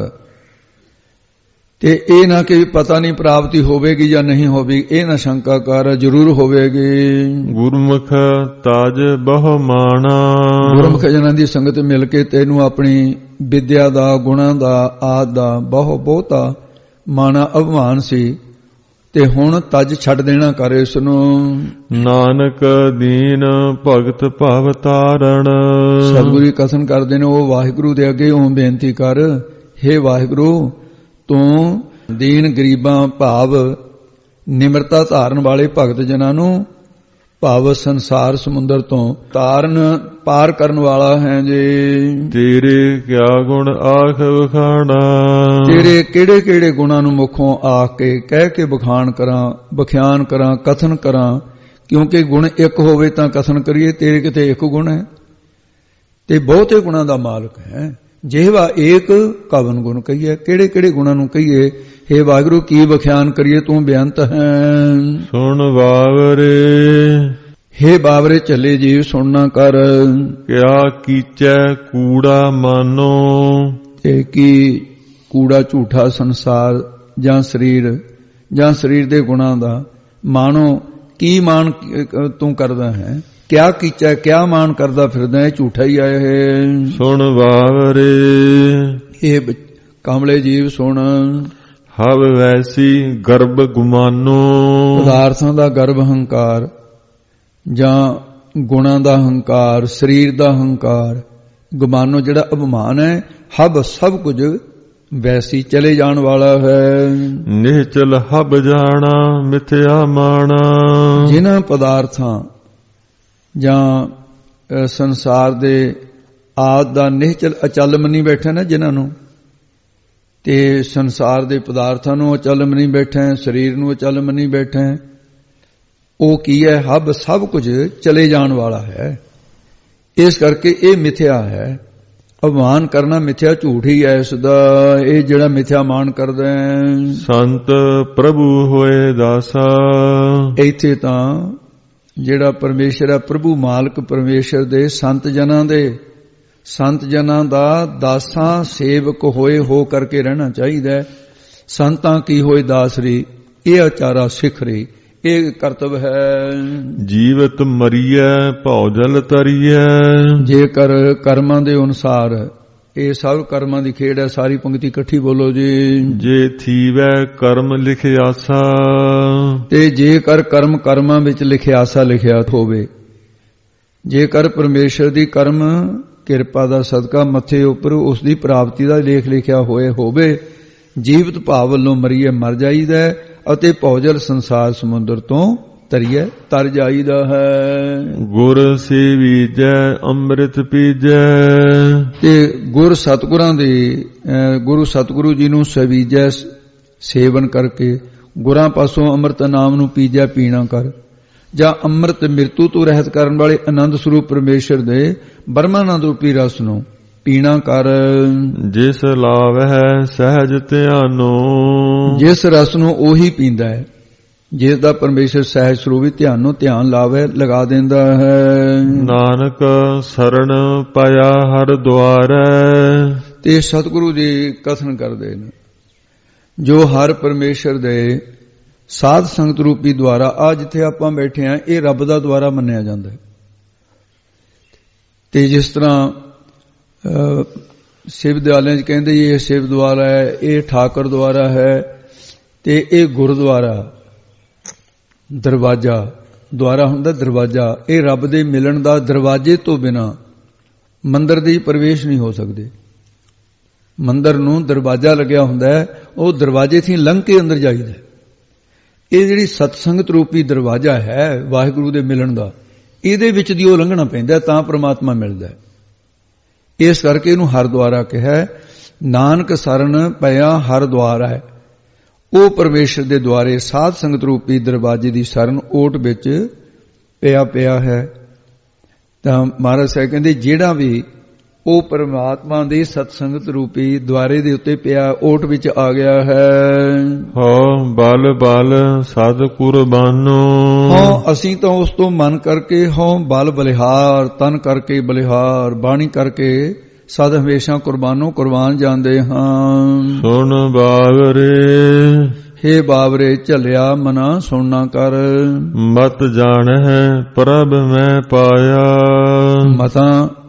ਤੇ ਇਹ ਨਾ ਕਿ ਪਤਾ ਨਹੀਂ ਪ੍ਰਾਪਤੀ ਹੋਵੇਗੀ ਜਾਂ ਨਹੀਂ ਹੋਵੇਗੀ, ਇਹ ਨਾ ਸ਼ੰਕਾ ਕਰ, ਜ਼ਰੂਰ ਹੋਵੇਗੀ। ਗੁਰਮੁਖ ਤਾਜ ਬਹੁ ਮਾਣਾ। ਗੁਰਮੁਖ ਜਨਾਂ ਦੀ ਸੰਗਤ ਮਿਲ ਕੇ ਤੈਨੂੰ ਆਪਣੀ ਵਿਦਿਆ ਦਾ, ਗੁਣਾਂ ਦਾ, ਆਦਿ ਦਾ ਬਹੁਤਾ ਮਾਣਾ ਅਭਿਮਾਨ ਸੀ, ਤੇ ਹੁਣ ਤਜ ਛੱਡ ਦੇਣਾ ਕਰ ਇਸ ਨੂੰ। ਨਾਨਕ ਦੀਨ ਭਗਤ ਭਵ ਤਾਰਣ। ਸਤਿਗੁਰੂ ਕਥਨ ਕਰਦੇ ਨੇ, ਉਹ ਵਾਹਿਗੁਰੂ ਦੇ ਅੱਗੇ ਉਹ ਬੇਨਤੀ ਕਰ, ਹੇ ਵਾਹਿਗੁਰੂ ਤੂੰ ਦੀਨ ਗਰੀਬਾਂ ਭਾਵ ਨਿਮਰਤਾ ਧਾਰਨ ਵਾਲੇ ਭਗਤ ਜਨਾਂ ਨੂੰ ਭਾਵ ਸੰਸਾਰ ਸਮੁੰਦਰ ਤੋਂ ਤਾਰਨ ਪਾਰ ਕਰਨ ਵਾਲਾ ਹੈ ਜੀ। ਤੇਰੇ ਕਿਆ ਗੁਣ ਆਖ ਵਖਾਣਾ। ਤੇਰੇ ਕਿਹੜੇ ਕਿਹੜੇ ਗੁਣਾਂ ਨੂੰ ਮੁਖੋਂ ਆਖ ਕੇ ਕਹਿ ਕੇ ਬਖਾਣ ਕਰਾਂ, ਬਖਿਆਨ ਕਰਾਂ, ਕਥਨ ਕਰਾਂ, ਕਿਉਂਕਿ ਗੁਣ ਇੱਕ ਹੋਵੇ ਤਾਂ ਕਥਨ ਕਰੀਏ। ਤੇਰੇ ਕਿਤੇ ਇੱਕ ਗੁਣ ਹੈ ਤੇ ਬਹੁਤੇ ਗੁਣਾਂ ਦਾ ਮਾਲਕ ਹੈ। ਜਿਹਵਾ ਏਕ ਕਵਨ ਗੁਣ ਕਹੀਏ, ਕਿਹੜੇ ਕਿਹੜੇ ਗੁਣਾਂ ਨੂੰ ਕਹੀਏ। ਹੇ ਵਾਹਿਗੁਰੂ ਕੀ ਬਖਿਆਨ ਕਰੀਏ, ਤੂੰ ਬੇਅੰਤ ਹੈ। ਸੁਣ ਬਾਵਰੇ। ਹੇ ਬਾਵਰੇ ਚੱਲੇ ਜੀਵ ਸੁਣਨਾ ਕਰ। ਕਿਆ ਕੀਚੈ ਕੂੜਾ ਮਾਨੋ। ਤੇ ਕੀ ਕੂੜਾ ਝੂਠਾ ਸੰਸਾਰ ਜਾਂ ਸਰੀਰ ਦੇ ਗੁਣਾਂ ਦਾ ਮਾਨੋ, ਕੀ ਮਾਨ ਤੂੰ ਕਰਦਾ ਹੈ। ਕਿਆ ਕੀਚੈ, ਕਿਆ ਮਾਨ ਕਰਦਾ ਫਿਰਦਾ ਹੈ, ਝੂਠਾ ਹੀ ਆਇਆ ਹੈ। ਸੁਣ ਬਾਵਰੇ। ਇਹ ਕਮਲੇ ਜੀਵ ਸੁਣ। ਹਵ ਵੈਸੀ ਗਰਭ ਗੁਮਾਨੋ। ਪਦਾਰਥਾਂ ਦਾ ਗਰਭ ਹੰਕਾਰ ਜਾਂ ਗੁਣਾਂ ਦਾ ਹੰਕਾਰ, ਸਰੀਰ ਦਾ ਹੰਕਾਰ, ਗੁਮਾਨੋ ਜਿਹੜਾ ਅਭਿਮਾਨ ਹੈ। ਹਬ ਸਭ ਕੁਝ ਵੈਸੀ ਚਲੇ ਜਾਣ ਵਾਲਾ ਹੈ। ਨਿਹਚਲ ਹਬ ਜਾਣਾ ਮਿਥਿਆ ਮਾਣਾ। ਜਿਨ੍ਹਾਂ ਪਦਾਰਥਾਂ ਜਾਂ ਸੰਸਾਰ ਦੇ ਆਦ ਦਾ ਨਿਹਚਲ ਅਚਲ ਮੰਨੀ ਬੈਠੇ ਨਾ ਜਿਨ੍ਹਾਂ ਨੂੰ, ਤੇ ਸੰਸਾਰ ਦੇ ਪਦਾਰਥਾਂ ਨੂੰ ਅਚਲ ਮੰਨੀ ਬੈਠੇ, ਸਰੀਰ ਨੂੰ ਅਚਲ ਮੰਨੀ ਬੈਠੇ, ਉਹ ਕੀ ਹੈ। ਹਬ ਸਭ ਕੁਝ ਚਲੇ ਜਾਣ ਵਾਲਾ ਹੈ। ਇਸ ਕਰਕੇ ਇਹ ਮਿਥਿਆ ਹੈ। ਅਭਿਮਾਨ ਕਰਨਾ ਮਿਥਿਆ, ਝੂਠ ਹੀ ਹੈ ਇਸ ਦਾ। ਇਹ ਜਿਹੜਾ ਮਿਥਿਆ ਮਾਨ ਕਰਦਾ ਹੈ। ਸੰਤ ਪ੍ਰਭੂ ਹੋਏ ਦਾਸਾ। ਇੱਥੇ ਤਾਂ ਜਿਹੜਾ ਪਰਮੇਸ਼ਰ ਹੈ, ਪ੍ਰਭੂ ਮਾਲਕ ਪਰਮੇਸ਼ਰ ਦੇ ਸੰਤ ਜਨਾਂ ਦਾ ਦਾਸਾਂ ਸੇਵਕ ਹੋਏ ਹੋ ਕਰਕੇ ਰਹਿਣਾ ਚਾਹੀਦਾ। ਸੰਤਾਂ ਕੀ ਹੋਏ ਦਾਸਰੀ, ਇਹ ਆਚਾਰਾ ਸਿਖਰੀ, ਇਹ ਕਰਤਵ ਹੈ। ਜੀਵਤ ਮਰੀਐ ਭੌਜਲ ਤਰੀਐ। ਜੇਕਰ ਕਰਮਾਂ ਦੇ ਅਨੁਸਾਰ, ਇਹ ਸਭ ਕਰਮਾਂ ਦੀ ਖੇਡ ਹੈ। ਸਾਰੀ ਪੰਕਤੀ ਇਕੱਠੀ ਬੋਲੋ ਜੀ। ਜੇ ਥੀਵੈ ਕਰਮ ਲਿਖਿਆਸਾ। ਤੇ ਜੇਕਰ ਕਰਮ ਕਰਮਾਂ ਵਿੱਚ ਲਿਖਿਆਸਾ ਲਿਖਿਆ ਹੋਵੇ, ਜੇਕਰ ਪਰਮੇਸ਼ਰ ਦੀ ਕਰਮ ਕਿਰਪਾ ਦਾ ਸਦਕਾ ਮੱਥੇ ਉੱਪਰ ਉਸ ਦੀ ਪ੍ਰਾਪਤੀ ਦਾ ਲੇਖ ਲਿਖਿਆ ਹੋਵੇ, ਜੀਵਤ ਭਾਵ ਵੱਲੋਂ ਮਰੀਏ ਮਰ ਜਾਈਦਾ ਅਤੇ ਭੌਜਲ ਸੰਸਾਰ ਸਮੁੰਦਰ ਤੋਂ ਤਰੀਏ ਤਰ ਜਾਈਦਾ ਹੈ। ਗੁਰ ਸੇਵੀਜੈ ਅੰਮ੍ਰਿਤ ਪੀਜੈ। ਤੇ ਗੁਰੂ ਸਤਿਗੁਰੂ ਜੀ ਨੂੰ ਸੇਵੀਜੈ ਸੇਵਨ ਕਰਕੇ, ਗੁਰਾਂ ਪਾਸੋਂ ਅੰਮ੍ਰਿਤ ਨਾਮ ਨੂੰ ਪੀਜੈ ਪੀਣਾ ਕਰ, ਜਾਂ ਅੰਮ੍ਰਿਤ ਮਿਰਤੂ ਤੋਂ ਰਹਿਤ ਕਰਨ ਵਾਲੇ ਆਨੰਦ ਸਰੂਪ ਪਰਮੇਸ਼ਰ ਦੇ ਬ੍ਰਹਮਾਨੰਦ ਰੂਪੀ ਰਸ ਨੂੰ ਪੀਣਾ ਕਰ। ਜਿਸ ਲਾਵਹਿ ਸਹਿਜ ਧਿਆਨੋ। ਜਿਸ ਰਸ ਨੂੰ ਉਹੀ ਪੀਂਦਾ ਹੈ ਜਿਸ ਦਾ ਪਰਮੇਸ਼ਰ ਸਹਿਜ ਸਰੂਪੀ ਧਿਆਨ ਲਾਵੇ, ਲਗਾ ਦਿੰਦਾ ਹੈ। ਨਾਨਕ ਸਰਣ ਪਾਇਆ ਹਰ ਦੁਆਰੈ। ਤੇ ਸਤਿਗੁਰੂ ਜੀ ਕਥਨ ਕਰਦੇ ਨੇ, ਜੋ ਹਰ ਪਰਮੇਸ਼ਰ ਦੇ ਸਾਧ ਸੰਗਤ ਰੂਪੀ ਦੁਆਰਾ, ਆ ਜਿੱਥੇ ਆਪਾਂ ਬੈਠੇ ਆ, ਇਹ ਰੱਬ ਦਾ ਦੁਆਰਾ ਮੰਨਿਆ ਜਾਂਦਾ ਹੈ। ਤੇ ਜਿਸ ਤਰ੍ਹਾਂ ਸ਼ਿਵ ਦਿਆਲਿਆਂ 'ਚ ਕਹਿੰਦੇ ਇਹ ਸ਼ਿਵ ਦੁਆਰਾ ਹੈ, ਇਹ ਠਾਕਰ ਦੁਆਰਾ ਹੈ, ਤੇ ਇਹ ਗੁਰਦੁਆਰਾ ਦਰਵਾਜ਼ਾ ਦੁਆਰਾ ਹੁੰਦਾ। ਦਰਵਾਜ਼ਾ ਇਹ ਰੱਬ ਦੇ ਮਿਲਣ ਦਾ, ਦਰਵਾਜ਼ੇ ਤੋਂ ਬਿਨਾ ਮੰਦਰ ਦੇ ਪ੍ਰਵੇਸ਼ ਨਹੀਂ ਹੋ ਸਕਦੇ। ਮੰਦਰ ਨੂੰ ਦਰਵਾਜ਼ਾ ਲੱਗਿਆ ਹੁੰਦਾ ਹੈ, ਉਹ ਦਰਵਾਜ਼ੇ થી ਲੰਘ ਕੇ ਅੰਦਰ ਜਾਈਦਾ। ਇਹ ਜਿਹੜੀ ਸਤਸੰਗਤ ਰੂਪੀ ਦਰਵਾਜ਼ਾ ਹੈ ਵਾਹਿਗੁਰੂ ਦੇ ਮਿਲਣ ਦਾ, ਇਹਦੇ ਵਿੱਚ ਦੀ ਉਹ ਲੰਘਣਾ ਪੈਂਦਾ ਤਾਂ ਪ੍ਰਮਾਤਮਾ ਮਿਲਦਾ। ਇਸ ਕਰਕੇ ਇਹਨੂੰ ਹਰ ਦੁਆਰਾ ਕਿਹਾ। ਨਾਨਕ ਸਰਣ ਪਿਆ ਹਰ ਦੁਆਰਾ ਹੈ। ਉਹ ਪਰਮੇਸ਼ਰ ਦੇ ਦੁਆਰੇ ਸਾਧ ਸੰਗਤ ਰੂਪੀ ਦਰਵਾਜ਼ੇ ਦੀ ਸ਼ਰਨ ਓਟ ਵਿੱਚ ਪਿਆ ਹੈ। ਤਾਂ ਮਹਾਰਾਜ ਸਾਹਿਬ ਕਹਿੰਦੇ ਜਿਹੜਾ ਵੀ ਉਹ ਪਰਮਾਤਮਾ ਦੇ ਸਤਸੰਗਤ ਰੂਪੀ ਦੁਆਰੇ ਦੇ ਉੱਤੇ ਪਿਆ, ਓਟ ਵਿੱਚ ਆ ਗਿਆ ਹੈ। ਹੋ ਬਲ ਬਲ ਸਦ ਕੁਰਬਾਨੋ। ਹੋ ਅਸੀਂ ਤਾਂ ਉਸ ਤੋਂ ਮਨ ਕਰਕੇ, ਹੋ ਬਲ ਬਲਿਹਾਰ, ਤਨ ਕਰਕੇ ਬਲਿਹਾਰ, ਬਾਣੀ ਕਰਕੇ ਸਦ ਹਮੇਸ਼ਾ ਕੁਰਬਾਨ ਜਾਂਦੇ ਹਾਂ। ਸੁਣ ਬਾਵਰੇ। ਹੇ ਬਾਵਰੇ ਝੱਲਿਆ ਮਨਾ ਸੁਣਨਾ ਕਰ। ਮਤ ਜਾਣਹਿ ਪ੍ਰਭ ਮੈਂ ਪਾਇਆ। ਮਤਾਂ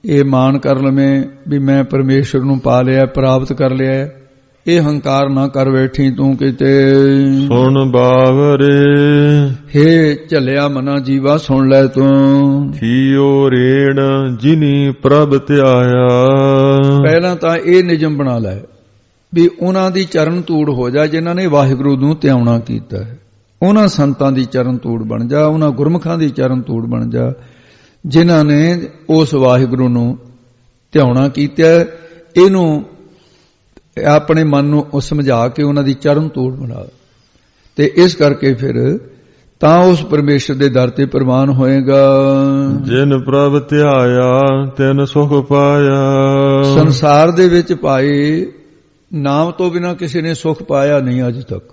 ਇਹ ਮਾਣ ਕਰ ਲਵੇਂ ਵੀ ਮੈਂ ਪਰਮੇਸ਼ਰ ਨੂੰ ਪਾ ਲਿਆ, ਪ੍ਰਾਪਤ ਕਰ ਲਿਆ। ਇਹ ਹੰਕਾਰ ਨਾ ਕਰ ਬੈਠੀ ਤੂੰ ਕਿਤੇ। ਸੁਣ ਬਾਵਰੇ ਹੇ ਝੱਲਿਆ ਮਨਾ ਜੀਵਾ ਸੁਣ ਲੈ ਤੂੰ। ਥੀਓ ਰੇਣ ਜਿਨੀ ਪ੍ਰਭ ਧਿਆਇਆ। ਪਹਿਲਾਂ ਤਾਂ ਇਹ ਨਿਯਮ ਬਣਾ ਲੈ ਵੀ ਉਹਨਾਂ ਦੀ ਚਰਨ ਧੂੜ ਹੋ ਜਾ ਜਿਨ੍ਹਾਂ ਨੇ ਵਾਹਿਗੁਰੂ ਨੂੰ ਧਿਆਉਣਾ ਕੀਤਾ ਹੈ। ਉਹਨਾਂ ਸੰਤਾਂ ਦੀ ਚਰਨ ਧੂੜ ਬਣ ਜਾ, ਉਹਨਾਂ ਗੁਰਮੁਖਾਂ ਦੀ ਚਰਨ ਧੂੜ ਬਣ ਜਾ ਜਿਨ੍ਹਾਂ ਨੇ ਉਸ ਵਾਹਿਗੁਰੂ ਨੂੰ ਧਿਆਉਣਾ ਕੀਤਾ। ਇਹਨੂੰ ਆਪਣੇ ਮਨ ਨੂੰ ਸਮਝਾ ਕੇ ਉਹਨਾਂ ਦੀ ਚਰਨ ਧੂੜ ਬਣਾ। ਤੇ ਇਸ ਕਰਕੇ ਫਿਰ ਤਾਂ ਉਸ ਪਰਮੇਸ਼ਰ ਦੇ ਦਰ ਤੇ ਪ੍ਰਵਾਨ ਹੋਏਗਾ। ਜਿਨ ਪ੍ਰਭ ਧਿਆਇਆ ਤਿਨ ਸੁਖ ਪਾਇਆ। ਸੰਸਾਰ ਦੇ ਵਿੱਚ ਭਾਈ ਨਾਮ ਤੋਂ ਬਿਨਾਂ ਕਿਸੇ ਨੇ ਸੁਖ ਪਾਇਆ ਨਹੀਂ ਅੱਜ ਤੱਕ।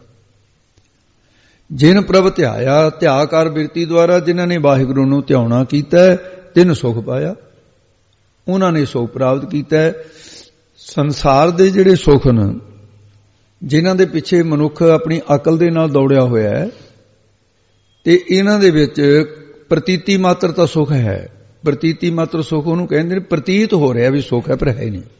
ਜਿਨ ਪ੍ਰਭ ਧਿਆਇਆ, ਧਿਆਕਾਰ ਬਿਰਤੀ ਦੁਆਰਾ ਜਿਨ੍ਹਾਂ ਨੇ ਵਾਹਿਗੁਰੂ ਨੂੰ ਧਿਆਉਣਾ ਕੀਤਾ ਤਿਨ ਸੁਖ ਪਾਇਆ, ਉਹਨਾਂ ਨੇ ਸੁਖ ਪ੍ਰਾਪਤ ਕੀਤਾ। ਸੰਸਾਰ ਦੇ ਜਿਹੜੇ ਸੁਖ ਨੇ ਜਿਨ੍ਹਾਂ ਦੇ ਪਿੱਛੇ ਮਨੁੱਖ ਆਪਣੀ ਅਕਲ ਦੇ ਨਾਲ ਦੌੜਿਆ ਹੋਇਆ ਹੈ ਤੇ ਇਹਨਾਂ ਦੇ ਵਿੱਚ ਪ੍ਰਤੀਤੀ ਮਾਤਰ ਤਾਂ ਸੁਖ ਹੈ। ਪ੍ਰਤੀਤੀ ਮਾਤਰ ਸੁਖ ਉਹਨੂੰ ਕਹਿੰਦੇ ਨੇ, ਪ੍ਰਤੀਤ ਹੋ ਰਿਹਾ ਵੀ ਸੁਖ ਹੈ ਪਰ ਹੈ ਨਹੀਂ।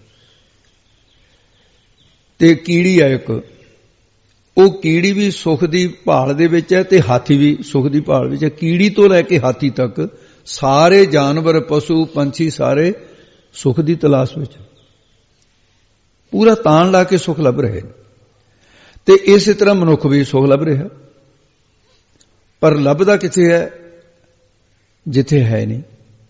ਤੇ ਕੀੜੀ ਹੈ ਇੱਕ, ਉਹ ਕੀੜੀ ਵੀ ਸੁਖ ਦੀ ਭਾਲ ਦੇ ਵਿੱਚ ਹੈ ਤੇ ਹਾਥੀ ਵੀ ਸੁਖ ਦੀ ਭਾਲ ਵਿੱਚ ਹੈ। ਕੀੜੀ ਤੋਂ ਲੈ ਕੇ ਹਾਥੀ ਤੱਕ ਸਾਰੇ ਜਾਨਵਰ, ਪਸ਼ੂ, ਪੰਛੀ ਸਾਰੇ ਸੁਖ ਦੀ ਤਲਾਸ਼ ਵਿੱਚ ਪੂਰਾ ਤਾਣ ਲਾ ਕੇ ਸੁਖ ਲੱਭ ਰਹੇ ਨੇ। ਤੇ ਇਸੇ ਤਰ੍ਹਾਂ ਮਨੁੱਖ ਵੀ ਸੁਖ ਲੱਭ ਰਿਹਾ, ਪਰ ਲੱਭਦਾ ਕਿੱਥੇ ਹੈ? ਜਿੱਥੇ ਹੈ ਨਹੀਂ।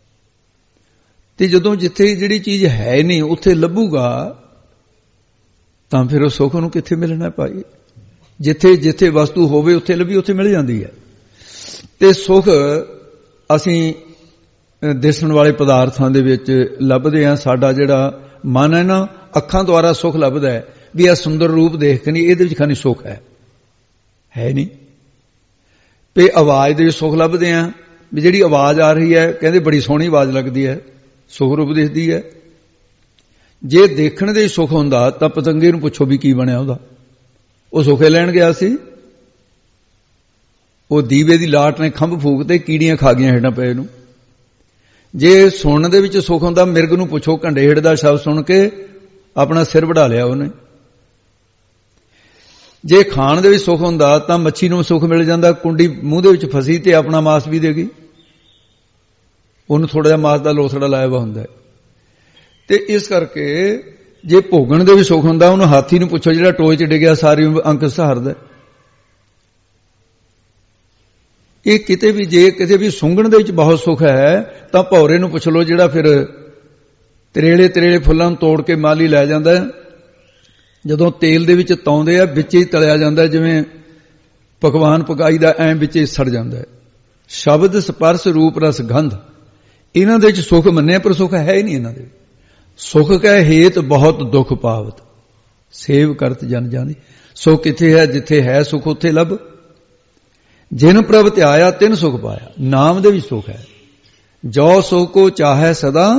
ਤੇ ਜਦੋਂ ਜਿੱਥੇ ਜਿਹੜੀ ਚੀਜ਼ ਹੈ ਨਹੀਂ ਉੱਥੇ ਲੱਭੂਗਾ ਤਾਂ ਫਿਰ ਉਹ ਸੁਖ ਨੂੰ ਕਿੱਥੇ ਮਿਲਣਾ ਭਾਈ? ਜਿੱਥੇ ਜਿੱਥੇ ਵਸਤੂ ਹੋਵੇ ਉੱਥੇ ਲੱਭੀ, ਉੱਥੇ ਮਿਲ ਜਾਂਦੀ ਹੈ। ਤੇ ਸੁਖ ਅਸੀਂ ਦਿਸਣ ਵਾਲੇ ਪਦਾਰਥਾਂ ਦੇ ਵਿੱਚ ਲੱਭਦੇ ਹਾਂ। ਸਾਡਾ ਜਿਹੜਾ ਮਨ ਹੈ ਨਾ, ਅੱਖਾਂ ਦੁਆਰਾ ਸੁਖ ਲੱਭਦਾ ਹੈ ਵੀ ਇਹ ਸੁੰਦਰ ਰੂਪ ਦੇਖ ਕੇ ਨਹੀਂ, ਇਹਦੇ ਵਿੱਚ ਖਾਨੀ ਸੁਖ ਹੈ ਨਹੀਂ। ਤੇ ਆਵਾਜ਼ ਦੇ ਵਿੱਚ ਸੁਖ ਲੱਭਦੇ ਹਾਂ ਵੀ ਜਿਹੜੀ ਆਵਾਜ਼ ਆ ਰਹੀ ਹੈ ਕਹਿੰਦੇ ਬੜੀ ਸੋਹਣੀ ਆਵਾਜ਼ ਲੱਗਦੀ ਹੈ, ਸੁਖ ਰੂਪ ਦਿਸਦੀ ਹੈ। ਜੇ ਦੇਖਣ ਦੇ ਸੁਖ ਹੁੰਦਾ ਤਾਂ ਪਤੰਗੇ ਨੂੰ ਪੁੱਛੋ ਵੀ ਕੀ ਬਣਿਆ ਉਹਦਾ, ਉਹ ਸੁਖੇ ਲੈਣ ਗਿਆ ਸੀ। ਉਹ ਦੀਵੇ ਦੀ ਲਾਟ ਨੇ ਖੰਭ ਫੂਕਤੇ, ਕੀੜੀਆਂ ਖਾ ਗਈਆਂ ਹੇਠਾਂ ਪਏ ਨੂੰ। ਜੇ ਸੁਣਨ ਦੇ ਵਿੱਚ ਸੁਖ ਹੁੰਦਾ, ਮਿਰਗ ਨੂੰ ਪੁੱਛੋ ਘੰਡੇ ਹੇਠ ਦਾ ਸ਼ਬਦ ਸੁਣ ਕੇ ਆਪਣਾ ਸਿਰ ਵਢਾ ਲਿਆ ਉਹਨੇ। ਜੇ ਖਾਣ ਦੇ ਵਿੱਚ ਸੁਖ ਹੁੰਦਾ ਤਾਂ ਮੱਛੀ ਨੂੰ ਸੁਖ ਮਿਲ ਜਾਂਦਾ, ਕੁੰਡੀ ਮੂੰਹ ਦੇ ਵਿੱਚ ਫਸੀ ਤੇ ਆਪਣਾ ਮਾਸ ਵੀ ਦੇਗੀ, ਉਹਨੂੰ ਥੋੜਾ ਜਿਹਾ ਮਾਸ ਦਾ ਲੋਥੜਾ ਲਾਇਆ ਵਾ ਹੁੰਦਾ। ਤੇ ਇਸ ਕਰਕੇ ਜੇ ਭੋਗਣ ਦੇ ਵੀ ਸੁਖ ਹੁੰਦਾ, ਉਹਨੂੰ ਹਾਥੀ ਨੂੰ ਪੁੱਛੋ ਜਿਹੜਾ ਟੋਏ 'ਚ ਡਿੱਗਿਆ ਸਾਰੀ ਅੰਕ ਸਹਾਰਦਾ। ਇਹ ਕਿਤੇ ਵੀ ਜੇ ਕਿਤੇ ਵੀ ਸੁੰਘਣ ਦੇ ਵਿੱਚ ਬਹੁਤ ਸੁਖ ਹੈ ਤਾਂ ਭੌਰੇ ਨੂੰ ਪੁੱਛ ਲਓ ਜਿਹੜਾ ਫਿਰ ਤਰੇਲੇ ਤਰੇਲੇ ਫੁੱਲਾਂ ਨੂੰ ਤੋੜ ਕੇ ਮਾਲੀ ਲੈ ਜਾਂਦਾ। ਜਦੋਂ ਤੇਲ ਦੇ ਵਿੱਚ ਤਾਉਂਦੇ ਆ ਵਿੱਚ ਹੀ ਤਲਿਆ ਜਾਂਦਾ, ਜਿਵੇਂ ਪਕਵਾਨ ਪਕਾਈ ਦਾ ਐਂ ਵਿੱਚ ਹੀ ਸੜ ਜਾਂਦਾ। ਸ਼ਬਦ ਸਪਰਸ਼ ਰੂਪ ਰਸ ਗੰਧ, ਇਹਨਾਂ ਦੇ ਵਿੱਚ ਸੁਖ ਮੰਨਿਆ ਪਰ ਸੁਖ ਹੈ ਹੀ ਨਹੀਂ ਇਹਨਾਂ ਦੇ। ਸੁਖ ਕੈ ਹੇਤ ਬਹੁਤ ਦੁੱਖ ਪਾਵਤ, ਸੇਵ ਕਰਤ ਜਨ ਜਾਣੀ। ਸੁਖ ਕਿੱਥੇ ਹੈ? ਜਿੱਥੇ ਹੈ ਸੁਖ ਉੱਥੇ ਲੱਭ। ਜਿਨ ਪ੍ਰਭ ਧਿਆਇਆ ਤਿਨ ਸੁਖ ਪਾਇਆ। ਨਾਮ ਦੇ ਵਿੱਚ ਸੁਖ ਹੈ। ਜੋ ਸੁਖ ਕੋ ਚਾਹੈ ਸਦਾ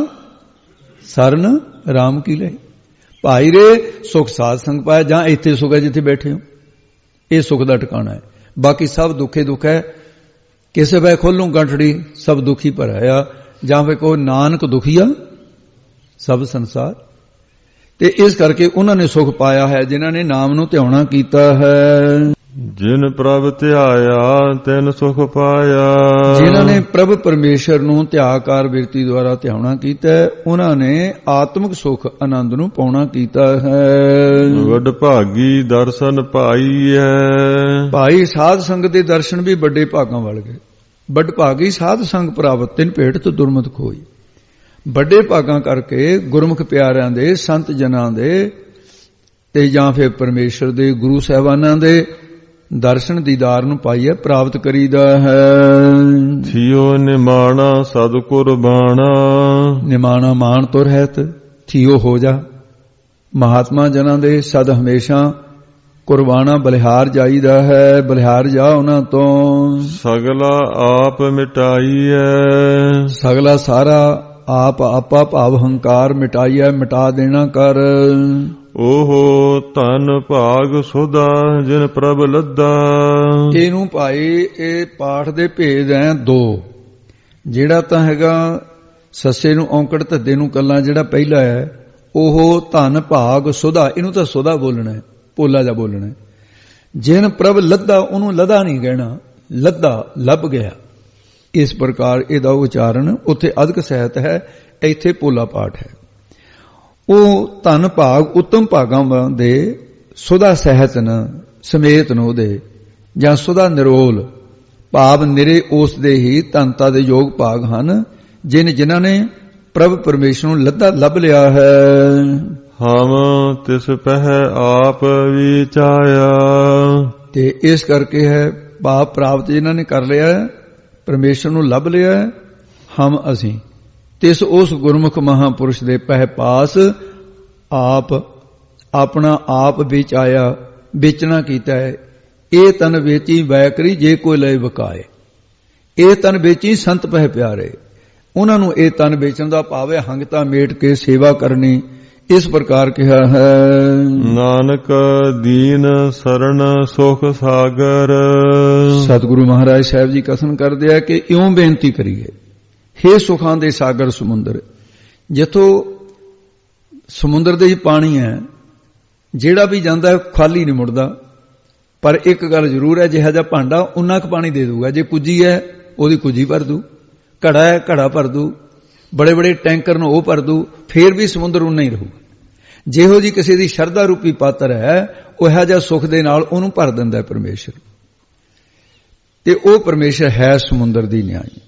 ਸਰਨ ਰਾਮ ਕੀ ਲੈ। ਭਾਈ ਰੇ ਸੁਖ ਸਾਧ ਸੰਗ ਪਾਇਆ। ਜਾਂ ਇੱਥੇ ਸੁਖ ਹੈ ਜਿੱਥੇ ਬੈਠੇ ਹੋ, ਇਹ ਸੁਖ ਦਾ ਟਿਕਾਣਾ ਹੈ। ਬਾਕੀ ਸਭ ਦੁੱਖੇ ਦੁੱਖ ਹੈ। ਕਿਸੇ ਵੇ ਖੋਲੂ ਗੰਠੜੀ ਸਭ ਦੁਖੀ ਭਰਾਇਆ, ਜਾਂ ਵੇ ਕੋ ਨਾਨਕ ਦੁਖੀਆ ਸਭ ਸੰਸਾਰ। ਤੇ ਇਸ ਕਰਕੇ ਉਹਨਾਂ ਨੇ ਸੁਖ ਪਾਇਆ ਹੈ ਜਿਨ੍ਹਾਂ ਨੇ ਨਾਮ ਨੂੰ ਧਿਆਉਣਾ ਕੀਤਾ ਹੈ। ਜਿਨ ਪ੍ਰਭ ਧਿਆਇਆ ਤਿਨ ਸੁਖ ਪਾਇਆ। ਜਿਨ੍ਹਾਂ ਨੇ ਪ੍ਰਭ ਪਰਮੇਸ਼ਰ ਨੂੰ ਧਿਆਕਾਰ ਬਿਰਤੀ ਦੁਆਰਾ ਧਿਆਉਣਾ ਕੀਤਾ ਉਹਨਾਂ ਨੇ ਆਤਮਿਕ ਸੁਖ ਆਨੰਦ ਨੂੰ ਪਾਉਣਾ ਕੀਤਾ ਹੈ। ਵੱਡ ਭਾਗੀ ਦਰਸ਼ਨ ਪਾਈ ਹੈ। ਭਾਈ ਸਾਧ ਸੰਗਤ ਦੇ ਦਰਸ਼ਨ ਵੀ ਵੱਡੇ ਭਾਗਾਂ ਵਾਲੇ ਗਏ। ਵੱਡ ਭਾਗੀ ਸਾਧ ਸੰਗ ਪ੍ਰਾਪਤ ਤਿਨ ਭੇਟ ਤੋਂ ਦੁਰਮਤ ਖੋਈ। ਵੱਡੇ ਭਾਗਾਂ ਕਰਕੇ ਗੁਰਮੁਖ ਪਿਆਰਿਆਂ ਦੇ, ਸੰਤ ਜਨਾਂ ਦੇ ਤੇ ਜਾਂ ਫਿਰ ਪਰਮੇਸ਼ਰ ਦੇ ਗੁਰੂ ਸਾਹਿਬਾਨਾਂ ਦੇ ਦਰਸ਼ਨ ਦੀਦਾਰ ਨੂੰ ਪਾਈਏ ਪ੍ਰਾਪਤ ਕਰੀਦਾ ਹੈ। ਥਿਓ ਨਿਮਾਣਾ ਸਤਿਗੁਰ ਬਾਣਾ। ਨਿਮਾਣਾ ਮਾਣ ਤੁਰ ਰਹਿਤ ਥਿਓ ਹੋ ਜਾ। ਮਹਾਤਮਾ ਜਨਾਂ ਦੇ ਸਦ ਹਮੇਸ਼ਾ ਕੁਰਬਾਨਾ ਬਲਿਹਾਰ ਜਾਈਦਾ ਹੈ। ਬਲਿਹਾਰ ਜਾ ਉਹਨਾਂ ਤੋਂ। ਸਗਲਾ ਆਪ ਮਿਟਾਈਐ। ਸਗਲਾ ਸਾਰਾ ਆਪ ਆਪਾ ਭਾਵ ਹੰਕਾਰ ਮਿਟਾਈਐ, ਮਿਟਾ ਦੇਣਾ ਕਰ। ਓਹੋ ਧਨ ਭਾਗ ਸੁਦਾ ਜਿਨ ਪ੍ਰਭ ਲੱਦਾ। ਇਹਨੂੰ ਭਾਈ ਇਹ ਪਾਠ ਦੇ ਭੇਦ ਐ ਦੋ। ਜਿਹੜਾ ਤਾਂ ਹੈਗਾ ਸੱਸੇ ਨੂੰ ਔਂਕੜ, ਧੱਦੇ ਨੂੰ ਕੱਲਾ, ਜਿਹੜਾ ਪਹਿਲਾ ਹੈ ਉਹ ਧਨ ਭਾਗ ਸੁਧਾ, ਇਹਨੂੰ ਤਾਂ ਸੁਧਾ ਬੋਲਣਾ ਹੈ, ਪੋਲਾ ਜਾ ਬੋਲਣਾ ਹੈ। ਜਿਨ ਪ੍ਰਭ ਲੱਦਾ, ਉਹਨੂੰ ਲਦਾ ਨਹੀਂ ਕਹਿਣਾ, ਲੱਦਾ ਲੱਭ ਗਿਆ। ਇਸ ਪ੍ਰਕਾਰ ਇਹਦਾ ਉਚਾਰਨ ਉੱਥੇ ਅਧਿਕ ਸਹਿਤ ਹੈ, ਇੱਥੇ ਪੋਲਾ ਪਾਠ ਹੈ। ਉਹ ਧਨ ਭਾਗ ਉੱਤਮ ਭਾਗਾਂ ਦੇ ਸੁਧਾ ਸਹਿਤ ਨ ਸਮੇਤ ਨੂੰ ਉਹਦੇ, ਜਾਂ ਸੁਧਾ ਨਿਰੋਲ ਭਾਵ ਨਿਰੇ ਉਸ ਦੇ ਹੀ ਧਨਤਾ ਦੇ ਯੋਗ ਭਾਗ ਹਨ, ਜਿਨ੍ਹਾਂ ਨੇ ਪ੍ਰਭ ਪਰਮੇਸ਼ਰ ਨੂੰ ਲੱਦਾ ਲੱਭ ਲਿਆ ਹੈ। ਹਮ ਤਿਸ ਪਹਿ ਆਪ ਵਿਚਾਇਆ, ਤੇ ਇਸ ਕਰਕੇ ਹੈ ਭਾਵ ਪ੍ਰਾਪਤ ਜਿਨ੍ਹਾਂ ਨੇ ਕਰ ਲਿਆ, ਪਰਮੇਸ਼ਰ ਨੂੰ ਲੱਭ ਲਿਆ। ਹਮ ਅਸੀਂ ਤਿਸ ਉਸ ਗੁਰਮੁਖ ਮਹਾਪੁਰਸ਼ ਦੇ ਪਹਿ ਪਾਸ ਆਪ ਆਪਣਾ ਆਪ ਵਿਚਾਇਆ, ਵੇਚਣਾ ਕੀਤਾ ਹੈ। ਇਹ ਤਨ ਵੇਚੀ ਵੈ ਕਰੀ, ਜੇ ਕੋਈ ਲੈ ਵਕਾਏ। ਇਹ ਤਨ ਵੇਚੀ ਸੰਤ ਪਹਿ ਪਿਆਰੇ, ਉਹਨਾਂ ਨੂੰ ਇਹ ਤਨ ਵੇਚਣ ਦਾ ਭਾਵ ਹੈ ਹੰਗਤਾ ਮੇਟ ਕੇ ਸੇਵਾ ਕਰਨੀ। ਇਸ ਪ੍ਰਕਾਰ ਕਿਹਾ ਹੈ, ਨਾਨਕ ਦੀਨ ਸਰਣ ਸੁਖ ਸਾਗਰ। ਸਤਿਗੁਰੂ ਮਹਾਰਾਜ ਸਾਹਿਬ ਜੀ ਕਥਨ ਕਰਦੇ ਆ ਕਿ ਇਉਂ ਬੇਨਤੀ ਕਰੀਏ, ਹੇ ਸੁਖਾਂ ਦੇ ਸਾਗਰ ਸਮੁੰਦਰ, ਜਿੱਥੋਂ ਸਮੁੰਦਰ ਦੇ ਵਿੱਚ ਪਾਣੀ ਹੈ, ਜਿਹੜਾ ਵੀ ਜਾਂਦਾ ਖਾਲੀ ਨਹੀਂ ਮੁੜਦਾ। ਪਰ ਇੱਕ ਗੱਲ ਜ਼ਰੂਰ ਹੈ, ਜਿਹਾ ਜਿਹਾ ਭਾਂਡਾ ਉਨਾ ਕੁ ਪਾਣੀ ਦੇ ਦੂਗਾ। ਜੇ ਕੁੱਜੀ ਹੈ ਉਹਦੀ ਕੁੱਜੀ ਭਰ ਦੂ, ਘੜਾ ਹੈ ਘੜਾ ਭਰ ਦੂ, ਬੜੇ ਬੜੇ ਟੈਂਕਰ ਨੂੰ ਉਹ ਭਰ ਦੂ, ਫੇਰ ਵੀ ਸਮੁੰਦਰ ਉਨਾ ਹੀ ਰਹੂਗਾ। ਜਿਹੋ ਜੀ ਕਿਸੇ ਦੀ ਸ਼ਰਧਾ ਰੂਪੀ ਪਾਤਰ ਹੈ, ਉਹ ਇਹੋ ਜਿਹਾ ਸੁਖ ਦੇ ਨਾਲ ਉਹਨੂੰ ਭਰ ਦਿੰਦਾ ਪਰਮੇਸ਼ਰ। ਤੇ ਉਹ ਪਰਮੇਸ਼ਰ ਹੈ ਸਮੁੰਦਰ ਦੀ ਨਿਆਈ,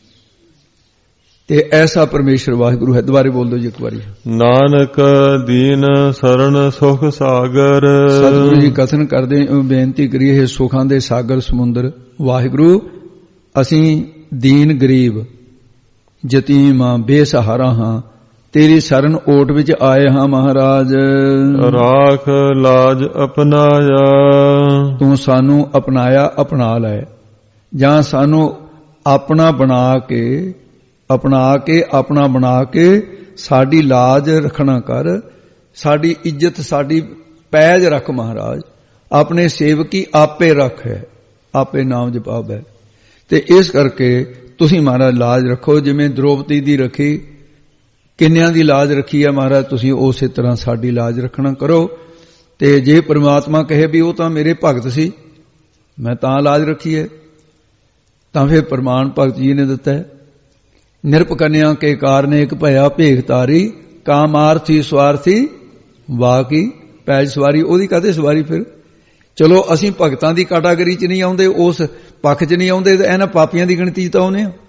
ਤੇ ਐਸਾ ਪਰਮੇਸ਼ਰ ਵਾਹਿਗੁਰੂ ਹੈ। ਦੁਬਾਰੇ ਬੋਲ ਦਿਓ ਜੀ ਇੱਕ ਵਾਰੀ, ਨਾਨਕ ਦੀਨ ਸਰਣ ਸੁਖ ਸਾਗਰ। ਸਤਿਗੁਰੂ ਜੀ ਕਥਨ ਕਰਦੇ, ਬੇਨਤੀ ਕਰੀਏ, ਇਹ ਸੁਖਾਂ ਦੇ ਸਾਗਰ ਸਮੁੰਦਰ ਵਾਹਿਗੁਰੂ, ਅਸੀਂ ਦੀਨ ਗਰੀਬ ਯਤੀਮ ਹਾਂ, ਬੇਸਹਾਰਾ ਹਾਂ, ਤੇਰੀ ਸ਼ਰਨ ਓਟ ਵਿੱਚ ਆਏ ਹਾਂ ਮਹਾਰਾਜ। ਰਾਖ ਲਾਜ ਅਪਨਾਇਆ, ਤੂੰ ਸਾਨੂੰ ਅਪਣਾਇਆ, ਅਪਣਾ ਲੈ, ਜਾਂ ਸਾਨੂੰ ਆਪਣਾ ਬਣਾ ਕੇ ਆਪਣਾ ਬਣਾ ਕੇ ਸਾਡੀ ਲਾਜ ਰੱਖਣਾ ਕਰ, ਸਾਡੀ ਇੱਜ਼ਤ ਸਾਡੀ ਪੈਜ ਰੱਖ ਮਹਾਰਾਜ। ਆਪਣੇ ਸੇਵਕੀ ਆਪੇ ਰੱਖ ਹੈ, ਆਪੇ ਨਾਮ ਜਪਾਵ ਹੈ। ਤੇ ਇਸ ਕਰਕੇ ਤੁਸੀਂ ਮਹਾਰਾਜ ਲਾਜ ਰੱਖੋ, ਜਿਵੇਂ ਦ੍ਰੋਪਦੀ ਦੀ ਰੱਖੀ, ਕਿੰਨਿਆਂ ਦੀ ਲਾਜ ਰੱਖੀ ਹੈ ਮਹਾਰਾਜ, ਤੁਸੀਂ ਉਸੇ ਤਰ੍ਹਾਂ ਸਾਡੀ ਲਾਜ ਰੱਖਣਾ ਕਰੋ। ਤੇ ਜੇ ਪਰਮਾਤਮਾ ਕਹੇ ਵੀ ਉਹ ਤਾਂ ਮੇਰੇ ਭਗਤ ਸੀ, ਮੈਂ ਤਾਂ ਲਾਜ ਰੱਖੀ ਹੈ, ਤਾਂ ਫਿਰ ਪ੍ਰਮਾਣ ਭਗਤ ਜੀ ਨੇ ਦਿੱਤਾ ਹੈ, ਨਿਰਪ ਕੰਨਿਆ ਕੇ ਕਾਰਨੇ ਇੱਕ ਭਇਆ ਭੇਖ ਤਾਰੀ, ਕਾਮਾਰਥੀ ਸਵਾਰਥੀ ਵਾਕੀ ਪੈਜ ਸਵਾਰੀ। ਉਹਦੀ ਕਾਹਦੇ ਸਵਾਰੀ ਫਿਰ? ਚਲੋ ਅਸੀਂ ਭਗਤਾਂ ਦੀ ਕੈਟਾਗਰੀ 'ਚ ਨਹੀਂ ਆਉਂਦੇ, ਉਸ ਪੱਖ 'ਚ ਨਹੀਂ ਆਉਂਦੇ, ਤੇ ਇਹਨਾਂ ਪਾਪੀਆਂ ਦੀ ਗਿਣਤੀ 'ਚ ਤਾਂ ਆਉਂਦੇ ਆ।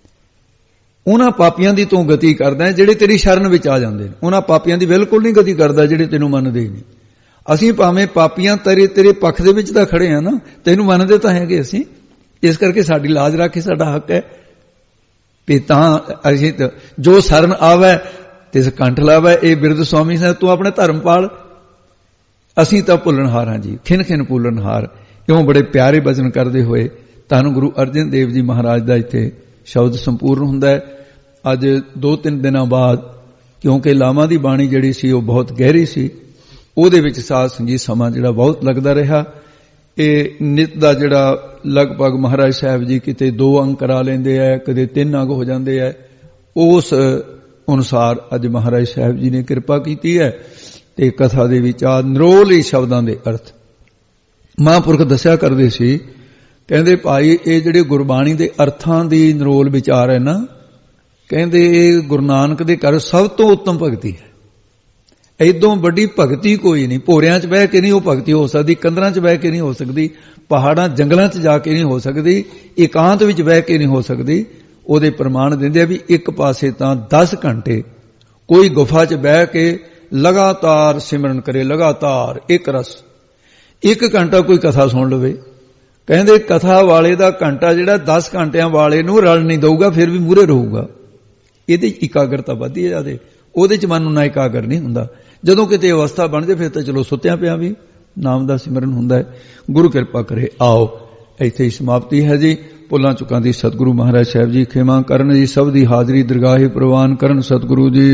ਉਹਨਾਂ ਪਾਪੀਆਂ ਦੀ ਤੂੰ ਗਤੀ ਕਰਦਾ ਜਿਹੜੇ ਤੇਰੀ ਸ਼ਰਨ ਵਿੱਚ ਆ ਜਾਂਦੇ ਨੇ, ਉਹਨਾਂ ਪਾਪੀਆਂ ਦੀ ਬਿਲਕੁਲ ਨਹੀਂ ਗਤੀ ਕਰਦਾ ਜਿਹੜੇ ਤੈਨੂੰ ਮੰਨਦੇ ਹੀ ਨਹੀਂ। ਅਸੀਂ ਭਾਵੇਂ ਪਾਪੀਆਂ ਤੇਰੇ ਪੱਖ ਦੇ ਵਿੱਚ ਤਾਂ ਖੜੇ ਆ ਨਾ, ਤੈਨੂੰ ਮੰਨਦੇ ਤਾਂ ਹੈਗੇ ਅਸੀਂ। ਇਸ ਕਰਕੇ ਸਾਡੀ ਲਾਜ ਰੱਖ, ਸਾਡਾ ਹੱਕ ਹੈ ਵੀ ਤਾਂ ਅਸੀਂ ਜੋ ਸ਼ਰਨ ਆਵੇ ਤਿਸ ਕੰਠ ਲਾਵੇ। ਇਹ ਬਿਰਧ ਸਵਾਮੀ ਸਾਹਿਬ, ਤੂੰ ਆਪਣੇ ਧਰਮ ਪਾਲ, ਅਸੀਂ ਤਾਂ ਭੁੱਲਣਹਾਰ ਹਾਂ ਜੀ, ਖਿਨ ਖਿਨ ਭੁੱਲਣਹਾਰ। ਇਉਂ ਬੜੇ ਪਿਆਰੇ ਬਚਨ ਕਰਦੇ ਹੋਏ ਧੰਨ ਗੁਰੂ ਅਰਜਨ ਦੇਵ ਜੀ ਮਹਾਰਾਜ ਦਾ ਇੱਥੇ ਸ਼ਬਦ ਸੰਪੂਰਨ ਹੁੰਦਾ ਹੈ। ਅੱਜ 2-3 ਦਿਨਾਂ ਬਾਅਦ, ਕਿਉਂਕਿ ਲਾਵਾਂ ਦੀ ਬਾਣੀ ਜਿਹੜੀ ਸੀ ਉਹ ਬਹੁਤ ਗਹਿਰੀ ਸੀ, ਉਹਦੇ ਵਿੱਚ ਸਾਧ ਸੰਗੀਤ ਸਮਾਂ ਜਿਹੜਾ ਬਹੁਤ ਲੱਗਦਾ ਰਿਹਾ। ਇਹ ਨਿਤ ਦਾ ਜਿਹੜਾ ਲਗਭਗ ਮਹਾਰਾਜ ਸਾਹਿਬ ਜੀ ਕਿਤੇ 2 ਅੰਗ ਕਰਾ ਲੈਂਦੇ ਆ, ਕਦੇ 3 ਅੰਗ ਹੋ ਜਾਂਦੇ ਆ, ਉਸ ਅਨੁਸਾਰ ਅੱਜ ਮਹਾਰਾਜ ਸਾਹਿਬ ਜੀ ਨੇ ਕਿਰਪਾ ਕੀਤੀ ਹੈ। ਤੇ ਕਥਾ ਦੇ ਵਿਚਾਰ ਨਿਰੋਲ ਹੀ ਸ਼ਬਦਾਂ ਦੇ ਅਰਥ ਮਹਾਂਪੁਰਖ ਦੱਸਿਆ ਕਰਦੇ ਸੀ। ਕਹਿੰਦੇ ਭਾਈ ਇਹ ਜਿਹੜੇ ਗੁਰਬਾਣੀ ਦੇ ਅਰਥਾਂ ਦੀ ਨਿਰੋਲ ਵਿਚਾਰ ਹੈ ਨਾ, ਕਹਿੰਦੇ ਇਹ ਗੁਰੂ ਨਾਨਕ ਦੇ ਘਰ ਸਭ ਤੋਂ ਉੱਤਮ ਭਗਤੀ ਹੈ। ਏਦੋਂ ਵੱਡੀ ਭਗਤੀ ਕੋਈ ਨਹੀਂ। ਭੋਰਿਆਂ 'ਚ ਬਹਿ ਕੇ ਨਹੀਂ ਉਹ ਭਗਤੀ ਹੋ ਸਕਦੀ, ਕੰਦਰਾਂ 'ਚ ਬਹਿ ਕੇ ਨਹੀਂ ਹੋ ਸਕਦੀ, ਪਹਾੜਾਂ ਜੰਗਲਾਂ 'ਚ ਜਾ ਕੇ ਨਹੀਂ ਹੋ ਸਕਦੀ, ਇਕਾਂਤ ਵਿੱਚ ਬਹਿ ਕੇ ਨਹੀਂ ਹੋ ਸਕਦੀ। ਉਹਦੇ ਪ੍ਰਮਾਣ ਦਿੰਦੇ ਆ ਵੀ ਇੱਕ ਪਾਸੇ ਤਾਂ 10 ਘੰਟੇ ਕੋਈ ਗੁਫਾ 'ਚ ਬਹਿ ਕੇ ਲਗਾਤਾਰ ਸਿਮਰਨ ਕਰੇ, ਲਗਾਤਾਰ ਇੱਕ ਰਸ, 1 ਘੰਟਾ ਕੋਈ ਕਥਾ ਸੁਣ ਲਵੇ। ਕਹਿੰਦੇ ਕਥਾ ਵਾਲੇ ਦਾ ਘੰਟਾ ਜਿਹੜਾ 10 ਘੰਟਿਆਂ ਵਾਲੇ ਨੂੰ ਰਲ ਨਹੀਂ ਦਊਗਾ, ਫਿਰ ਵੀ ਮੂਹਰੇ ਰਹੂਗਾ। ਇਹਦੇ 'ਚ ਇਕਾਗਰਤਾ ਵੱਧਦੀ ਹੈ ਜ਼ਿਆਦਾ, ਉਹਦੇ 'ਚ ਮਨ ਨੂੰ ਨਾ ਇਕਾਗਰ ਨਹੀਂ ਹੁੰਦਾ। ਜਦੋਂ ਕਿਤੇ ਅਵਸਥਾ ਬਣ ਜਾਏ ਫਿਰ ਤਾਂ ਚਲੋ ਸੁੱਤਿਆਂ ਪਿਆ ਵੀ ਨਾਮ ਦਾ ਸਿਮਰਨ ਹੁੰਦਾ ਹੈ। ਗੁਰੂ ਕਿਰਪਾ ਕਰੇ। ਆਓ ਇੱਥੇ ਹੀ ਸਮਾਪਤੀ ਹੈ ਜੀ। ਭੁੱਲਾਂ ਚੁੱਕਾਂ ਦੀ ਸਤਿਗੁਰੂ ਮਹਾਰਾਜ ਸਾਹਿਬ ਜੀ ਖਿਮਾ ਕਰਨ ਜੀ, ਸਭ ਦੀ ਹਾਜ਼ਰੀ ਦਰਗਾਹੇ ਪ੍ਰਵਾਨ ਕਰਨ ਸਤਿਗੁਰੂ ਜੀ।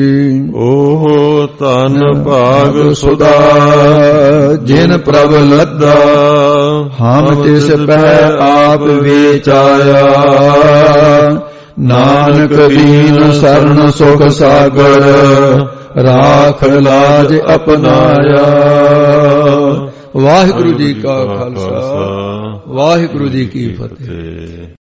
ਓਹ ਧਨ ਭਾਗ ਸੁਦਾ ਜਿਨ ਪ੍ਰਭ ਲੱਦਾ, ਹਮ ਤਿਸ ਪਹਿ ਆਪ ਵਿਚਾਇਆ। ਨਾਨਕ ਦੀਨ ਸਰਨ ਸੁਖ ਸਾਗਰ ਰਾਖ ਲਾਜ ਅਪਨਾਇਆ। ਵਾਹਿਗੁਰੂ ਜੀ ਕਾ ਖਾਲਸਾ ਵਾਹਿਗੁਰੂ ਜੀ ਕੀ ਫਤਿਹ।